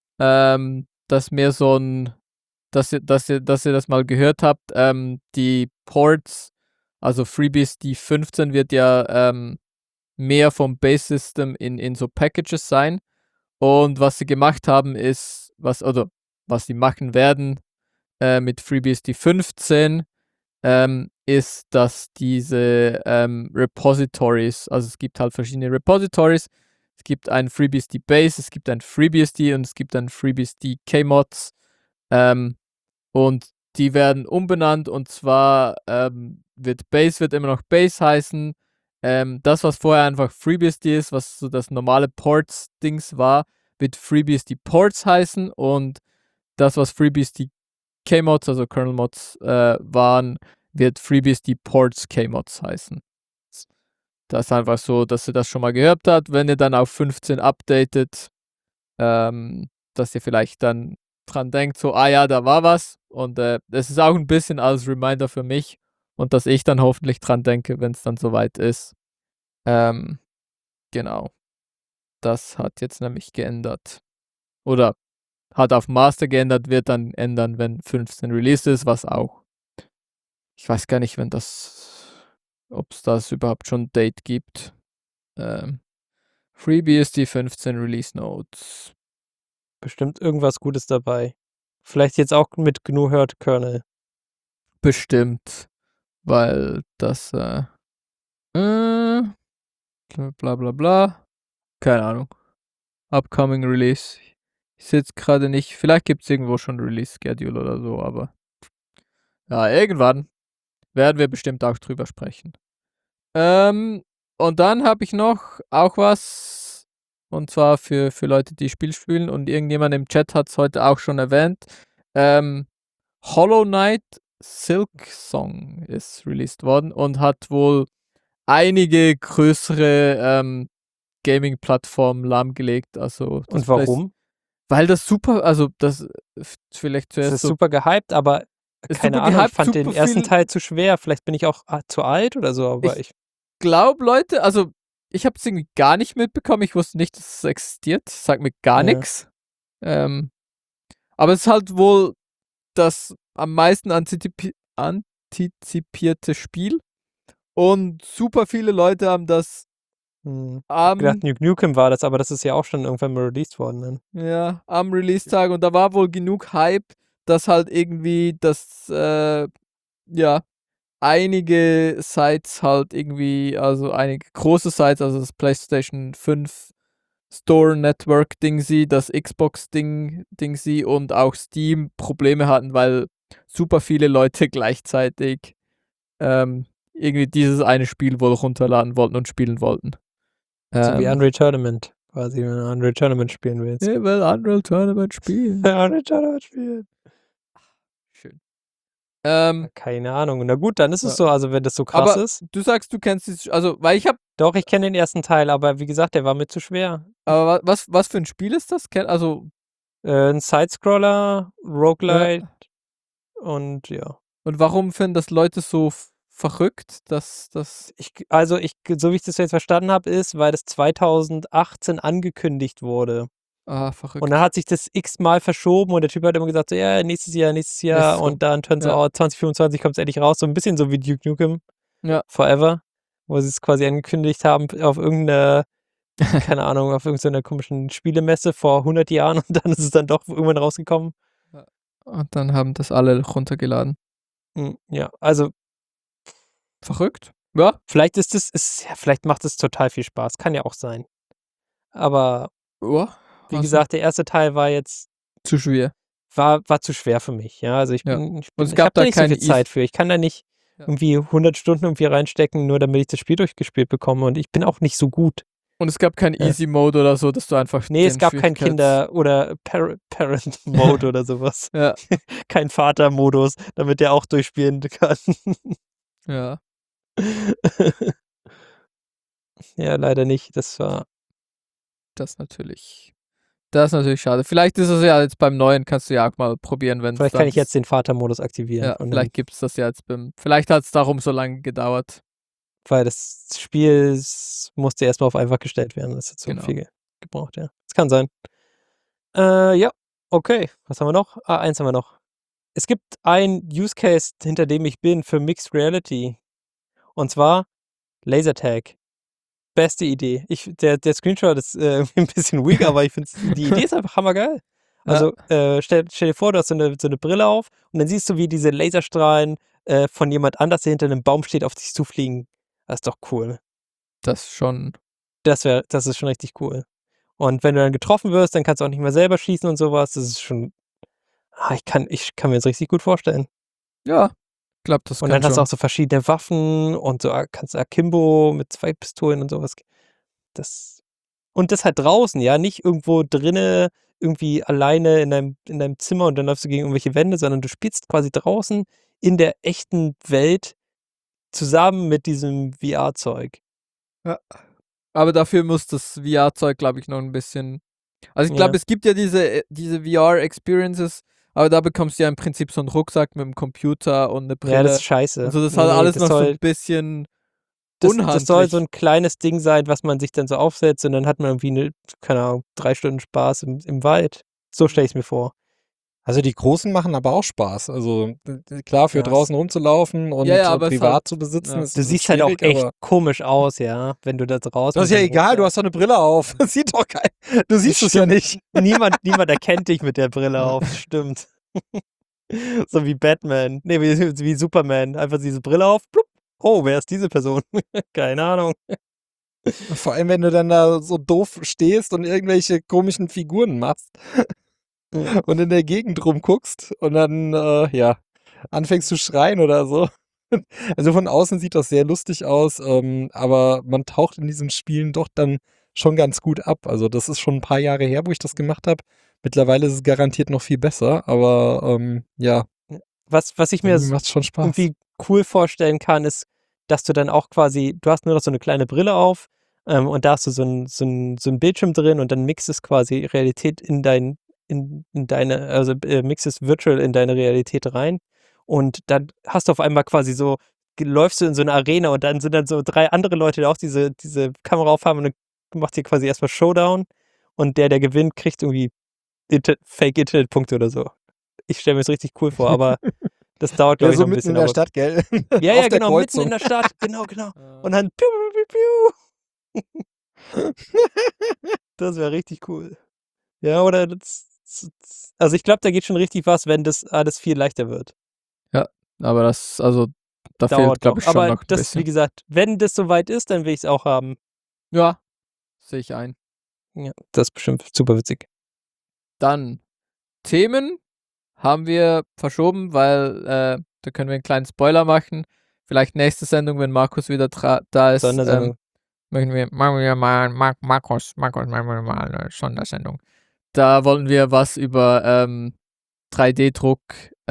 Das ist mehr so ein, dass ihr das mal gehört habt. Die Ports, also FreeBSD 15 wird ja mehr vom Base System in so Packages sein. Und was sie gemacht haben ist, was sie machen werden mit FreeBSD 15, ist, dass diese Repositories, also es gibt halt verschiedene Repositories, es gibt ein FreeBSD Base, es gibt ein FreeBSD und es gibt ein FreeBSD Kmods und die werden umbenannt und zwar wird Base immer noch Base heißen. Das, was vorher einfach FreeBSD ist, was so das normale Ports-Dings war, wird FreeBSD Ports heißen und das, was FreeBSD Kmods, also Kernel Mods waren, wird FreeBSD Ports Kmods heißen. Das ist einfach so, dass ihr das schon mal gehört habt. Wenn ihr dann auf 15 updatet, dass ihr vielleicht dann dran denkt, so, ja, da war was. Und das ist auch ein bisschen als Reminder für mich und dass ich dann hoffentlich dran denke, wenn es dann soweit ist. Genau. Das hat jetzt nämlich geändert. Oder hat auf Master geändert, wird dann ändern, wenn 15 released ist, was auch. Ich weiß gar nicht, ob es das überhaupt schon ein Date gibt. FreeBSD 15 Release Notes. Bestimmt irgendwas Gutes dabei. Vielleicht jetzt auch mit GNU Hurt Kernel. Bestimmt. Weil das bla bla bla. Keine Ahnung. Upcoming Release. Ich sehe jetzt gerade nicht. Vielleicht gibt es irgendwo schon Release Schedule oder so, aber ja, irgendwann werden wir bestimmt auch drüber sprechen. Und dann habe ich noch auch was, und zwar für Leute, die Spiel spielen, und irgendjemand im Chat hat es heute auch schon erwähnt. Hollow Knight Silksong ist released worden und hat wohl einige größere Gaming-Plattformen lahmgelegt. Also Und warum? weil das super, also das vielleicht Es zuerst ist so super gehypt, aber Ist keine super Ahnung, gehypt, ich fand den super ersten viel- Teil zu schwer. Vielleicht bin ich auch zu alt oder so, aber ich glaube, Leute, also ich habe es irgendwie gar nicht mitbekommen. Ich wusste nicht, dass es existiert. Sagt mir gar Ja. nichts. Aber es ist halt wohl das am meisten antizipierte Spiel. Und super viele Leute haben das gedacht, Duke Nukem war das, aber das ist ja auch schon irgendwann mal released worden. Dann. am Release-Tag. Und da war wohl genug Hype, dass halt irgendwie einige Sites halt irgendwie, also einige große Sites, also das PlayStation 5 Store Network Dingsy, das Xbox Dingsy und auch Steam Probleme hatten, weil super viele Leute gleichzeitig irgendwie dieses eine Spiel wohl runterladen wollten und spielen wollten. So wie Unreal Tournament, quasi, wenn du Unreal Tournament spielen willst. Ich will Unreal Tournament spielen. Unreal Tournament spielen. Schön. Keine Ahnung. Na gut, dann ist es Ja. so, also wenn das so krass Aber ist. du sagst, du kennst es, also, weil ich habe, Doch, ich kenne den ersten Teil, aber wie gesagt, der war mir zu schwer. aber was für ein Spiel ist das? Also, Ein Sidescroller, Roguelite, Und ja. Und warum finden das Leute so verrückt, dass das. So wie ich das jetzt verstanden habe, ist, weil das 2018 angekündigt wurde. Verrückt. Und dann hat sich das x-mal verschoben und der Typ hat immer gesagt, so, ja, nächstes Jahr Ist so. und dann turns Ja. out, 2025 kommt es endlich raus. So ein bisschen so wie Duke Nukem Ja. Forever, wo sie es quasi angekündigt haben auf irgendeine, keine Ahnung, auf irgendeiner komischen Spielemesse vor 100 Jahren und dann ist es dann doch irgendwann rausgekommen. Und dann haben das alle runtergeladen. Ja, also Verrückt? Ja. vielleicht vielleicht macht es total viel Spaß. Kann ja auch sein. Aber Ja. wie Also, gesagt, der erste Teil war jetzt, zu schwer. war zu schwer für mich. Ja, also ich Ja. bin, Und es ich gab habe da da nicht so keine viel Zeit für. Ich kann da nicht Ja. irgendwie 100 Stunden irgendwie reinstecken, nur damit ich das Spiel durchgespielt bekomme. Und ich bin auch nicht so gut. Und es gab keinen Ja. Easy Mode oder so, dass du einfach. Nee, es den gab kein Schwierigkeits- Kinder- oder Parent-Mode oder sowas. Ja. Kein Vater-Modus, damit der auch durchspielen kann. Ja. Ja, leider nicht. Das war. Das ist natürlich schade. Vielleicht ist es ja jetzt beim neuen, kannst du ja auch mal probieren, wenn Vielleicht kann ich jetzt den Vater-Modus aktivieren. Ja, und vielleicht gibt es das ja jetzt vielleicht hat es darum so lange gedauert. weil das Spiel musste erstmal auf einfach gestellt werden. Das hat so Genau. viel gebraucht, ja. Das kann sein. Ja, okay. Was haben wir noch? Eins haben wir noch. Es gibt ein Use Case, hinter dem ich bin, für Mixed Reality. Und zwar Lasertag. Beste Idee. Der Screenshot ist ein bisschen weak, aber ich finde, die Idee ist einfach hammergeil. Also stell dir vor, du hast so eine Brille auf und dann siehst du, wie diese Laserstrahlen von jemand anders, der hinter einem Baum steht, auf dich zufliegen. Das ist doch cool. Das schon. Das ist schon richtig cool. Und wenn du dann getroffen wirst, dann kannst du auch nicht mehr selber schießen und sowas. Das ist schon. Ich kann mir das richtig gut vorstellen. Ja, ich glaube, das Und kann dann hast du schon. auch so verschiedene Waffen und so kannst du Akimbo mit 2 Pistolen und sowas. Und das halt draußen, ja, nicht irgendwo drinne, irgendwie alleine in deinem Zimmer und dann läufst du gegen irgendwelche Wände, sondern du spielst quasi draußen in der echten Welt zusammen mit diesem VR-Zeug. Ja. Aber dafür muss das VR-Zeug, glaube ich, noch ein bisschen. Also ich glaube, Ja. es gibt ja diese VR-Experiences, aber da bekommst du ja im Prinzip so einen Rucksack mit einem Computer und eine Brille. Ja, das ist scheiße. Also das hat alles das noch so soll, ein bisschen das unhandlich. soll so ein kleines Ding sein, was man sich dann so aufsetzt und dann hat man irgendwie keine Ahnung, 3 Stunden Spaß im Wald. So stelle ich es mir vor. Also die Großen machen aber auch Spaß. Also klar, für Ja, draußen rumzulaufen und Ja, aber es privat halt- zu besitzen, ja. ist Du siehst halt auch schwierig, echt aber komisch aus, ja, wenn du da draußen. das ist ja mit dem egal, du Rucksack- hast doch eine Brille auf. Das sieht doch kein. Du siehst es ja nicht. Niemand erkennt dich mit der Brille auf, stimmt. So wie Batman. Nee, wie Superman. Einfach diese Brille auf. Plupp. Oh, wer ist diese Person? Keine Ahnung. Vor allem, wenn du dann da so doof stehst und irgendwelche komischen Figuren machst und in der Gegend rumguckst und dann, anfängst zu schreien oder so. Also von außen sieht das sehr lustig aus, aber man taucht in diesen Spielen doch dann schon ganz gut ab. Also das ist schon ein paar Jahre her, wo ich das gemacht habe. Mittlerweile ist es garantiert noch viel besser, aber ja, Was ich mir irgendwie macht's schon Spaß. irgendwie cool vorstellen kann, ist, dass du dann auch quasi, du hast nur noch so eine kleine Brille auf und da hast du so ein Bildschirm drin und dann mixt es quasi Realität in deine, also mixt es virtual in deine Realität rein und dann hast du auf einmal quasi so, läufst du in so eine Arena und dann sind dann so 3 andere Leute, die auch diese Kamera aufhaben und dann macht ihr quasi erstmal Showdown und der gewinnt, kriegt irgendwie Fake-Internet-Punkte oder so. Ich stelle mir das richtig cool vor, aber das dauert, glaube Ja, ich, so noch ein mitten bisschen. in der aber- Stadt, gell? Ja, Auf der genau, mitten Kreuzung. in der Stadt. Genau. Und dann piu, piu, piu, piu. Das wäre richtig cool. Ja, oder also ich glaube, da geht schon richtig was, wenn das alles viel leichter wird. Aber da fehlt, Dauert glaube noch. ich, schon Aber noch ein das, bisschen. wie gesagt, wenn das soweit ist, dann will ich es auch haben. Ja, sehe ich ein. Ja, das ist bestimmt super witzig. Dann Themen haben wir verschoben, weil da können wir einen kleinen Spoiler machen. Vielleicht nächste Sendung, wenn Markus wieder da ist, Sondersendung. machen wir mal Markus machen wir mal eine Sondersendung. Da wollen wir was über 3D-Druck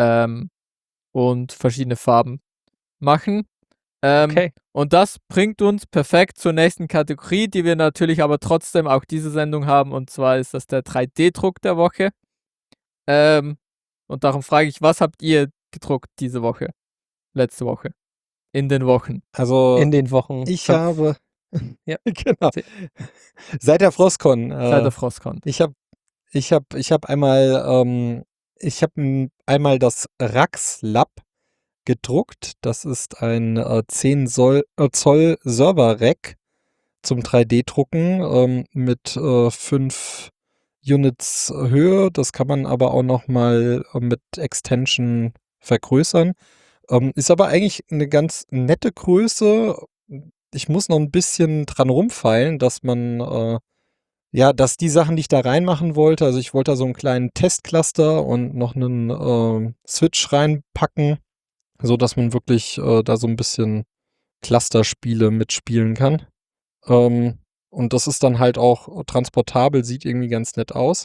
und verschiedene Farben machen. Okay. Und das bringt uns perfekt zur nächsten Kategorie, die wir natürlich aber trotzdem auch diese Sendung haben. Und zwar ist das der 3D-Druck der Woche. Und darum frage ich, was habt ihr gedruckt diese Woche? Letzte Woche? In den Wochen? Also In den Wochen. ich habe Ja. genau seit der Frostcon. Seit der Frostcon. Ich habe einmal einmal das Rax-Lab gedruckt. Das ist ein 10 Zoll Server-Rack zum 3D-Drucken mit 5 Units Höhe. Das kann man aber auch noch mal mit Extension vergrößern. Ist aber eigentlich eine ganz nette Größe. Ich muss noch ein bisschen dran rumfeilen, dass man dass die Sachen, die ich da reinmachen wollte, also ich wollte da so einen kleinen Testcluster und noch einen Switch reinpacken, so dass man wirklich da so ein bisschen Clusterspiele mitspielen kann. Und das ist dann halt auch transportabel, sieht irgendwie ganz nett aus.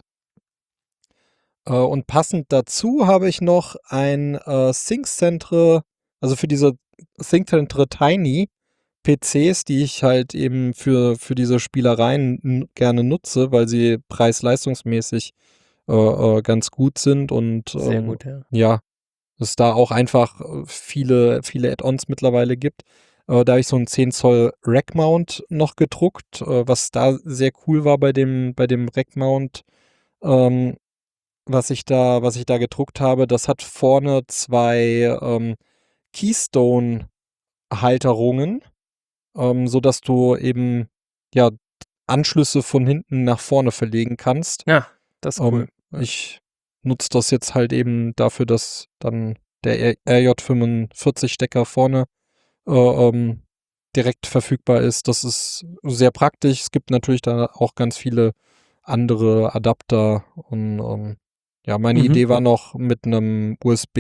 Und passend dazu habe ich noch ein ThinkCentre, also für diese ThinkCentre Tiny PCs, die ich halt eben für diese Spielereien gerne nutze, weil sie preis-leistungsmäßig ganz gut sind und Sehr gut, ja. ja, es da auch einfach viele Add-ons mittlerweile gibt. Da habe ich so einen 10 Zoll Rack-Mount noch gedruckt, was da sehr cool war bei dem Rack-Mount, was ich da gedruckt habe. Das hat vorne 2 Keystone-Halterungen, sodass du eben ja Anschlüsse von hinten nach vorne verlegen kannst. Ja, das ist cool. Ich nutze das jetzt halt eben dafür, dass dann der RJ45-Stecker vorne direkt verfügbar ist. Das ist sehr praktisch. Es gibt natürlich da auch ganz viele andere Adapter und ja, meine Idee war noch mit einem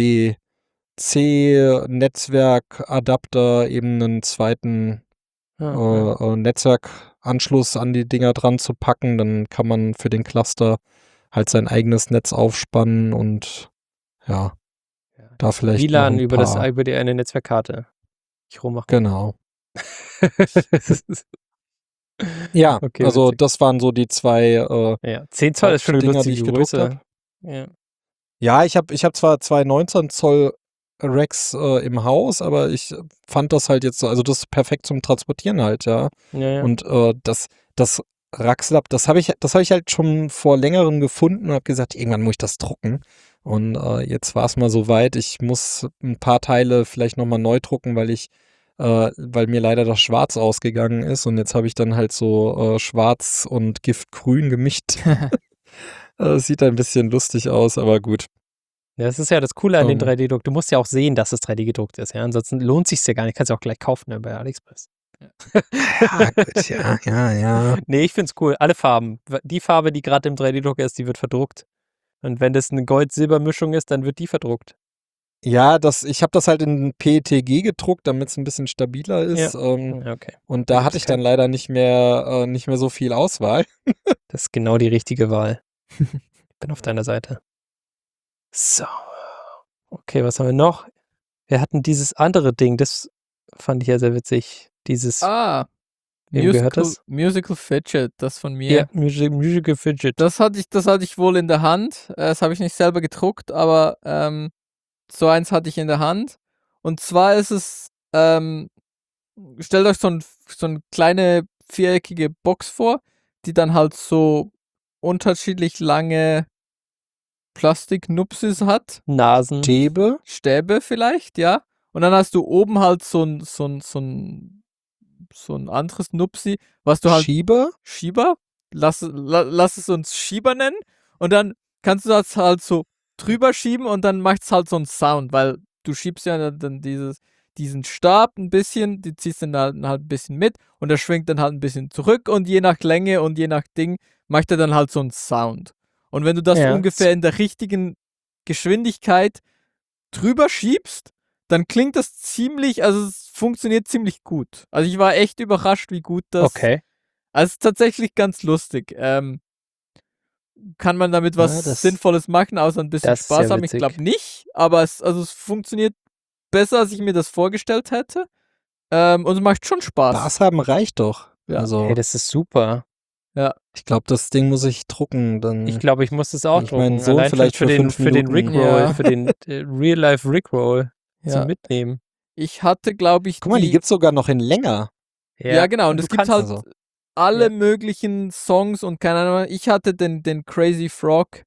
USB-C-Netzwerkadapter eben einen zweiten Netzwerkanschluss an die Dinger dran zu packen. Dann kann man für den Cluster halt sein eigenes Netz aufspannen und ja, da vielleicht WLAN noch ein über paar. über die eine Netzwerkkarte. Ich rummache. Genau. Ja, Okay, also witzig. das waren so die 2 Ja, 10 Zoll ist schon eine Hauptdinger, die lustige ich gedruckt Größe. habe. Ja. Ja, ich hab zwar 2 19 Zoll Racks im Haus, aber ich fand das halt jetzt so, also das ist perfekt zum Transportieren halt, ja. Ja. Und das Raxlab, das habe ich halt schon vor längerem gefunden und habe gesagt, irgendwann muss ich das drucken. Und jetzt war es mal so weit, ich muss ein paar Teile vielleicht nochmal neu drucken, weil mir leider das Schwarz ausgegangen ist und jetzt habe ich dann halt so Schwarz und Giftgrün gemischt. Sieht ein bisschen lustig aus, aber gut. Ja, das ist ja das Coole an den Ähm. 3D-Druck. Du musst ja auch sehen, dass es 3D gedruckt ist. Ja? Ansonsten lohnt es sich ja gar nicht. Kannst du auch gleich kaufen, ne, bei AliExpress. Ja, gut, ja. Nee, ich find's cool. Alle Farben. Die Farbe, die gerade im 3D-Drucker ist, die wird verdruckt. Und wenn das eine Gold-Silber-Mischung ist, dann wird die verdruckt. Ja, ich habe das halt in PETG gedruckt, damit es ein bisschen stabiler ist. Ja, okay. Und da hatte ich dann leider nicht mehr so viel Auswahl. Das ist genau die richtige Wahl. Ich bin auf deiner Seite. So. Okay, was haben wir noch? Wir hatten dieses andere Ding, das fand ich ja sehr witzig. Dieses, wem gehört das? Musical Fidget, das von mir. Ja, Musical Fidget. Das hatte ich wohl in der Hand. Das habe ich nicht selber gedruckt, aber so eins hatte ich in der Hand. Und zwar ist es, stellt euch so eine kleine viereckige Box vor, die dann halt so unterschiedlich lange Plastiknupsis hat. Nasen. Stäbe vielleicht, ja. Und dann hast du oben halt so ein anderes Nupsi, was du halt Schieber? Lass es uns Schieber nennen. Und dann kannst du das halt so drüber schieben und dann macht es halt so einen Sound, weil du schiebst ja dann diesen Stab ein bisschen, die ziehst dann halt ein bisschen mit und der schwingt dann halt ein bisschen zurück und je nach Länge und je nach Ding macht er dann halt so einen Sound. Und wenn du das ungefähr in der richtigen Geschwindigkeit drüber schiebst, dann klingt das also es funktioniert ziemlich gut. Also ich war echt überrascht, wie gut das. Okay. Also es ist tatsächlich ganz lustig. Kann man damit was Sinnvolles machen, außer ein bisschen Spaß haben? Ich glaube nicht, aber es funktioniert besser, als ich mir das vorgestellt hätte. Und es macht schon Spaß. Spaß haben reicht doch. Ja. Also. Hey, das ist super. Ich glaube, das Ding muss ich drucken. Dann Ich glaube, ich muss das auch ich meinen drucken. Sohn Allein schon vielleicht für für den, 5 für den Minuten. Rickroll, Ja. für den Real-Life Rickroll zum Ja. Mitnehmen. Ich hatte, glaube ich, Guck mal, die gibt's sogar noch in länger. Ja, genau. Und du es gibt kannst- halt also- alle Ja. möglichen Songs und keine Ahnung. Ich hatte den Crazy Frog.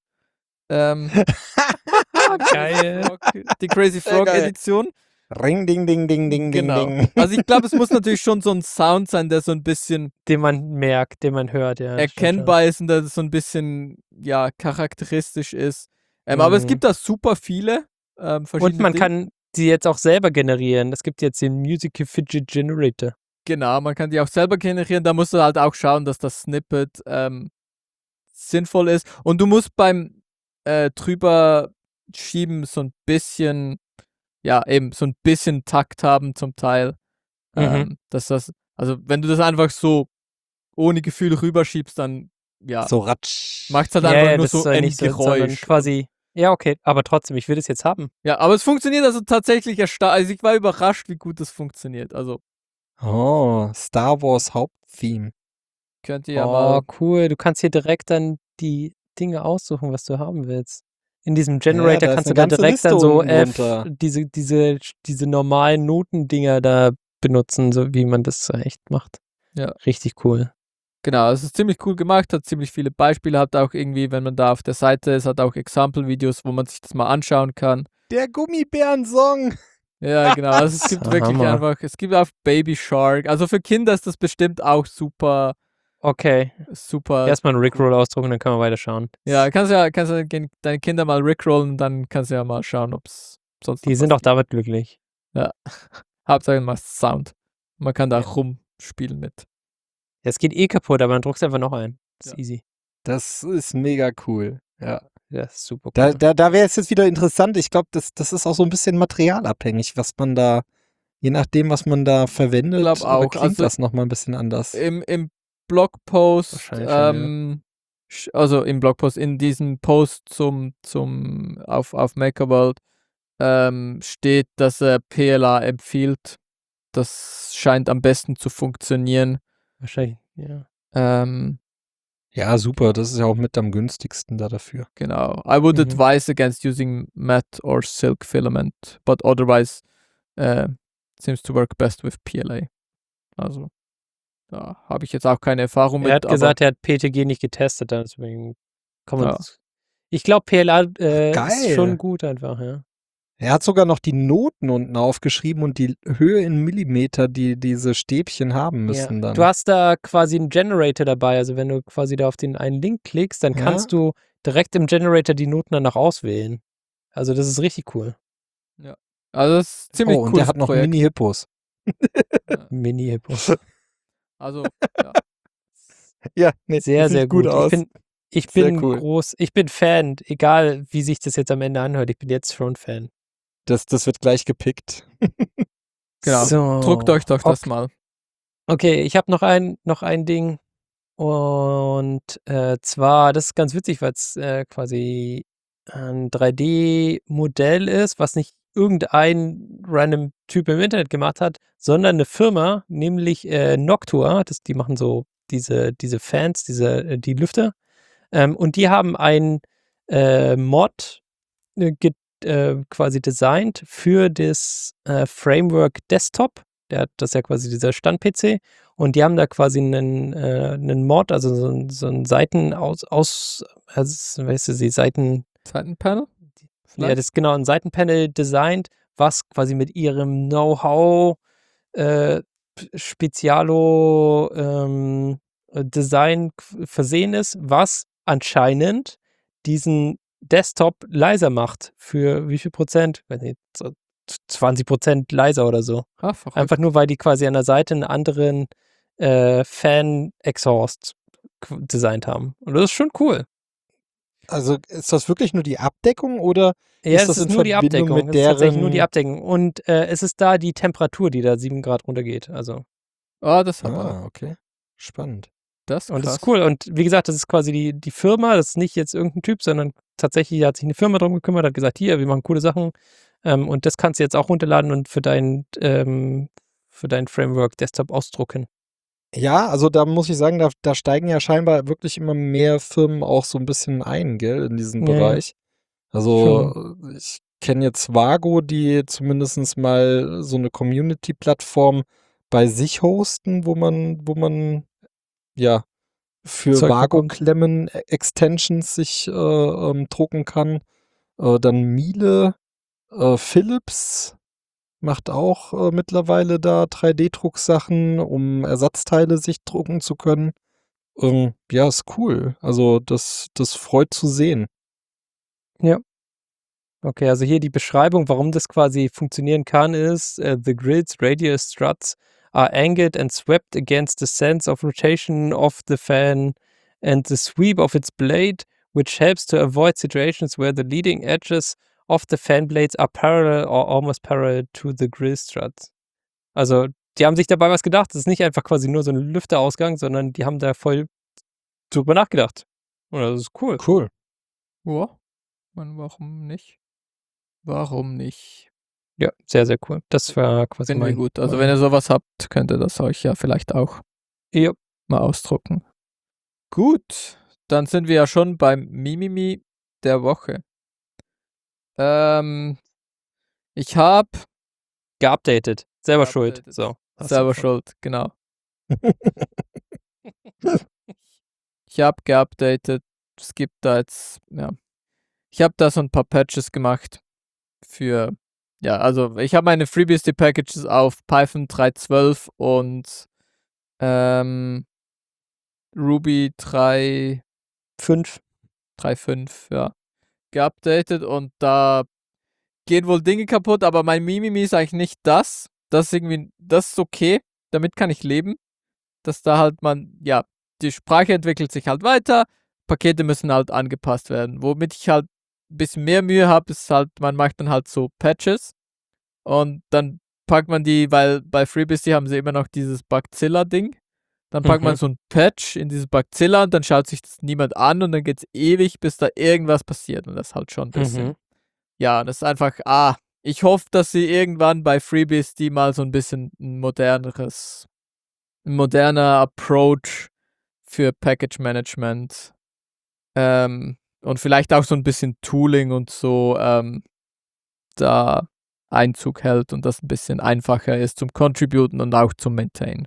Geil. Die Crazy Sehr Frog geil. Edition. Ring, ding, ding, ding, ding, Genau. ding, ding. Also ich glaube, es muss natürlich schon so ein Sound sein, der so ein bisschen Den man merkt, den man hört, ja. das stimmt schon. erkennbar ist und der so ein bisschen, ja, charakteristisch ist. Aber es Mhm. gibt da super viele verschiedene Und man Dinge. kann die jetzt auch selber generieren. Es gibt jetzt den Musical Fidget Generator. Genau, man kann die auch selber generieren. Da musst du halt auch schauen, dass das Snippet sinnvoll ist. Und du musst beim drüber schieben so ein bisschen, ja, eben so ein bisschen Takt haben zum Teil. Also wenn du das einfach so ohne Gefühl rüberschiebst, dann, ja, So ratsch. macht es halt Ja, einfach ja, nur das so soll ein nicht so, sondern Geräusch. quasi. Ja, okay, aber trotzdem, ich will das jetzt haben. Ja, aber es funktioniert also tatsächlich also ich war überrascht, wie gut das funktioniert. Also Oh, Star Wars Haupttheme. könnt ihr ja Oh, mal. cool. Du kannst hier direkt dann die Dinge aussuchen, was du haben willst. In diesem Generator da ist kannst du eine dann ganze direkt Liste dann so unten drunter. diese normalen Notendinger da benutzen, so wie man das echt macht. Ja. Richtig cool. Genau, es ist ziemlich cool gemacht, hat ziemlich viele Beispiele, hat auch irgendwie, wenn man da auf der Seite ist, hat auch Example-Videos, wo man sich das mal anschauen kann. Der Gummibären-Song. Ja, genau, also es gibt wirklich Hammer. einfach, es gibt auch Baby Shark. Also für Kinder ist das bestimmt auch super. Okay. Super. Erstmal einen Rickroll ausdrucken, dann können wir weiterschauen. Ja, kannst ja deine Kinder mal rickrollen, dann kannst du ja mal schauen, ob es sonst Die noch sind was auch damit glücklich. gibt. Hauptsache mal Sound. Man kann da Ja. rumspielen mit. Ja, es geht eh kaputt, aber dann druckst du einfach noch ein. Das ist easy. Das ist mega cool. Ja. Das ist super cool. Da wäre es jetzt wieder interessant. Ich glaube, das ist auch so ein bisschen materialabhängig, was man da, je nachdem, was man da verwendet, Glaub auch. klingt Also das nochmal ein bisschen anders. Im Blogpost, Wahrscheinlich schon, also im Blogpost, in diesem Post auf Makerworld steht, dass er PLA empfiehlt. Das scheint am besten zu funktionieren. Wahrscheinlich, ja. Ja, super. Das ist ja auch mit am günstigsten da dafür. Genau. I would Mhm. advise against using matte or silk filament, but otherwise seems to work best with PLA. Also, da habe ich jetzt auch keine Erfahrung mit. Er hat gesagt, er hat PTG nicht getestet, deswegen kann man Ja. das. Ich glaube, PLA ist geil. schon gut einfach, ja. Er hat sogar noch die Noten unten aufgeschrieben und die Höhe in Millimeter, die diese Stäbchen haben müssen Ja. dann. Du hast da quasi einen Generator dabei, also wenn du quasi da auf den einen Link klickst, dann Ja. kannst du direkt im Generator die Noten danach auswählen. Also das ist richtig cool. Also, das ist ziemlich und cool. der hat noch Mini-Hippos. Mini-Hippos. Also, ja. Ja, nee, Sehr, das sieht sehr gut. aus. Ich Sehr bin cool. ich bin Fan, egal wie sich das jetzt am Ende anhört, ich bin jetzt schon Fan. Das wird gleich gepickt. Genau. So. Druckt euch doch das mal. Okay, ich habe noch ein Ding und zwar, das ist ganz witzig, weil es quasi ein 3D-Modell ist, was nicht irgendein random Typ im Internet gemacht hat, sondern eine Firma, nämlich Noctua, die machen so diese Fans, die Lüfter, und die haben ein Mod quasi designt für das Framework Desktop. Das ist ja quasi dieser Stand-PC. Und die haben da quasi einen Mod, also so ein Seitenpanel, Seitenpanel? ja, das ist genau ein Seitenpanel designt, was quasi mit ihrem Know-how Spezialo Design versehen ist, was anscheinend diesen Desktop leiser macht. Für wie viel Prozent? Weiß nicht, so 20% leiser oder so. Ah, verrückt. Einfach nur, weil die quasi an der Seite einen anderen Fan-Exhaust designt haben. Und das ist schon cool. Also ist das wirklich nur die Abdeckung oder Ja, ist das es ist in nur die Verbindung Abdeckung. mit Es ist tatsächlich nur die deren- Abdeckung. Und es ist da die Temperatur, die da 7 Grad runtergeht. Also, Das ist aber okay. Spannend. das ist und das krass. ist cool. Und wie gesagt, das ist quasi die Firma, das ist nicht jetzt irgendein Typ, sondern tatsächlich hat sich eine Firma drum gekümmert, hat gesagt, hier, wir machen coole Sachen. Und das kannst du jetzt auch runterladen und für dein Framework Desktop ausdrucken. Ja, also da muss ich sagen, da steigen ja scheinbar wirklich immer mehr Firmen auch so ein bisschen ein, gell, in diesen Ja, ja. Bereich. Also ich kenne jetzt Vago, die zumindest mal so eine Community-Plattform bei sich hosten, wo man ja für Zeug bekommt. Vago-Klemmen Extensions sich drucken kann. Dann Miele, Philips macht auch mittlerweile da 3D-Drucksachen, um Ersatzteile sich drucken zu können. Ja, ist cool. Also das freut zu sehen. Ja. Okay, also hier die Beschreibung, warum das quasi funktionieren kann, ist: „The grill's radial struts are angled and swept against the sense of rotation of the fan and the sweep of its blade, which helps to avoid situations where the leading edges of the fan blades are parallel or almost parallel to the grill struts." Also, die haben sich dabei was gedacht. Das ist nicht einfach quasi nur so 'n Lüfterausgang, sondern die haben da voll drüber nachgedacht. Und das ist cool. Cool. Ja, warum nicht? Warum nicht? Ja, sehr, sehr cool. Das war quasi Finden wir mein gut. Also wenn ihr sowas habt, könnt ihr das euch ja vielleicht auch Ja. mal ausdrucken. Gut, dann sind wir ja schon beim Mimimi der Woche. Ich habe Geupdatet. Selber schuld. geupdatet. So. hast du Selber davon. schuld, genau. Ich habe geupdatet. Es gibt da jetzt, ja. Ich habe da so ein paar Patches gemacht für, ja, also ich habe meine FreeBSD-Packages auf Python 3.12 und Ruby 5. 3.5, ja, geupdatet und da gehen wohl Dinge kaputt, aber mein Mimimi ist eigentlich nicht das. Das ist irgendwie, das ist okay, damit kann ich leben. Dass da halt ja, die Sprache entwickelt sich halt weiter, Pakete müssen halt angepasst werden. Womit ich halt ein bisschen mehr Mühe habe, ist halt, man macht dann halt so Patches und dann packt man die, weil bei FreeBSD haben sie immer noch dieses Bugzilla-Ding. Dann packt man so ein Patch in dieses Bugzilla und dann schaut sich das niemand an und dann geht's ewig, bis da irgendwas passiert. Und das ist halt schon ein bisschen. Ja, das ist einfach, ich hoffe, dass sie irgendwann bei FreeBSD mal so ein bisschen ein moderner Approach für Package Management und vielleicht auch so ein bisschen Tooling und so da Einzug hält und das ein bisschen einfacher ist zum Contributen und auch zum Maintain.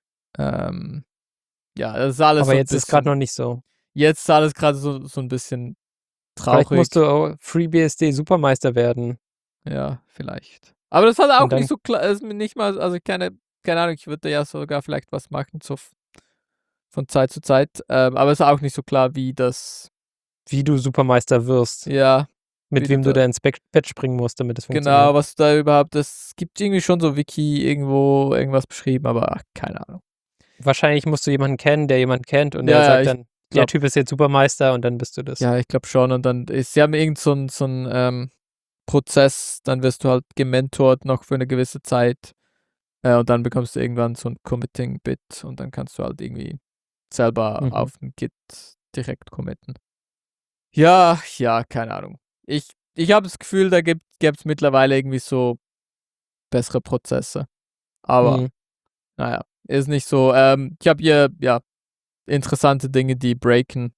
Ja, das ist alles Aber so ein jetzt ist gerade bisschen. noch nicht so. Jetzt ist alles gerade so ein bisschen Vielleicht traurig. musst du auch FreeBSD Supermeister werden. Ja, vielleicht. Aber das hat auch Und dann- nicht so klar, ist mir nicht mal, also keine Ahnung, ich würde ja sogar vielleicht was machen, so von Zeit zu Zeit. Aber es ist auch nicht so klar, wie das, Wie du Supermeister wirst. ja, Mit wie wem du du da ins Bett springen musst, damit es genau, funktioniert. was da überhaupt, es gibt irgendwie schon so Wiki irgendwo irgendwas beschrieben, aber keine Ahnung. Wahrscheinlich musst du jemanden kennen, der jemanden kennt und Ja, der ja, sagt ich dann, der glaub- Typ ist jetzt Supermeister und dann bist du das. Ja, ich glaube schon. Und dann sie haben irgend so ein Prozess, dann wirst du halt gementort noch für eine gewisse Zeit. Und dann bekommst du irgendwann so ein Committing-Bit und dann kannst du halt irgendwie selber auf den Git direkt committen. Ja, keine Ahnung. Ich habe das Gefühl, da gäbe es mittlerweile irgendwie so bessere Prozesse. Aber naja, ist nicht so. Ich habe hier, ja, interessante Dinge, die breaken.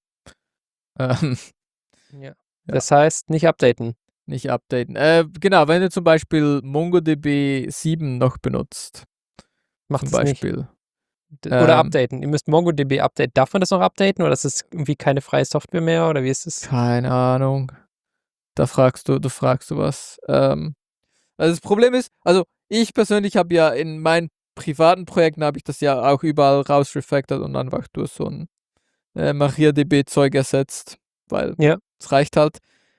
Ja. Das heißt, nicht updaten. Nicht updaten. Genau, wenn du zum Beispiel MongoDB 7 noch benutzt, Macht zum es nicht. Beispiel. Oder updaten. Ihr müsst MongoDB updaten. Darf man das noch updaten oder ist das irgendwie keine freie Software mehr oder wie ist es? Keine Ahnung. Du fragst du was. Also das Problem ist, also ich persönlich habe ja in meinen privaten Projekten habe ich das ja auch überall rausrefactored und einfach durch so ein MariaDB-Zeug ersetzt, weil Ja. es reicht halt.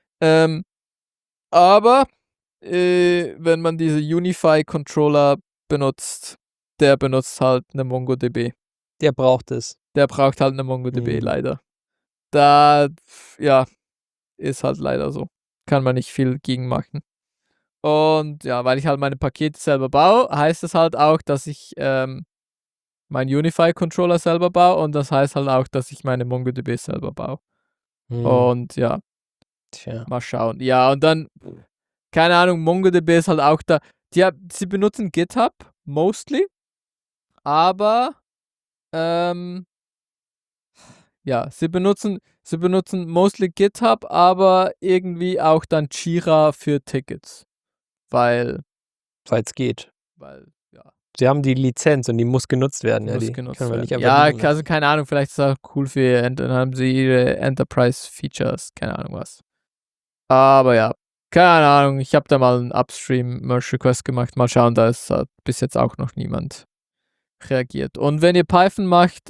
Aber wenn man diese Unify-Controller benutzt, der benutzt halt eine MongoDB. Der braucht es. Der braucht halt eine MongoDB, Mhm. leider. Da, ja, ist halt leider so. Kann man nicht viel gegen machen. Und ja, weil ich halt meine Pakete selber baue, heißt es halt auch, dass ich meinen Unify-Controller selber baue und das heißt halt auch, dass ich meine MongoDB selber baue. Und ja, Tja. mal schauen. Ja, und dann, keine Ahnung, MongoDB ist halt auch da. Sie benutzen GitHub, mostly, aber Ja, sie benutzen mostly GitHub, aber irgendwie auch dann Jira für Tickets. Weil, Seit es geht. ja, Sie haben die Lizenz und die muss genutzt werden. muss Ja, die genutzt können wir nicht werden. einfach Ja, liegen lassen. also keine Ahnung, vielleicht ist es auch cool für dann haben sie ihre Enterprise-Features, keine Ahnung was. Aber ja, keine Ahnung, ich habe da mal einen Upstream-Merge-Request gemacht, mal schauen, da ist bis jetzt auch noch niemand reagiert. Und wenn ihr Python macht,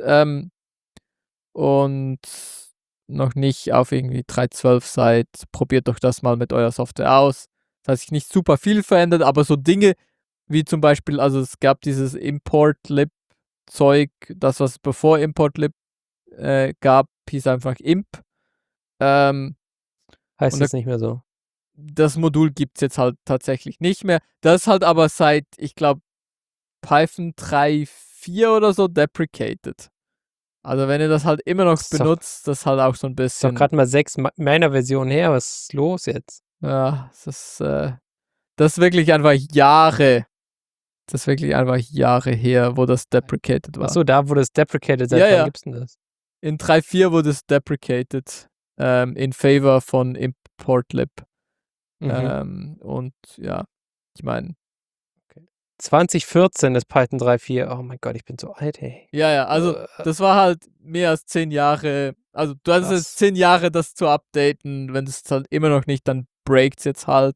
und noch nicht auf irgendwie 3.12 seid, probiert doch das mal mit eurer Software aus. Das hat sich nicht super viel verändert, aber so Dinge wie zum Beispiel, also es gab dieses Import-Lib-Zeug, das, was es bevor Import-Lib gab, hieß einfach Imp. Heißt und jetzt nicht mehr so. Das Modul gibt es jetzt halt tatsächlich nicht mehr. Das ist halt aber seit, ich glaube, Python 3.4 oder so deprecated. Also wenn ihr das halt immer noch Das ist doch- benutzt, das ist halt auch so ein Ist doch bisschen. gerade mal 6 meiner Version her. Was ist los jetzt? Ja, das ist wirklich einfach Jahre. Das ist wirklich einfach Jahre her, wo das deprecated war. Achso, da wurde es deprecated. Seit Ja, wann ja. gibt's denn das? In 3.4 wurde es deprecated. In favor von Importlib. Und ja, ich meine. 2014 ist Python 3.4. Oh mein Gott, ich bin so alt, ey. Ja, also das war halt mehr als 10 Jahre. Also du hattest Krass. jetzt 10 Jahre, das zu updaten. Wenn es halt immer noch nicht, dann breakt's jetzt halt.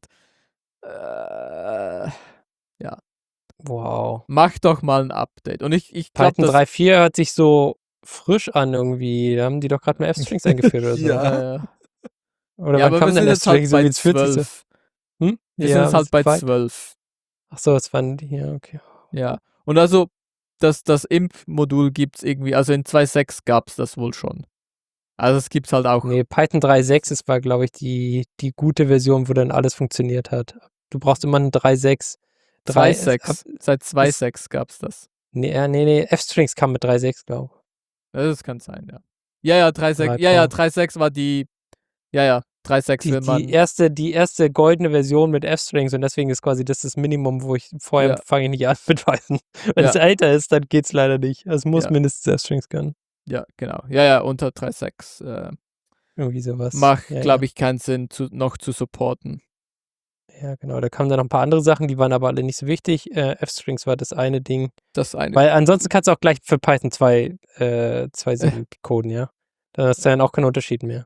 Ja. Wow. Mach doch mal ein Update. Und ich glaube, Python 3.4 hört sich so frisch an irgendwie. Da haben die doch gerade mal F-Strings eingeführt oder so. Ja. Oder ja, wann aber kam wir denn sind jetzt halt F-Strings? So bei wie es fühlt sich so. 12. Hm? Wir sind jetzt halt bei weit. 12. Achso, es waren die hier, okay. Ja. Und also, das Imp-Modul gibt's irgendwie, also in 2.6 gab's das wohl schon. Also es gibt's halt auch. Nee, Python 3.6 ist war, glaube ich, die gute Version, wo dann alles funktioniert hat. Du brauchst immer einen 3.6. 2.6. Seit 2.6 gab's das. Nee, F-Strings kam mit 3.6, glaube ich. Das kann sein, ja. Ja, 3.6. Ja, 3.6 war die. Ja, 3.6 will man. Die erste goldene Version mit F-Strings und deswegen ist quasi das Minimum, wo ich vorher fange ich nicht an mit Python. Wenn es älter ist, dann geht's leider nicht. Also es muss mindestens F-Strings können. Ja, genau. Ja, unter 3.6. Irgendwie sowas. Glaube ich, keinen Sinn, noch zu supporten. Ja, genau. Da kamen dann noch ein paar andere Sachen, die waren aber alle nicht so wichtig. F-Strings war das eine Ding. Das eine. Weil ansonsten kannst du auch gleich für Python 2.7 coden, ja. Da ist dann auch kein Unterschied mehr.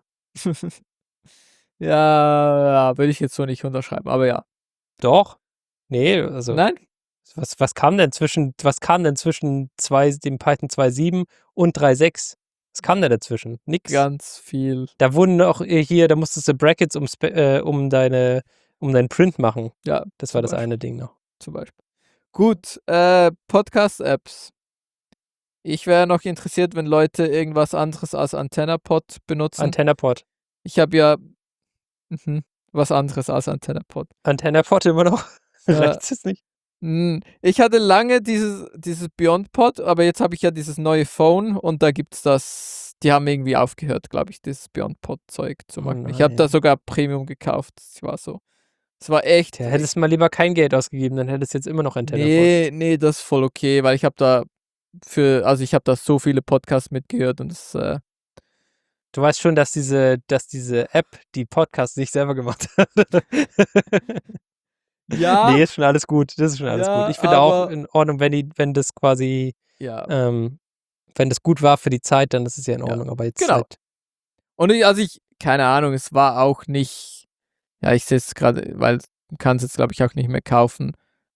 Ja, würde ich jetzt so nicht unterschreiben, aber ja. Doch. Nee, also. Nein? Was kam denn zwischen dem Python 2.7 und 3.6? Was kam denn dazwischen? Nix. Ganz viel. Da wurden auch da musstest du Brackets um deinen Print machen. Ja. Das war das eine Ding noch. Zum Beispiel. Gut, Podcast-Apps. Ich wäre noch interessiert, wenn Leute irgendwas anderes als AntennaPod benutzen. AntennaPod. Ich habe ja was anderes als AntennaPod. AntennaPod immer noch? Reicht's jetzt nicht? Ich hatte lange dieses BeyondPod, aber jetzt habe ich ja dieses neue Phone und da gibt's das. Die haben irgendwie aufgehört, glaube ich, dieses BeyondPod-Zeug zu machen. Ich habe da sogar Premium gekauft. Das war so. Es war echt. Ja, hättest mal lieber kein Geld ausgegeben, dann hättest du jetzt immer noch AntennaPod. Nee, das ist voll okay, weil ich habe da so viele Podcasts mitgehört und das. Du weißt schon, dass diese App die Podcasts nicht selber gemacht hat. Ja. Nee, ist schon alles gut. Das ist schon alles gut. Ich finde auch in Ordnung, wenn das quasi, wenn das gut war für die Zeit, dann ist es ja in Ordnung. Aber jetzt genau. Und keine Ahnung, es war auch nicht, ich sehe es gerade, weil du kannst es, glaube ich, auch nicht mehr kaufen.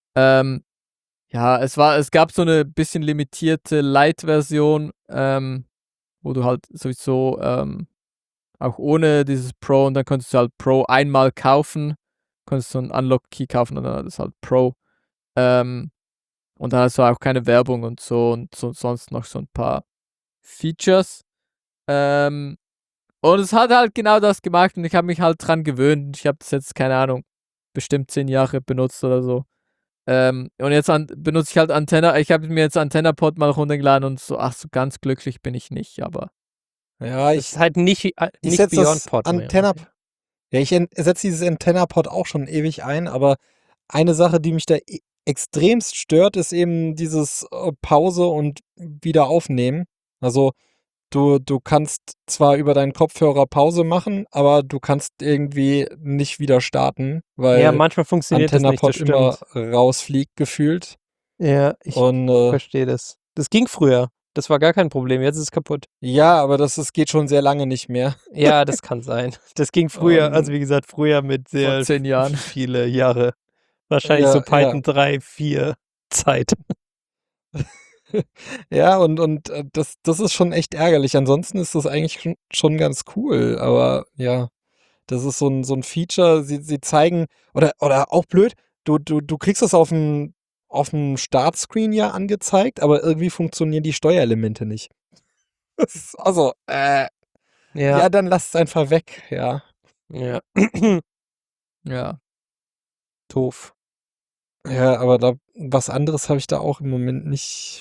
Es gab so eine bisschen limitierte Lite-Version, wo du halt sowieso auch ohne dieses Pro und dann konntest du halt Pro einmal kaufen, konntest du einen Unlock-Key kaufen und dann hat es halt Pro. Und dann hast du auch keine Werbung und sonst noch so ein paar Features. Und es hat halt genau das gemacht und ich habe mich halt dran gewöhnt. Ich habe das jetzt, keine Ahnung, bestimmt 10 Jahre benutzt oder so. Und jetzt benutze ich halt ich habe mir jetzt AntennaPod mal runtergeladen und so ganz glücklich bin ich nicht, aber. Ja, das ist halt nicht BeyondPod. Ja, ich setze dieses AntennaPod auch schon ewig ein, aber eine Sache, die mich da extremst stört, ist eben dieses Pause und wieder aufnehmen. Also du kannst zwar über deinen Kopfhörer Pause machen, aber du kannst irgendwie nicht wieder starten, Ja, weil manchmal funktioniert das nicht, das AntennaPod stimmt. immer rausfliegt gefühlt. Ja, ich Und verstehe das. Das ging früher. Das war gar kein Problem. Jetzt ist es kaputt. ja, aber es geht schon sehr lange nicht mehr. Ja, das kann sein. Das ging früher, also Und wie gesagt, früher mit Vor sehr 10 Jahren. viele Jahre. Wahrscheinlich so ja, Python 3, 4 Zeit. ja, und das ist schon echt ärgerlich. Ansonsten ist das eigentlich schon ganz cool. Aber ja, das ist so ein Feature. Sie zeigen, oder auch blöd, du kriegst das auf dem Startscreen ja angezeigt, aber irgendwie funktionieren die Steuerelemente nicht. Das ist also, Ja. ja, dann lasst es einfach weg, ja. Ja. Ja. Doof. Ja, aber was anderes habe ich da auch im Moment nicht.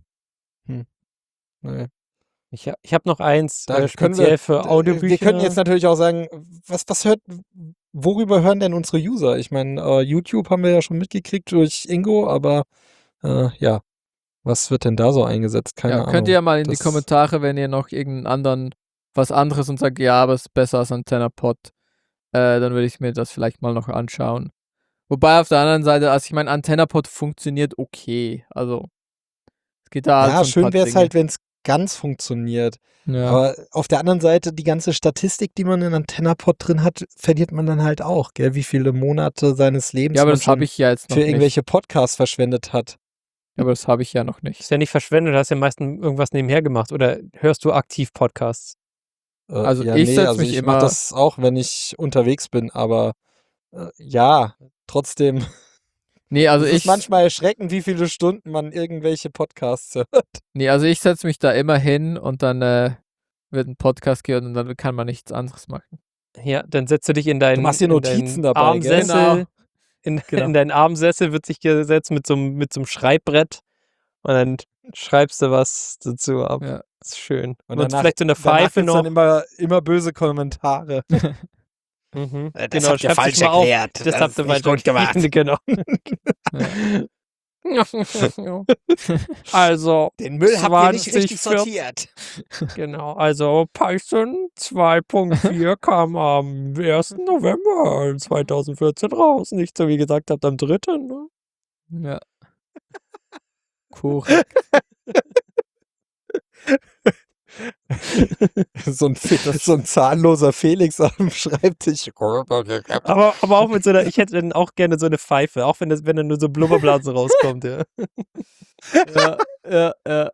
Nee. Ich hab noch eins, Da können speziell für wir Audiobücher. könnten jetzt natürlich auch sagen, worüber hören denn unsere User? Ich meine, YouTube haben wir ja schon mitgekriegt durch Ingo, aber ja, was wird denn da so eingesetzt? Keine Ja, Ahnung. könnt ihr ja mal in die Das- Kommentare, wenn ihr noch irgendeinen anderen, was anderes und sagt, ja, aber es ist besser als AntennaPod, dann würde ich mir das vielleicht mal noch anschauen. Wobei auf der anderen Seite, also ich meine, AntennaPod funktioniert okay. Also, es geht da halt Ja, so ein schön paar wäre es Dinge. halt, wenn es ganz funktioniert. Ja. Aber auf der anderen Seite, die ganze Statistik, die man in AntennaPod drin hat, verliert man dann halt auch, gell? Wie viele Monate seines Lebens Ja, aber man das habe schon ich ja jetzt noch für nicht. irgendwelche Podcasts verschwendet hat. Aber das habe ich ja noch nicht. Ist ja nicht verschwendet, du hast ja meistens irgendwas nebenher gemacht. Oder hörst du aktiv Podcasts? Also ja, ich nee, setz also mich ich immer- mache das auch, wenn ich unterwegs bin, aber ja, trotzdem. Nee, also Es ich, ist manchmal erschreckend, wie viele Stunden man irgendwelche Podcasts hört. nee, also ich setze mich da immer hin und dann wird ein Podcast gehört und dann kann man nichts anderes machen. Ja, dann setzt du dich in deinen, machst dir in deinen Notizen dabei, gell? Armsessel. Genau. In deinen Armsessel wird sich gesetzt mit so einem Schreibbrett und dann schreibst du was dazu ab. Ja. Das ist schön. Und Und vielleicht so eine danach Pfeife gibt's noch. dann immer böse Kommentare. Mhm. Das Genau, habt ihr schreib's falsch dich mal auf. erklärt. Das habt ist ihr nicht falsch gut gemacht. Genau. Also, Den Müll habt ihr nicht 20, richtig 40. sortiert. genau, also Python 2.4 kam am 1. November 2014 raus. Nicht so wie gesagt habt am 3. Ne? Ja. Korrekt. so ein zahnloser Felix am Schreibtisch. Aber auch mit so einer, ich hätte dann auch gerne so eine Pfeife, auch wenn dann nur so Blubberblasen rauskommt, ja. Ja.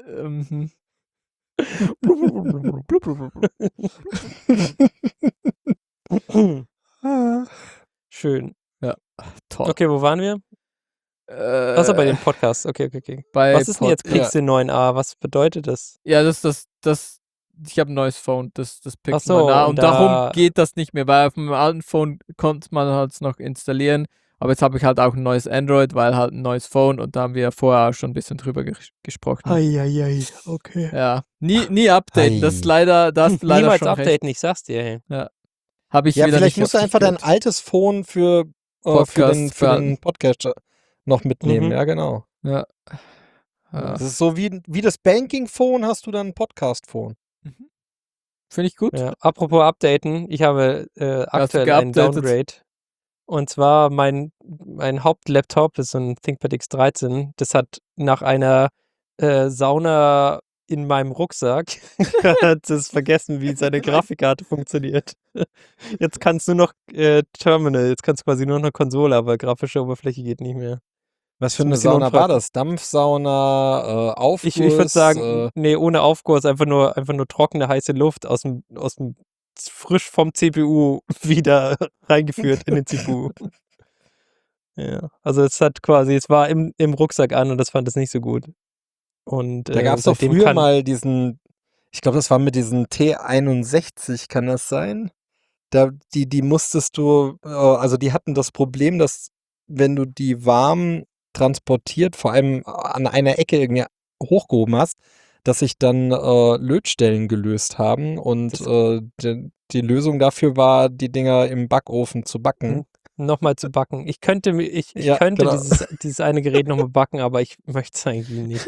Schön. Toll. Okay, wo waren wir? Achso, bei den Podcasts. Okay. bei Was ist denn jetzt Pod- Pixel 9a? Was bedeutet das? Ja, ich habe ein neues Phone, das Pixel Ach so, 9a und und da- darum geht das nicht mehr, weil auf dem alten Phone konnte man halt noch installieren, aber jetzt habe ich halt auch ein neues Android, weil halt ein neues Phone und da haben wir ja vorher auch schon ein bisschen drüber gesprochen. Eieiei, okay. Ja, nie updaten, das ist leider, da hast du leider Niemals schon recht. updaten, ich sag's dir, ey. Habe ich Ja, wieder vielleicht nicht musst du auf einfach dich dein gehört. altes Phone für Podcast den Podcast noch mitnehmen. Mhm. Ja, genau. Ja. Das ist so wie das Banking-Phone, hast du dann ein Podcast-Phone. Finde ich gut. Ja, apropos updaten, ich habe aktuell einen geupdatet? Downgrade. Und zwar mein Hauptlaptop ist so ein ThinkPad X13. Das hat nach einer Sauna in meinem Rucksack hat es vergessen, wie seine Grafikkarte funktioniert. Jetzt kannst du noch Terminal, jetzt kannst du quasi nur noch eine Konsole, aber grafische Oberfläche geht nicht mehr. Was für Ist ein eine bisschen Sauna war unpraktisch. das? Dampfsauna, Aufguss? Ich würde sagen, nee, ohne Aufguss, einfach nur trockene, heiße Luft aus dem frisch vom CPU wieder reingeführt in den CPU. Ja, also es war im Rucksack an und das fand es nicht so gut. Und da gab es doch seitdem früher mal diesen, ich glaube, das war mit diesen T61, kann das sein? Die musstest du, also die hatten das Problem, dass wenn du die warm transportiert, vor allem an einer Ecke irgendwie hochgehoben hast, dass sich dann Lötstellen gelöst haben und die Lösung dafür war, die Dinger im Backofen zu backen. nochmal zu backen. Ich könnte Ja, könnte genau. dieses eine Gerät nochmal backen, aber ich möchte es eigentlich nicht.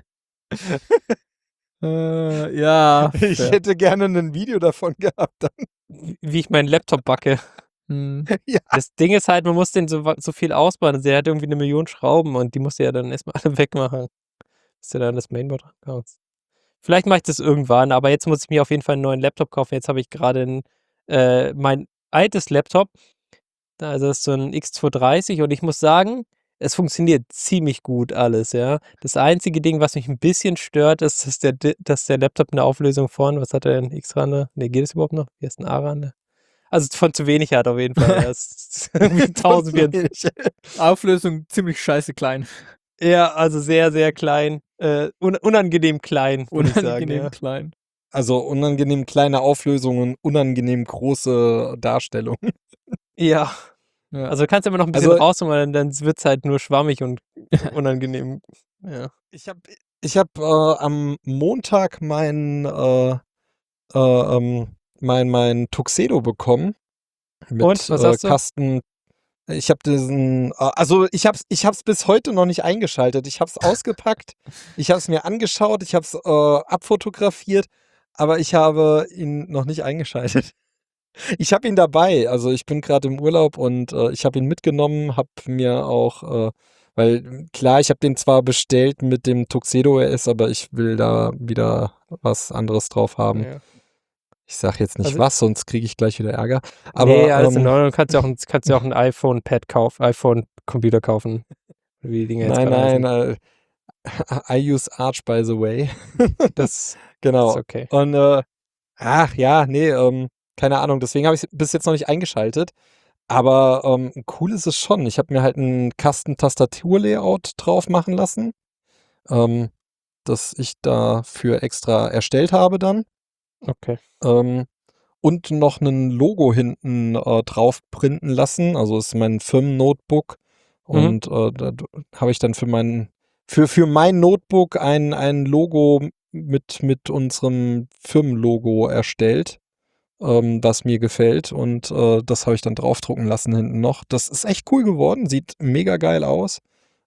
Ja. Ich fair. hätte gerne ein Video davon gehabt. Wie ich meinen Laptop backe. Hm. Ja. Das Ding ist halt, man muss den so viel ausbauen. Also der hat irgendwie 1 Million Schrauben und die musst du ja dann erstmal alle wegmachen, bis du dann das Mainboard rankommst. Vielleicht mache ich das irgendwann, aber jetzt muss ich mir auf jeden Fall einen neuen Laptop kaufen. Jetzt habe ich gerade mein altes Laptop, also das ist so ein X230 und ich muss sagen, es funktioniert ziemlich gut alles, ja. Das einzige Ding, was mich ein bisschen stört, ist, dass der Laptop eine Auflösung von, was hat er denn, X-Rande? Ne, geht es überhaupt noch? Wie ist ein A-Rande? Also von zu wenig hat auf jeden Fall. Ja. Es ist irgendwie 1400. Auflösung ziemlich scheiße klein. Ja, also sehr, sehr klein. Unangenehm klein, würde ich sagen. Unangenehm Ja. klein. Also unangenehm kleine Auflösungen, unangenehm große Darstellungen. Ja. Ja. Also du kannst immer noch ein bisschen Also- rausholen, dann wird es halt nur schwammig und unangenehm. Ja. Ich hab am Montag mein Tuxedo bekommen. Mit Und, was sagst du? Kasten. Ich habe ich hab's bis heute noch nicht eingeschaltet. Ich hab's ausgepackt, ich hab's mir angeschaut, ich hab's abfotografiert, aber ich habe ihn noch nicht eingeschaltet. Ich habe ihn dabei, also ich bin gerade im Urlaub und ich habe ihn mitgenommen, habe mir auch, weil klar, ich habe den zwar bestellt mit dem Tuxedo OS, aber ich will da wieder was anderes drauf haben. Ja. Ich sag jetzt nicht Also- was, sonst kriege ich gleich wieder Ärger. Aber Nee, alles in Ordnung. Du kannst ja auch ein iPhone-Pad kaufen, iPhone-Computer kaufen. Wie die Dinger jetzt nein, gerade heißen. I use Arch, by the way. Das Genau. ist okay. Und keine Ahnung, deswegen habe ich es bis jetzt noch nicht eingeschaltet. Aber cool ist es schon. Ich habe mir halt einen Kasten-Tastatur-Layout drauf machen lassen, das ich dafür extra erstellt habe dann. Okay. Und noch ein Logo hinten drauf printen lassen. Also ist mein Firmen-Notebook. Und da habe ich dann für mein Notebook ein Logo mit unserem Firmenlogo erstellt, das mir gefällt. Und das habe ich dann draufdrucken lassen hinten noch. Das ist echt cool geworden, sieht mega geil aus.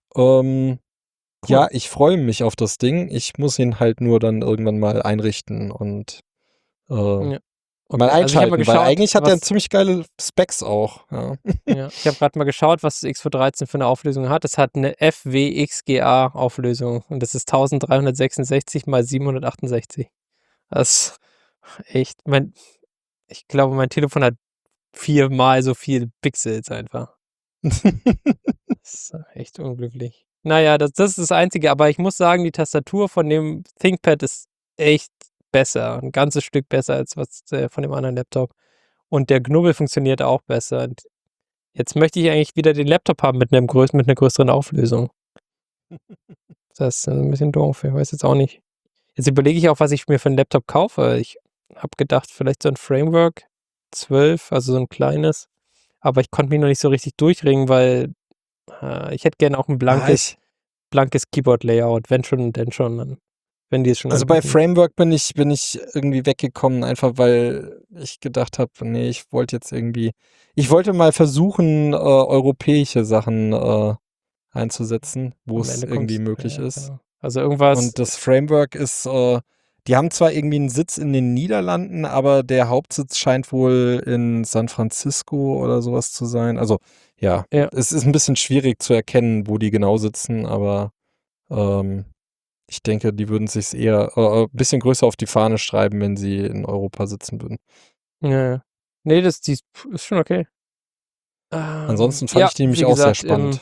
Ja, ich freue mich auf das Ding. Ich muss ihn halt nur dann irgendwann mal einrichten und Ja. mal Okay, also ich habe einschalten, mal weil geschaut, eigentlich hat er was, ziemlich geile Specs auch. Ja. ja, ich habe gerade mal geschaut, was das X213 für eine Auflösung hat. Es hat eine FWXGA-Auflösung und das ist 1366 mal 768. Das ist echt, ich glaube, mein Telefon hat 4-mal so viel Pixels einfach. Das ist echt unglücklich. Naja, das ist das Einzige, aber ich muss sagen, die Tastatur von dem ThinkPad ist echt besser. Ein ganzes Stück besser als was von dem anderen Laptop. Und der Knubbel funktioniert auch besser. Und jetzt möchte ich eigentlich wieder den Laptop haben mit einer größeren Auflösung. Das ist ein bisschen doof, ich weiß jetzt auch nicht. Jetzt überlege ich auch, was ich mir für einen Laptop kaufe. Ich habe gedacht, vielleicht so ein Framework 12, also so ein kleines. Aber ich konnte mich noch nicht so richtig durchringen, weil ich hätte gerne auch ein blankes Keyboard-Layout. Wenn schon, denn schon. Dann, wenn die es schon Also bei anbieten. Framework bin ich irgendwie weggekommen, einfach weil ich gedacht habe, nee, ich wollte mal versuchen, europäische Sachen einzusetzen, wo Am es Ende irgendwie kommt's- möglich ja, ist. genau. Also irgendwas. Und das Framework ist, die haben zwar irgendwie einen Sitz in den Niederlanden, aber der Hauptsitz scheint wohl in San Francisco oder sowas zu sein. Also ja, Ja. es ist ein bisschen schwierig zu erkennen, wo die genau sitzen, aber ich denke, die würden sich eher ein bisschen größer auf die Fahne schreiben, wenn sie in Europa sitzen würden. Ja. Nee, die ist schon okay. Ansonsten fand ich die nämlich wie auch sehr gesagt, spannend.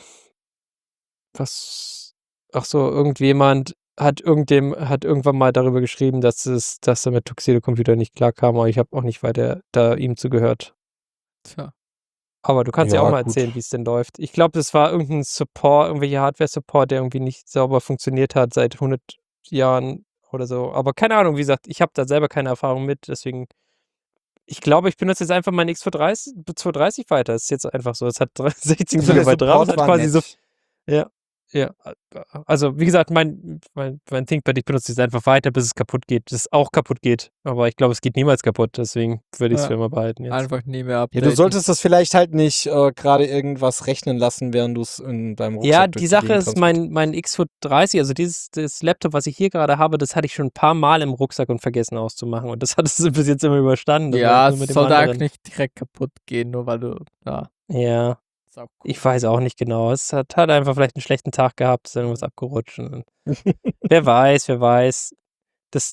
Ach so, irgendjemand hat irgendwann mal darüber geschrieben, dass er mit Tuxedo Computer nicht klarkam, aber ich habe auch nicht weiter da ihm zugehört. Tja. Aber du kannst ja Ja, auch mal gut. erzählen, wie es denn läuft. Ich glaube, das war irgendein Support, irgendwelche Hardware-Support, der irgendwie nicht sauber funktioniert hat seit 100 Jahren oder so. Aber keine Ahnung, wie gesagt, ich habe da selber keine Erfahrung mit, deswegen ich glaube, ich benutze jetzt einfach meinen X230 weiter. Das ist jetzt einfach so. Es hat 16 Also der GB RAM, Support hat war quasi so nett. ja. Ja, also wie gesagt, mein ThinkPad, ich benutze es einfach weiter, bis es kaputt geht, bis es auch kaputt geht. Aber ich glaube, es geht niemals kaputt, deswegen würde ich es Ja. für immer behalten jetzt. Einfach nie mehr Ja, updaten. du solltest das vielleicht halt nicht gerade irgendwas rechnen lassen, während du es in deinem Rucksack Ja, durch die Sache Gegend ist, transportierst. mein X430, also das Laptop, was ich hier gerade habe, das hatte ich schon ein paar Mal im Rucksack und vergessen auszumachen. Und das hat es bis jetzt immer überstanden. Das war Ja, jetzt nur es mit dem sollte anderen. eigentlich nicht direkt kaputt gehen, nur weil du, ja, Ja, ist auch ich cool. weiß auch nicht genau. Es hat einfach vielleicht einen schlechten Tag gehabt, ist irgendwas abgerutscht. Und wer weiß. Das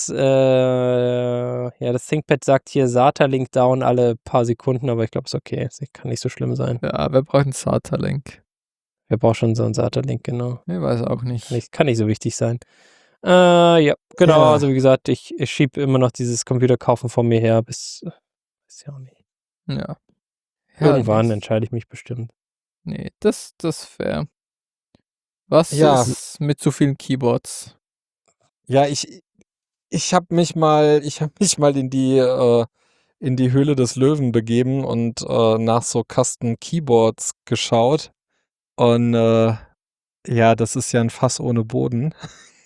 ThinkPad sagt hier SATA-Link down alle paar Sekunden, aber ich glaube, es ist okay. Es kann nicht so schlimm sein. Ja, wer braucht einen SATA-Link? Wer braucht schon so einen SATA-Link, genau. Ich weiß auch nicht. Kann nicht so wichtig sein. Ja, genau. Ja. Also wie gesagt, ich schiebe immer noch dieses Computerkaufen von mir her bis, weiß ja auch nicht. Ja. Irgendwann Herrlich. entscheide ich mich bestimmt. Nee, das ist fair. Was Ja. ist mit so vielen Keyboards? Ja, ich habe mich mal in die Höhle des Löwen begeben und nach so Custom Keyboards geschaut. Und ja, das ist ja ein Fass ohne Boden.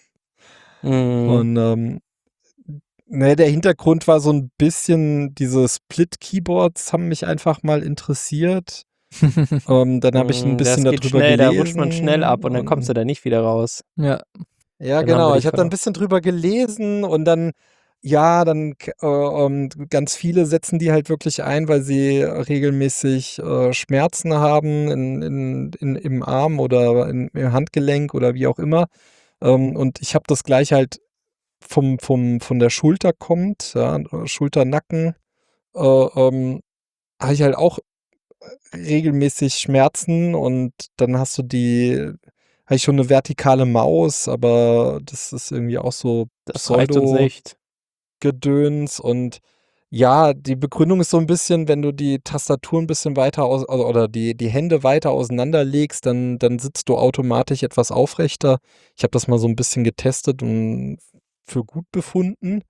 Mhm. Und ne, der Hintergrund war so ein bisschen, diese Split-Keyboards haben mich einfach mal interessiert. Dann habe ich ein bisschen Das geht darüber schnell, da gelesen. rutscht man schnell ab und dann kommst du da nicht wieder raus. Ja. Ja, Dann haben wir genau. dich Ich habe da ein verloren. bisschen drüber gelesen und dann, ja, ganz viele setzen die halt wirklich ein, weil sie regelmäßig Schmerzen haben im Arm oder im Handgelenk oder wie auch immer. Und ich habe das gleich halt von der Schulter kommt, ja, Schulter-Nacken, habe ich halt auch regelmäßig Schmerzen und dann habe ich schon eine vertikale Maus, aber das ist irgendwie auch so Das reicht uns nicht. Pseudo-Gedöns und ja, die Begründung ist so ein bisschen, wenn du die Tastatur ein bisschen weiter oder die Hände weiter auseinanderlegst, dann sitzt du automatisch etwas aufrechter. Ich habe das mal so ein bisschen getestet und für gut befunden.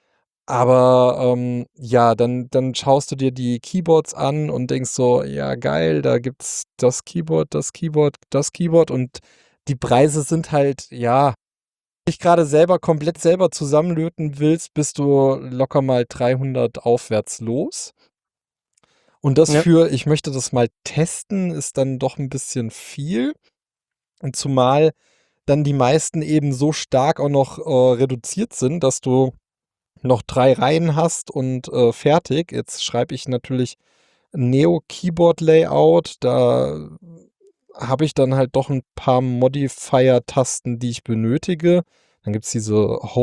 Aber ja, dann schaust du dir die Keyboards an und denkst so, ja geil, da gibt's das Keyboard, das Keyboard, das Keyboard und die Preise sind halt, ja, wenn du dich gerade komplett selber zusammenlöten willst, bist du locker mal 300 aufwärts los. Und das Ja. ich möchte das mal testen, ist dann doch ein bisschen viel. Und zumal dann die meisten eben so stark auch noch reduziert sind, dass du noch 3 Reihen hast und fertig. Jetzt schreibe ich natürlich Neo-Keyboard-Layout. Da habe ich dann halt doch ein paar Modifier-Tasten, die ich benötige. Dann gibt es diese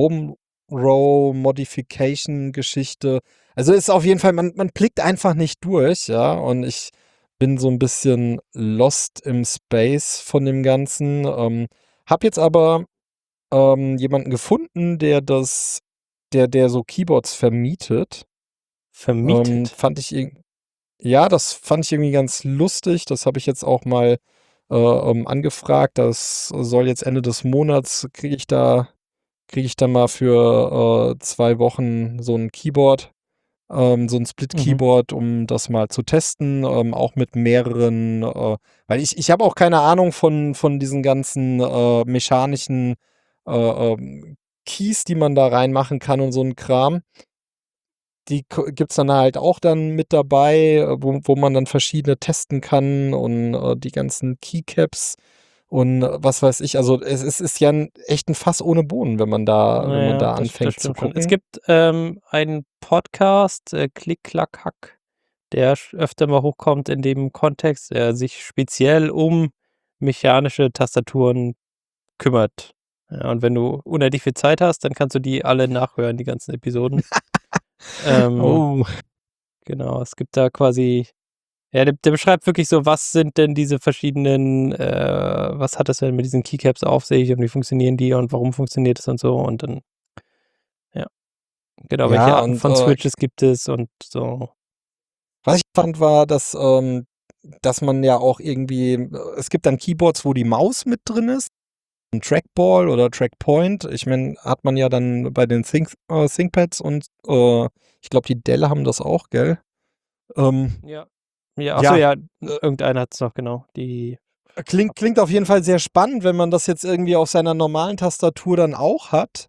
Home-Row-Modification-Geschichte. Also ist auf jeden Fall, man blickt einfach nicht durch, ja. Und ich bin so ein bisschen lost im Space von dem Ganzen. Hab jetzt aber jemanden gefunden, der so Keyboards vermietet. Vermietet. Ja, das fand ich irgendwie ganz lustig. Das habe ich jetzt auch mal angefragt. Das soll jetzt Ende des Monats, kriege ich da mal für 2 Wochen so ein Keyboard, so ein Split-Keyboard, um das mal zu testen, auch mit mehreren, weil ich habe auch keine Ahnung von diesen ganzen mechanischen Keys, die man da reinmachen kann und so ein Kram. Die gibt's dann halt auch dann mit dabei, wo man dann verschiedene testen kann und die ganzen Keycaps und was weiß ich. Also es ist ja echt ein Fass ohne Boden, wenn man da Das anfängt zu stimmt schon. gucken. Es gibt einen Podcast, Klick, Klack, Hack, der öfter mal hochkommt in dem Kontext, der sich speziell um mechanische Tastaturen kümmert. Ja, und wenn du unendlich viel Zeit hast, dann kannst du die alle nachhören, die ganzen Episoden. Oh. Genau, es gibt da quasi, ja, der beschreibt wirklich so, was sind denn diese verschiedenen, was hat das denn mit diesen Keycaps auf sich und wie funktionieren die und warum funktioniert es und so und dann, ja, genau, welche Ja, Arten und von Switches gibt es und so. was ich fand, war, dass man ja auch irgendwie, es gibt dann Keyboards, wo die Maus mit drin ist, ein Trackball oder Trackpoint. Ich meine, hat man ja dann bei den ThinkPads und ich glaube, die Dell haben das auch, gell? Ja. Ja, achso, ja, irgendeiner hat es noch, genau. Die klingt auf jeden Fall sehr spannend, wenn man das jetzt irgendwie auf seiner normalen Tastatur dann auch hat.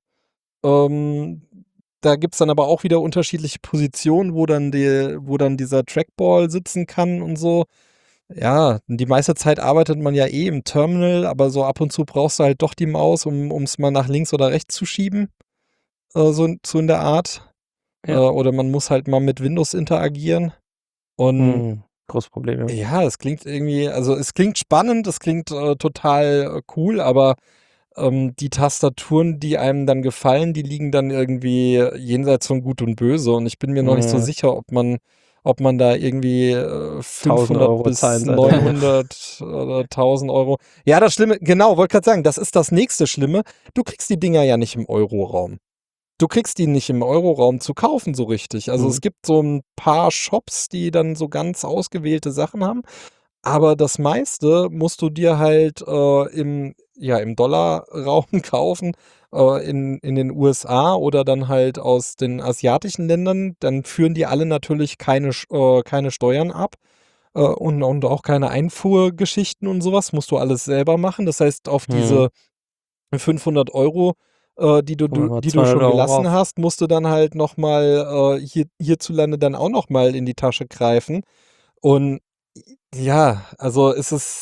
Da gibt es dann aber auch wieder unterschiedliche Positionen, wo dann dieser Trackball sitzen kann und so. Ja, die meiste Zeit arbeitet man ja eh im Terminal, aber so ab und zu brauchst du halt doch die Maus, um es mal nach links oder rechts zu schieben. So in der Art. Ja. Oder man muss halt mal mit Windows interagieren. Und Großes Problem, ja. ja, es klingt irgendwie, also es klingt spannend, es klingt total cool, aber die Tastaturen, die einem dann gefallen, die liegen dann irgendwie jenseits von Gut und Böse. Und ich bin mir noch nicht so sicher, ob man da irgendwie 500 Euro bis zahlen sollte. 900 oder 1000 Euro. Ja, das Schlimme, genau, wollte gerade sagen, das ist das nächste Schlimme. Du kriegst die Dinger ja nicht im Euroraum. Du kriegst die nicht im Euroraum zu kaufen so richtig. Also es gibt so ein paar Shops, die dann so ganz ausgewählte Sachen haben. Aber das meiste musst du dir halt im Dollarraum kaufen, in den USA oder dann halt aus den asiatischen Ländern. Dann führen die alle natürlich keine Steuern ab und auch keine Einfuhrgeschichten und sowas. Musst du alles selber machen. Das heißt, auf diese 500 Euro, die du Kommen wir mal schon 200 Euro gelassen rauf. hast, musst du dann halt nochmal hierzulande dann auch nochmal in die Tasche greifen. Und ja, also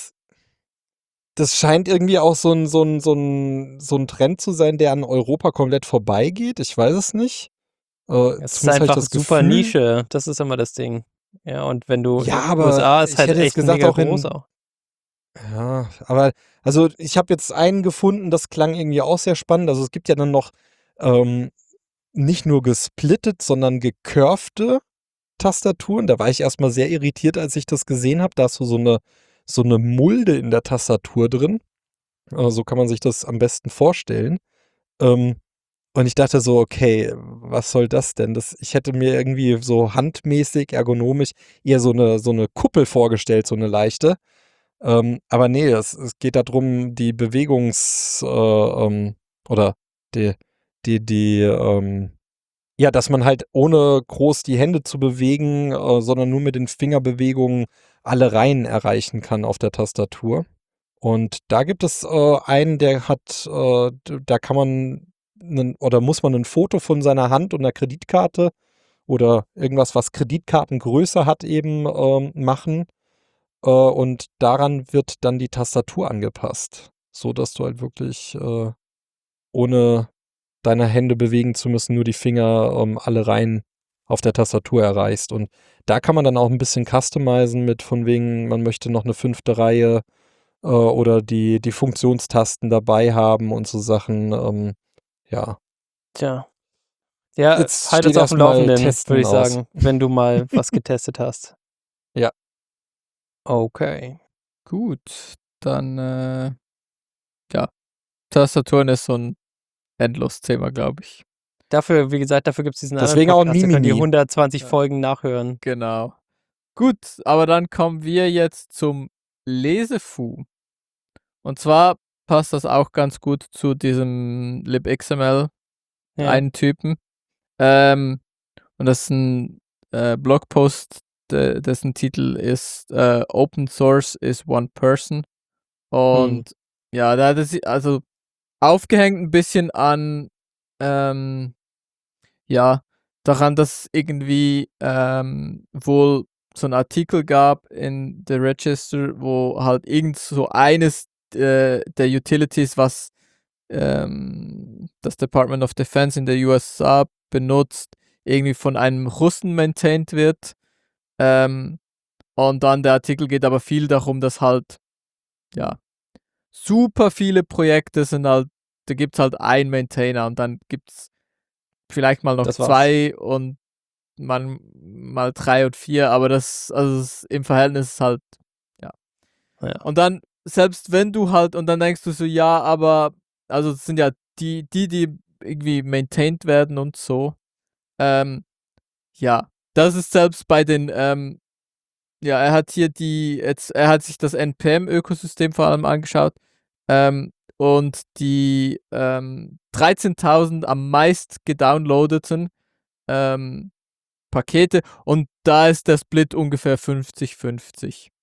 das scheint irgendwie auch so ein Trend zu sein, der an Europa komplett vorbeigeht. Ich weiß es nicht. Es ist Zumindest habe ich einfach das super Gefühl. Nische. Das ist immer das Ding. Ja, und wenn du Ja, in aber USA ist ich halt hätte jetzt echt gesagt, mega auch groß in, auch. ja, aber also ich habe jetzt einen gefunden, das klang irgendwie auch sehr spannend. Also es gibt ja dann noch nicht nur gesplittet, sondern gecurvte Tastaturen. Da war ich erstmal sehr irritiert, als ich das gesehen habe. Da hast du so eine Mulde in der Tastatur drin. So kann man sich das am besten vorstellen. Und ich dachte so, okay, was soll das denn? Ich hätte mir irgendwie so handmäßig, ergonomisch eher so eine Kuppel vorgestellt, so eine leichte. Aber nee, es geht darum, die oder die, ja, dass man halt ohne groß die Hände zu bewegen, sondern nur mit den Fingerbewegungen alle Reihen erreichen kann auf der Tastatur. Und da gibt es einen, der hat, da kann man oder muss man ein Foto von seiner Hand und einer Kreditkarte oder irgendwas, was Kreditkartengröße hat, eben machen. Und daran wird dann die Tastatur angepasst, so dass du halt wirklich ohne deine Hände bewegen zu müssen, nur die Finger alle Reihen auf der Tastatur erreichst. Und da kann man dann auch ein bisschen customizen mit von wegen, man möchte noch eine 5. Reihe oder die Funktionstasten dabei haben und so Sachen. Ja, Tja. Ja, jetzt halt uns steht auf dem erstmal Laufenden, Testen würde ich aus. sagen, wenn du mal was getestet hast. Ja. Okay. Gut, dann, ja, Tastaturen ist so ein Endlos-Thema, glaube ich. Dafür, wie gesagt, dafür gibt es diesen Deswegen anderen auch ein Podcast, da könnt ihr Mimimi. 120 Ja. Folgen nachhören. Genau. Gut, aber dann kommen wir jetzt zum Lesefu. Und zwar passt das auch ganz gut zu diesem libxml, Ja. einen Typen. Und das ist ein Blogpost, dessen Titel ist Open Source is One Person. Und ja, da hat es also aufgehängt ein bisschen an, ja, daran, dass irgendwie wohl so ein Artikel gab in The Register, wo halt irgend so eines der Utilities, was das Department of Defense in der USA benutzt, irgendwie von einem Russen maintained wird. Und dann der Artikel geht aber viel darum, dass halt, ja, super viele Projekte sind halt, da gibt es halt einen Maintainer und dann gibt es vielleicht mal noch Das war's. 2 und mal 3 und 4, aber im Verhältnis ist halt, ja. Ja. Und dann, selbst wenn du halt, und dann denkst du so, ja, aber, also es sind ja die irgendwie maintained werden und so. Ja, das ist selbst bei den, ja, er hat sich das NPM-Ökosystem vor allem angeschaut, und die 13.000 am meist gedownloadeten Pakete, und da ist der Split ungefähr 50-50.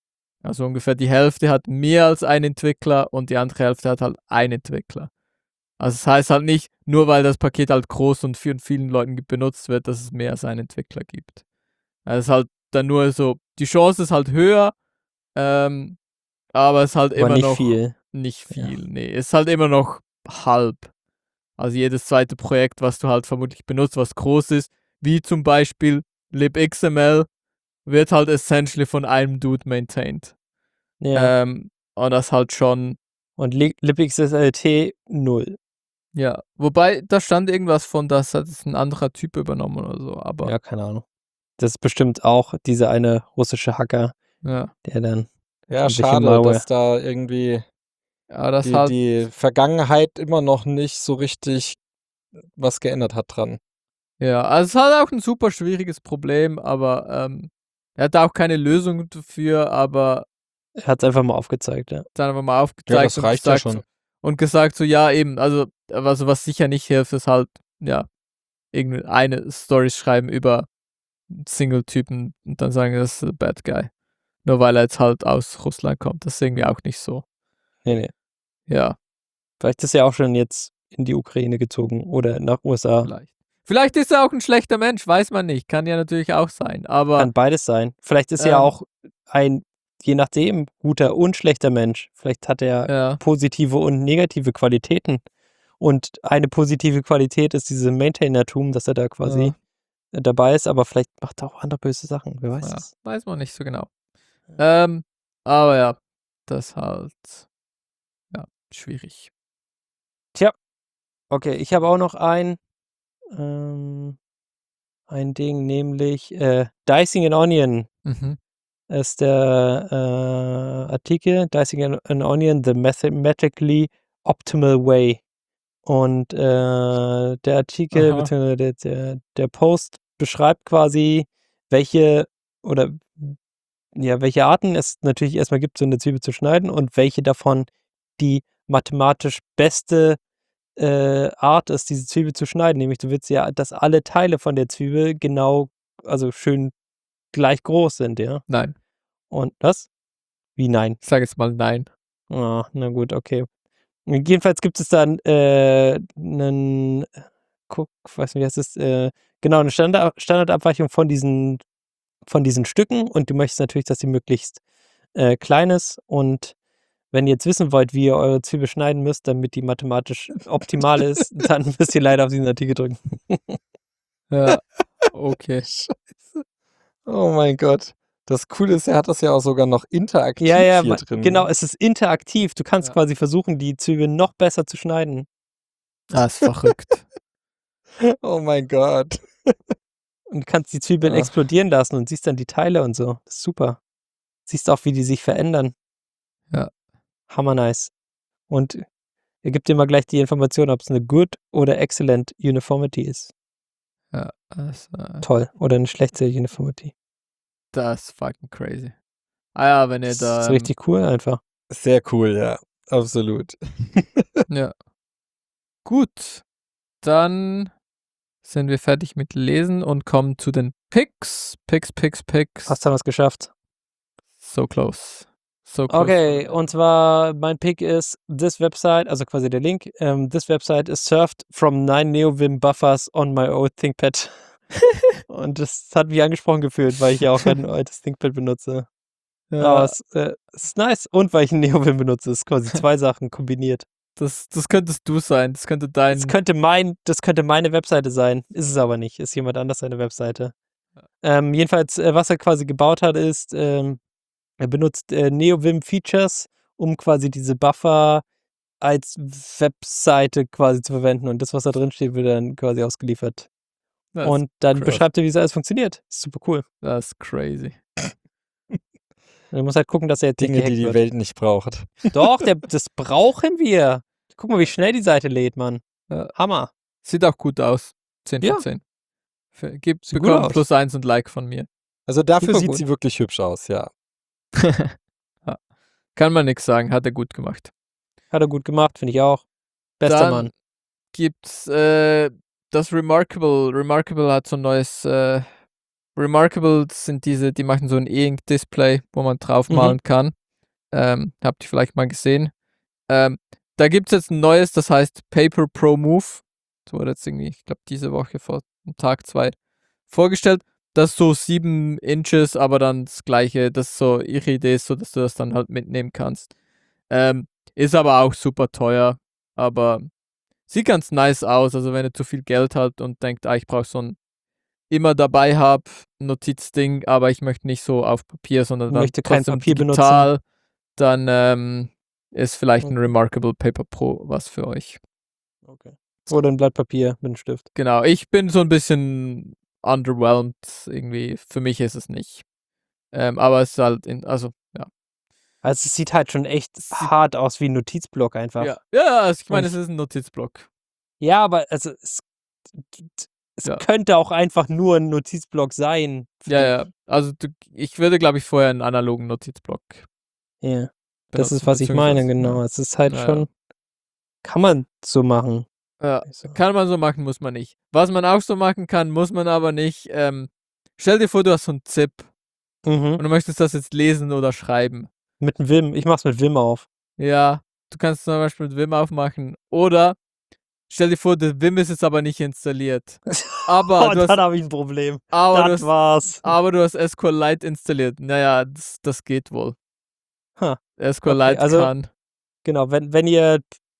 Also ungefähr die Hälfte hat mehr als ein Entwickler und die andere Hälfte hat halt ein Entwickler. Also das heißt halt nicht, nur weil das Paket halt groß und von vielen Leuten benutzt wird, dass es mehr als einen Entwickler gibt. Also es ist halt dann nur so, die Chance ist halt höher, aber es ist halt Aber immer nicht noch viel. nicht viel. Nee, es ist halt immer noch halb. Also jedes zweite Projekt, was du halt vermutlich benutzt, was groß ist, wie zum Beispiel libxml, wird halt essentially von einem Dude maintained. Ja. Und das halt schon, Und libxSLT 0. ja. Wobei, da stand irgendwas von, das hat es ein anderer Typ übernommen oder so, aber Ja, keine Ahnung. Das ist bestimmt auch dieser eine russische Hacker, ja. der dann Ja, Irgendwelche schade, Malware. dass da irgendwie Ja, das halt, die Vergangenheit immer noch nicht so richtig was geändert hat dran. ja, also es ist halt auch ein super schwieriges Problem, aber er hat auch keine Lösung dafür, aber er hat es einfach mal aufgezeigt, ja. dann einfach mal Ja, aufgezeigt das und reicht ja gesagt, schon. und gesagt so, ja, eben, also was sicher nicht hilft, ist halt, ja, irgendeine Story schreiben über einen Single-Typen und dann sagen, das ist a bad guy. Nur weil er jetzt halt aus Russland kommt. Das ist irgendwie auch nicht so. Nee. Ja, Vielleicht ist er auch schon jetzt in die Ukraine gezogen oder nach USA. vielleicht. Vielleicht ist er auch ein schlechter Mensch, weiß man nicht. Kann ja natürlich auch sein. Aber Kann beides sein. Vielleicht ist er auch ein, je nachdem, guter und schlechter Mensch. Vielleicht hat er ja, positive und negative Qualitäten. Und eine positive Qualität ist diese Maintainertum, dass er da quasi dabei ist, aber vielleicht macht er auch andere böse Sachen. Wer weiß ja, es. weiß man nicht so genau. Aber ja, das halt, ja, schwierig. Okay, ich habe auch noch ein Ding, nämlich Dicing an Onion Mhm. ist der Artikel. Dicing an Onion, the mathematically optimal way. Und der Artikel, Aha. beziehungsweise der Post beschreibt quasi, welche Arten es natürlich erstmal gibt, so eine Zwiebel zu schneiden und welche davon die mathematisch beste Art ist, diese Zwiebel zu schneiden. Nämlich, du willst ja, dass alle Teile von der Zwiebel genau, also schön gleich groß sind, ja. Nein. Und was? Wie nein? Ich sage jetzt mal nein. Ah, na gut, okay. Jedenfalls gibt es dann einen, weiß nicht, wie heißt es, genau, eine Standardabweichung von diesen Stücken und du möchtest natürlich, dass sie möglichst klein ist. Und wenn ihr jetzt wissen wollt, wie ihr eure Zwiebel schneiden müsst, damit die mathematisch optimal ist, dann müsst ihr leider auf diesen Artikel drücken. Ja, okay. Scheiße. Oh mein Gott. Das Coole ist, er hat das ja auch sogar noch interaktiv Ja, hier drin. genau, es ist interaktiv. Du kannst Ja. quasi versuchen, die Zwiebel noch besser zu schneiden. Das ist verrückt. Oh mein Gott. Und du kannst die Zwiebeln Ah. explodieren lassen und siehst dann die Teile und so. Das ist super. Siehst auch, wie die sich verändern. Ja. Hammer nice. Und er gibt dir mal gleich die Information, ob es eine good oder excellent Uniformity ist. Ja, das, Toll. Oder eine schlechte Uniformity. das ist fucking crazy. Ah ja, wenn ihr Das da. ist richtig cool einfach. Sehr cool, ja. Absolut. Ja. Gut. Dann sind wir fertig mit Lesen und kommen zu den Picks. Picks. Fast haben wir es geschafft. So close. So close. Okay, und zwar mein Pick ist this website, also quasi der Link. This website is served from 9 NeoVim buffers on my old ThinkPad. Und das hat mich angesprochen gefühlt, weil ich ja auch ein altes ThinkPad benutze. Aber es ist nice. Und weil ich ein NeoVim benutze, ist quasi zwei Sachen kombiniert. Das könntest du sein. Das könnte dein. Das könnte meine Webseite sein. Ist es aber nicht. Ist jemand anders seine Webseite. Jedenfalls, was er quasi gebaut hat, ist, er benutzt NeoVim Features, um quasi diese Buffer als Webseite quasi zu verwenden. Und das, was da drin steht, wird dann quasi ausgeliefert. Das, Und dann krass. beschreibt er, wie es alles funktioniert. Ist super cool. das ist crazy. Man muss halt gucken, dass er jetzt Dinge, nicht die gehackt die wird. Welt nicht braucht. Doch, das brauchen wir. Guck mal, wie schnell die Seite lädt, Mann. Ja. Hammer. Sieht auch gut aus. 10 Ja. von 10. Sieht gut Bekommt aus. +1 und Like von mir. Also dafür Super sieht gut. sie wirklich hübsch aus, ja. Ja. Kann man nichts sagen, hat er gut gemacht. Hat er gut gemacht, finde ich auch. Bester Dann Mann. gibt's das Remarkable. Remarkable hat so ein neues Remarkable sind die machen so ein E-Ink-Display, wo man draufmalen kann. Habt ihr vielleicht mal gesehen. Da gibt es jetzt ein neues, das heißt Paper Pro Move. Das wurde jetzt irgendwie, ich glaube, diese Woche vor einem Tag, 2 vorgestellt. Das ist so 7 Inches, aber dann das gleiche. Das ist so, ihre Idee ist so, dass du das dann halt mitnehmen kannst. Ist aber auch super teuer, aber sieht ganz nice aus. Also wenn ihr zu viel Geld habt und denkt, ich brauche so ein immer dabei habe, Notizding, aber ich möchte nicht so auf Papier, sondern dann Möchte kein trotzdem Papier digital, dann ist vielleicht ein Okay. Remarkable Paper Pro was für euch. Okay. Oder ein Blatt Papier mit einem Stift. Genau, ich bin so ein bisschen underwhelmed irgendwie. Für mich ist es nicht. Aber es ist halt, also ja. Also es sieht halt schon echt Sieht- hart aus wie ein Notizblock einfach. Ja, also ich meine, Und es ist ein Notizblock. Ja, aber also es Ja. könnte auch einfach nur ein Notizblock sein. Ja. Also ich würde, glaube ich, vorher einen analogen Notizblock Ja. Das ist, benutzen, was ich meine, beziehungsweise, genau. ja. Es ist halt Ja, schon, kann man so machen. Ja, Also, kann man so machen, muss man nicht. Was man auch so machen kann, muss man aber nicht. Stell dir vor, du hast so ein ZIP und du möchtest das jetzt lesen oder schreiben. Mit einem Vim. Ich mach's mit Vim auf. Ja, du kannst zum Beispiel mit Vim aufmachen. Oder stell dir vor, der Vim ist jetzt aber nicht installiert. Aber du dann hast, habe ich ein Problem. aber Das du hast, war's. aber du hast SQLite installiert. Naja, das geht wohl. Ha, SQLite okay, also- kann. Genau, wenn ihr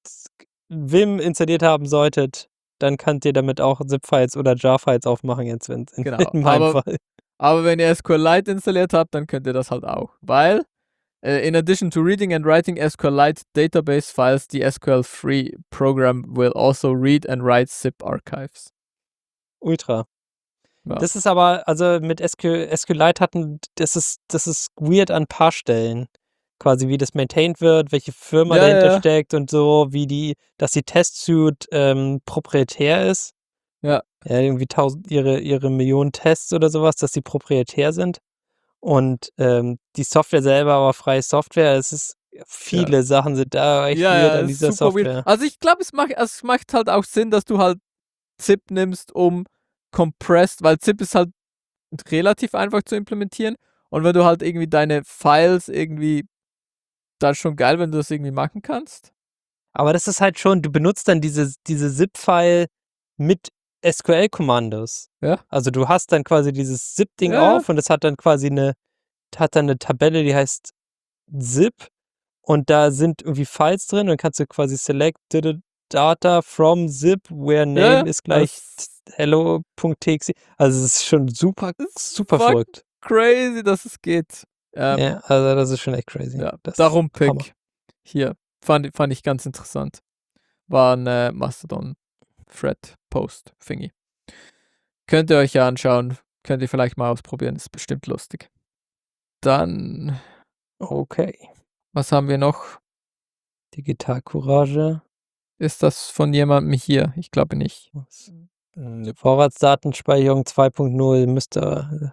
Vim installiert haben solltet, dann könnt ihr damit auch ZIP-Files oder JAR-Files aufmachen jetzt, wenn Genau, in meinem aber- Fall. Aber wenn ihr SQLite installiert habt, dann könnt ihr das halt auch. Weil, in addition to reading and writing SQLite database files, the SQL-free program will also read and write zip archives. Ultra. Ja. Das ist aber, also mit SQLite das ist weird an ein paar Stellen. Quasi wie das maintained wird, welche Firma Ja, dahinter ja. steckt und so, dass die Testsuite proprietär ist. Ja. Ja, irgendwie ihre Millionen Tests oder sowas, dass sie proprietär sind. Und die Software selber aber freie Software. Es ist, viele Sachen sind da echt weird an ist dieser super Software. weird. Also ich glaube, es macht halt auch Sinn, dass du halt ZIP nimmst, um compressed, weil ZIP ist halt relativ einfach zu implementieren. Und wenn du halt irgendwie deine Files irgendwie, das ist schon geil, wenn du das irgendwie machen kannst. Aber das ist halt schon, du benutzt dann diese ZIP-File mit SQL-Kommandos. Ja. Also du hast dann quasi dieses ZIP-Ding Ja. auf und es hat dann quasi eine Tabelle, die heißt ZIP und da sind irgendwie Files drin und dann kannst du quasi select data from ZIP, where name ist gleich hello.txt. Also es ist schon super fuck verrückt. Crazy, dass es geht. Ja, also das ist schon echt crazy. Ja, Das darum ist Hammer. Pick. Hier, fand ich ganz interessant. War ein Mastodon-Thread-Post, Thingy. Könnt ihr euch ja anschauen. Könnt ihr vielleicht mal ausprobieren. Ist bestimmt lustig. Dann, Okay. was haben wir noch? Digitalcourage. Ist das von jemandem hier? Ich glaube nicht. Vorratsdatenspeicherung 2.0 müsste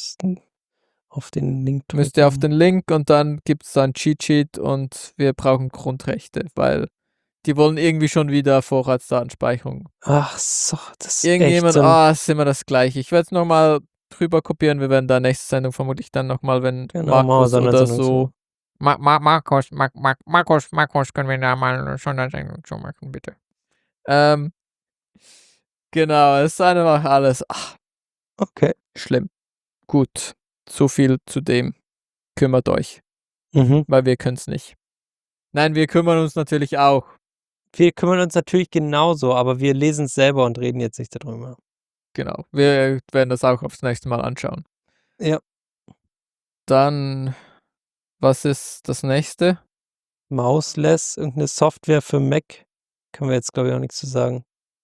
auf den Link drücken. Müsst ihr auf den Link und dann gibt es ein Cheat-Sheet und wir brauchen Grundrechte, weil die wollen irgendwie schon wieder Vorratsdatenspeicherung. Ach so, das ist Irgendjemand, echt so ist immer das Gleiche. Ich werde es nochmal drüber kopieren. Wir werden da nächste Sendung vermutlich dann nochmal, wenn Genau, machen wir Markus oder Sondersendung so. zu. Markus, können wir da mal eine Sondersendung zu machen, bitte. Genau, es ist einfach alles Okay. schlimm. Gut, so viel zu dem. Kümmert euch, weil wir können es nicht. Nein, wir kümmern uns natürlich auch. Wir kümmern uns natürlich genauso, aber wir lesen es selber und reden jetzt nicht darüber. Genau, wir werden das auch aufs nächste Mal anschauen. Ja. Dann, was ist das nächste? Mouseless, irgendeine Software für Mac. Können wir jetzt, glaube ich, auch nichts zu sagen.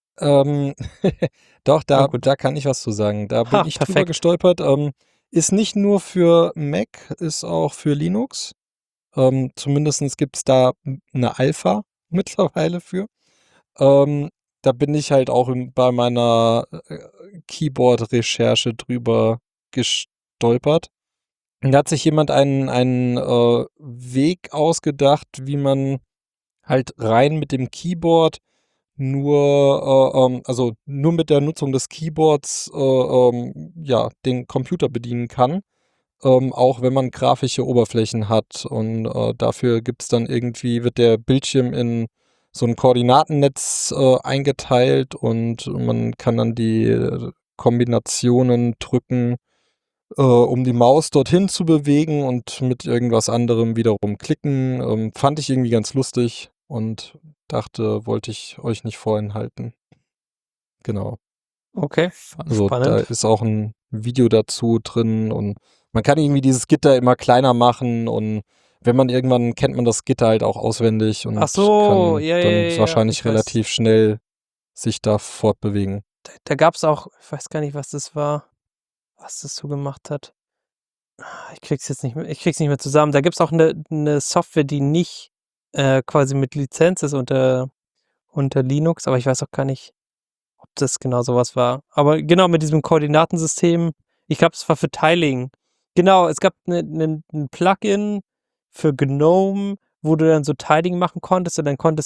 Doch, Na gut. da kann ich was zu sagen. Da bin ich drüber perfekt. gestolpert. Ist nicht nur für Mac, ist auch für Linux. Zumindest gibt es da eine Alpha mittlerweile für. Da bin ich halt auch bei meiner Keyboard-Recherche drüber gestolpert. Und da hat sich jemand einen Weg ausgedacht, wie man halt rein mit dem Keyboard also nur mit der Nutzung des Keyboards ja, den Computer bedienen kann. Auch wenn man grafische Oberflächen hat. Und dafür gibt's dann wird der Bildschirm in so ein Koordinatennetz eingeteilt und man kann dann die Kombinationen drücken, um die Maus dorthin zu bewegen und mit irgendwas anderem wiederum klicken. Fand ich irgendwie ganz lustig und dachte, wollte ich euch nicht vorenthalten. Genau. Okay, Also da spannend. ist auch ein Video dazu drin und man kann irgendwie dieses Gitter immer kleiner machen und wenn man irgendwann kennt man das Gitter halt auch auswendig und Ach so, kann ja, ja, dann ja, wahrscheinlich ich weiß. relativ schnell sich da fortbewegen. Da gab es auch, ich weiß gar nicht, was das war, was das so gemacht hat. Ich krieg's nicht mehr zusammen. Da gibt es auch eine Software, die nicht quasi mit Lizenz ist unter Linux, aber ich weiß auch gar nicht, ob das genau sowas war. Aber genau mit diesem Koordinatensystem, ich glaube, es war für Tiling. Genau, es gab ein Plugin für GNOME, wo du dann so Tiling machen konntest und dann konntest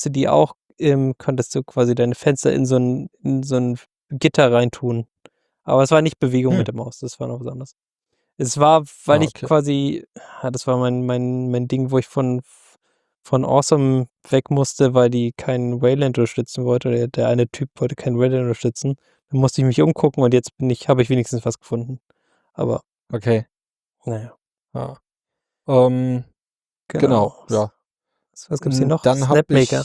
du quasi deine Fenster in so ein Gitter reintun. Aber es war nicht Bewegung mit der Maus, das war noch was anderes. Es war, weil ich Okay. quasi, das war mein Ding, wo ich von Awesome weg musste, weil die keinen Wayland unterstützen wollte, oder der eine Typ wollte keinen Wayland unterstützen. Dann musste ich mich umgucken und jetzt habe ich wenigstens was gefunden. Aber, Okay. naja, Ja. Genau, ja. Was gibt's hier noch? Dann habe Snapmaker.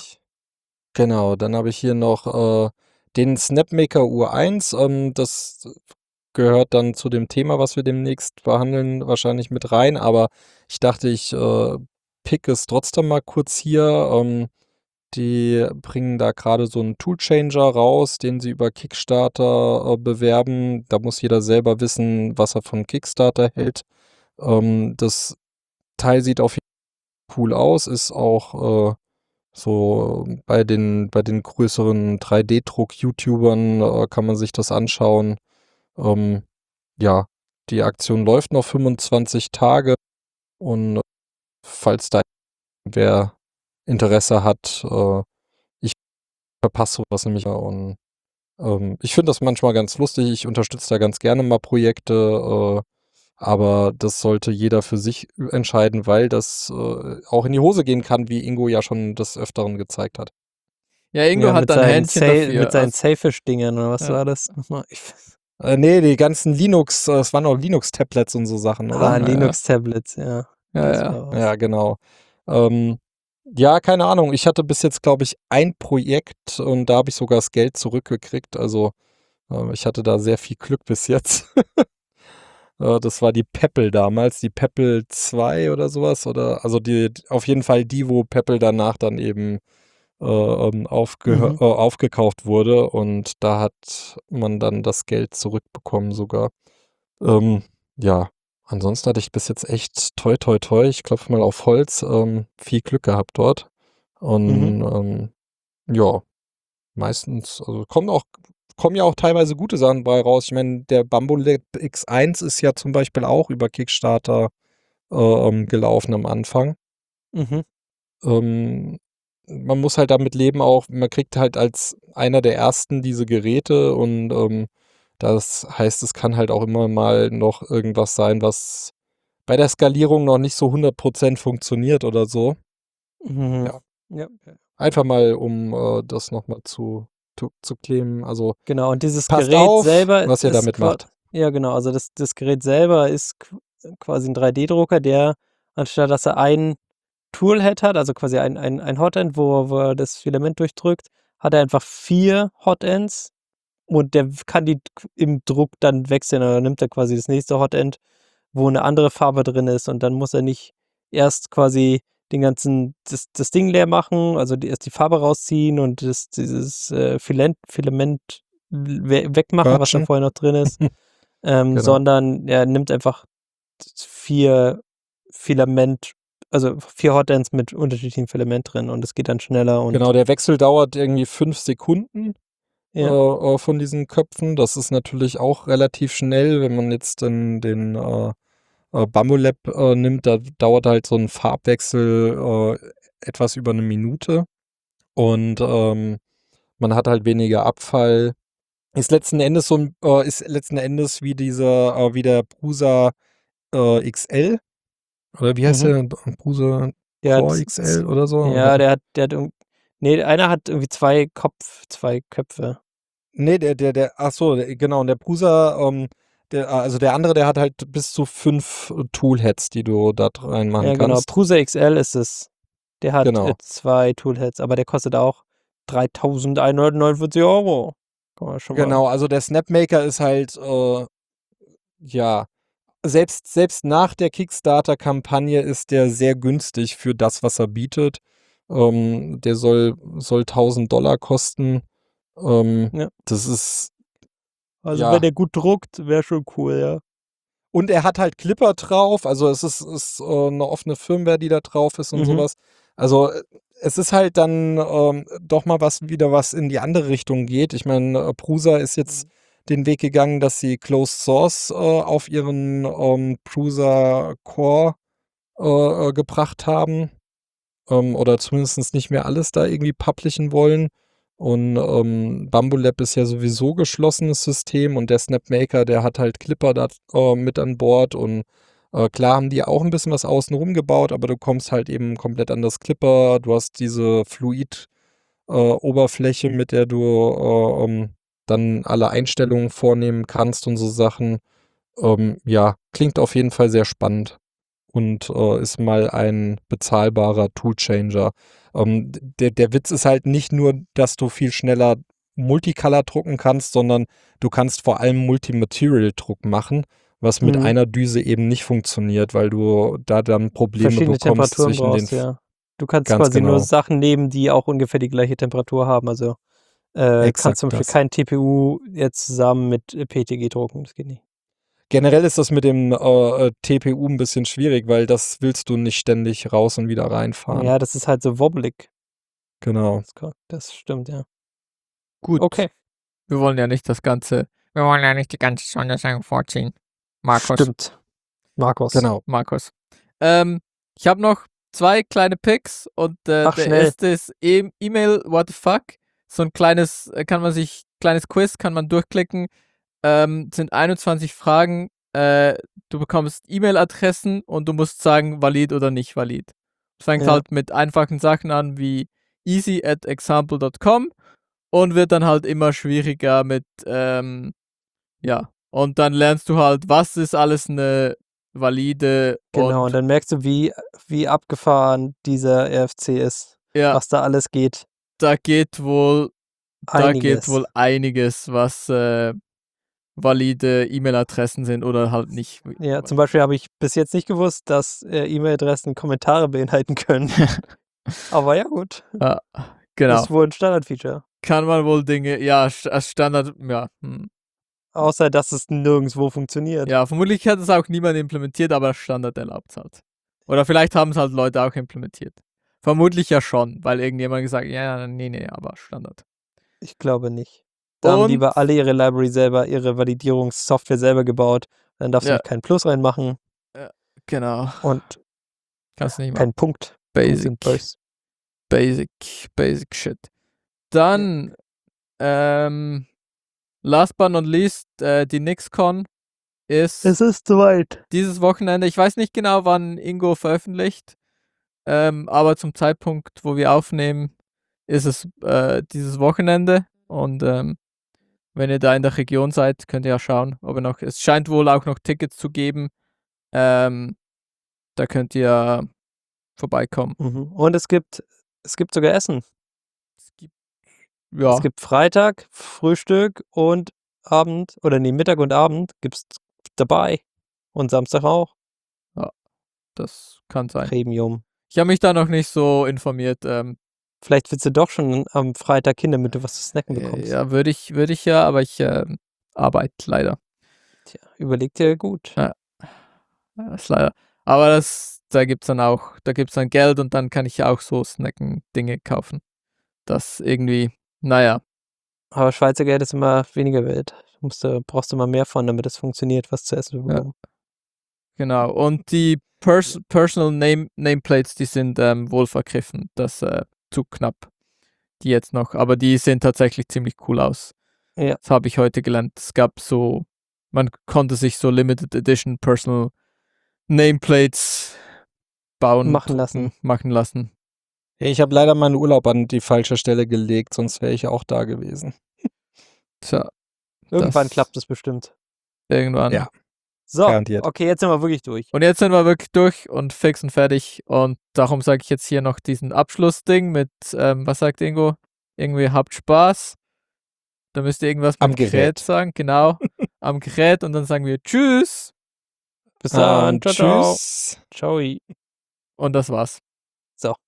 ich hier noch den Snapmaker U1. Das gehört dann zu dem Thema, was wir demnächst behandeln, wahrscheinlich mit rein. Aber ich dachte, ich pick es trotzdem mal kurz hier. Die bringen da gerade so einen Toolchanger raus, den sie über Kickstarter bewerben. Da muss jeder selber wissen, was er von Kickstarter hält. Das Teil sieht auf jeden Fall cool aus, ist auch so bei den größeren 3D-Druck-YouTubern kann man sich das anschauen. Ja, die Aktion läuft noch 25 Tage und falls da wer Interesse hat, ich verpasse sowas nämlich und ich finde das manchmal ganz lustig. Ich unterstütze da ganz gerne mal Projekte, aber das sollte jeder für sich entscheiden, weil das auch in die Hose gehen kann, wie Ingo ja schon des Öfteren gezeigt hat. Ja, Ingo Ja, hat da ein Händchen dafür. mit seinen Sailfish-Dingern, oder was Ja. war das? Nee, die ganzen es waren auch Linux-Tablets und so Sachen, oder? Linux-Tablets, ja. Ja, Das ja. war was. Ja, genau. Ja, keine Ahnung. Ich hatte bis jetzt, glaube ich, ein Projekt und da habe ich sogar das Geld zurückgekriegt. Also ich hatte da sehr viel Glück bis jetzt. Das war die Peppel damals, die Peppel 2 oder sowas. Also auf jeden Fall die, wo Peppel danach dann eben aufgekauft wurde und da hat man dann das Geld zurückbekommen sogar. Ja, ansonsten hatte ich bis jetzt echt toi toi toi, ich klopfe mal auf Holz, viel Glück gehabt dort. Und ja, meistens, also kommen ja auch teilweise gute Sachen bei raus. Ich meine, der Bambolab X1 ist ja zum Beispiel auch über Kickstarter gelaufen am Anfang. Mhm. Man muss halt damit leben auch, man kriegt halt als einer der ersten diese Geräte und das heißt, es kann halt auch immer mal noch irgendwas sein, was bei der Skalierung noch nicht so 100% funktioniert oder so. Mhm. Ja. Ja. Einfach mal, um das nochmal zu claimen. Also Genau, und dieses passt Gerät auf, selber was ihr ist damit macht. ja genau, also das Gerät selber ist quasi ein 3D-Drucker, der anstatt dass er ein Toolhead hat, also quasi ein Hotend, wo er das Filament durchdrückt, hat er einfach 4 Hotends und der kann die im Druck dann wechseln. Oder nimmt er quasi das nächste Hotend, wo eine andere Farbe drin ist und dann muss er nicht erst quasi das Ding leer machen, also erst die Farbe rausziehen und dieses Filament wegmachen, was da Quatschen. vorher noch drin ist, Genau. sondern er nimmt einfach 4 Hotends mit unterschiedlichem Filament drin und es geht dann schneller und Genau, der Wechsel dauert irgendwie 5 Sekunden ja. von diesen Köpfen. Das ist natürlich auch relativ schnell, wenn man jetzt den Bambolab nimmt, da dauert halt so ein Farbwechsel etwas über eine Minute. Und Man hat halt weniger Abfall. Ist letzten Endes wie wie der Prusa XL. Oder wie heißt der? Prusa Der Core hat, XL oder so? ja, Oder? der hat nee, einer hat irgendwie zwei Köpfe. Nee, ach so, genau. Und der Prusa, also der andere, der hat halt bis zu 5 Toolheads, die du da reinmachen Ja, genau. kannst. Prusa XL ist es. Der hat Genau. 2 Toolheads, aber der kostet auch 3.149 €. Kann man schon mal. Genau, also der Snapmaker ist halt, ja, selbst nach der Kickstarter-Kampagne ist der sehr günstig für das, was er bietet. Der soll $1.000 kosten. Ja. Das ist, Also ja. wenn der gut druckt, wäre schon cool, ja. Und er hat halt Clipper drauf, also es ist eine offene Firmware, die da drauf ist und sowas. Also es ist halt dann doch mal was in die andere Richtung geht. Ich meine, Prusa ist jetzt den Weg gegangen, dass sie Closed Source auf ihren Prusa Core gebracht haben. Oder zumindest nicht mehr alles da irgendwie publishen wollen. Und Bamboo Lab ist ja sowieso geschlossenes System und der Snapmaker, der hat halt Clipper da mit an Bord und klar haben die auch ein bisschen was außenrum gebaut, aber du kommst halt eben komplett an das Clipper. Du hast diese Fluid-Oberfläche, mit der du dann alle Einstellungen vornehmen kannst und so Sachen. Ja, klingt auf jeden Fall sehr spannend und ist mal ein bezahlbarer Toolchanger. Der Witz ist halt nicht nur, dass du viel schneller Multicolor drucken kannst, sondern du kannst vor allem Multimaterial-Druck machen, was mit einer Düse eben nicht funktioniert, weil du da dann Probleme Verschiedene bekommst Temperaturen zwischen den. brauchst, ja. Du kannst Ganz quasi nur genau. Sachen nehmen, die auch ungefähr die gleiche Temperatur haben. Also Exakt kannst zum Beispiel das. kein TPU jetzt zusammen mit PETG drucken. Das geht nicht. Generell ist das mit dem TPU ein bisschen schwierig, weil das willst du nicht ständig raus und wieder reinfahren. Ja, das ist halt so wobblig. Genau. Das stimmt, ja. Gut. Okay. Wir wollen ja nicht die ganze Sondersendung vorziehen. Markus. Stimmt. Markus. Genau. Markus. Ich habe noch 2 kleine Picks und der schnell. erste ist E-Mail What the fuck. So ein kleines Quiz kann man durchklicken. Sind 21 Fragen. Du bekommst E-Mail-Adressen und du musst sagen, valid oder nicht valid. Es fängt Ja. halt mit einfachen Sachen an wie easy@example.com und wird dann halt immer schwieriger mit, ja. Und dann lernst du halt, was ist alles eine valide Genau, und dann merkst du, wie abgefahren dieser RFC ist. Ja. Was da alles geht. Da geht wohl einiges, was valide E-Mail-Adressen sind oder halt nicht. Ja, zum Beispiel habe ich bis jetzt nicht gewusst, dass E-Mail-Adressen Kommentare beinhalten können. Aber ja, gut. Ja, genau. Ist wohl ein Standard-Feature. Kann man wohl Dinge, ja, als Standard, ja. Außer, dass es nirgendwo funktioniert. Ja, vermutlich hat es auch niemand implementiert, aber Standard erlaubt es halt. Oder vielleicht haben es halt Leute auch implementiert. Vermutlich ja schon, weil irgendjemand gesagt hat, ja, nee, aber Standard. Ich glaube nicht. Da haben lieber alle ihre Library selber, ihre Validierungssoftware selber gebaut. Dann darfst du noch keinen Plus reinmachen. Genau. Und kannst du nicht machen. Kein Punkt. Basic Shit. Dann, last but not least, die NixCon ist es ist soweit. Dieses Wochenende. Ich weiß nicht genau, wann Ingo veröffentlicht, aber zum Zeitpunkt, wo wir aufnehmen, ist es dieses Wochenende. Und wenn ihr da in der Region seid, könnt ihr ja schauen, ob ihr noch. Es scheint wohl auch noch Tickets zu geben. Da könnt ihr vorbeikommen. Und es gibt sogar Essen. Ja. Es gibt Freitag, Frühstück und Abend, oder nee, Mittag und Abend gibt's dabei. Und Samstag auch. Ja, das kann sein. Premium. Ich habe mich da noch nicht so informiert. Vielleicht willst du doch schon am Freitag hin, damit du was zu snacken bekommst. Ja, würde ich ja, aber ich arbeite leider. Tja, überleg dir gut. Ja, ist leider. Aber da gibt's dann Geld und dann kann ich ja auch so Snacken-Dinge kaufen. Das irgendwie, naja. Aber Schweizer Geld ist immer weniger wert. Brauchst du mal mehr von, damit es funktioniert, was zu essen zu bekommen. Ja. Genau. Und die Personal Nameplates, die sind wohl vergriffen. Das zu knapp. die jetzt noch, aber die sehen tatsächlich ziemlich cool aus. Ja. Das habe ich heute gelernt. Es gab so, man konnte sich so Limited Edition Personal Nameplates bauen, Machen lassen. machen lassen. Ich habe leider meinen Urlaub an die falsche Stelle gelegt, sonst wäre ich auch da gewesen. Tja, Irgendwann Das- klappt es bestimmt. irgendwann. Ja. So, Garantiert. okay, jetzt sind wir wirklich durch. Und jetzt sind wir wirklich durch und fix und fertig. Und darum sage ich jetzt hier noch diesen Abschlussding mit, was sagt Ingo? Irgendwie habt Spaß. Da müsst ihr irgendwas Am mit Gerät. sagen, genau. Am Gerät und dann sagen wir Tschüss. Bis dann. Und Ciao, ciao. tschüss. Ciao. Und das war's.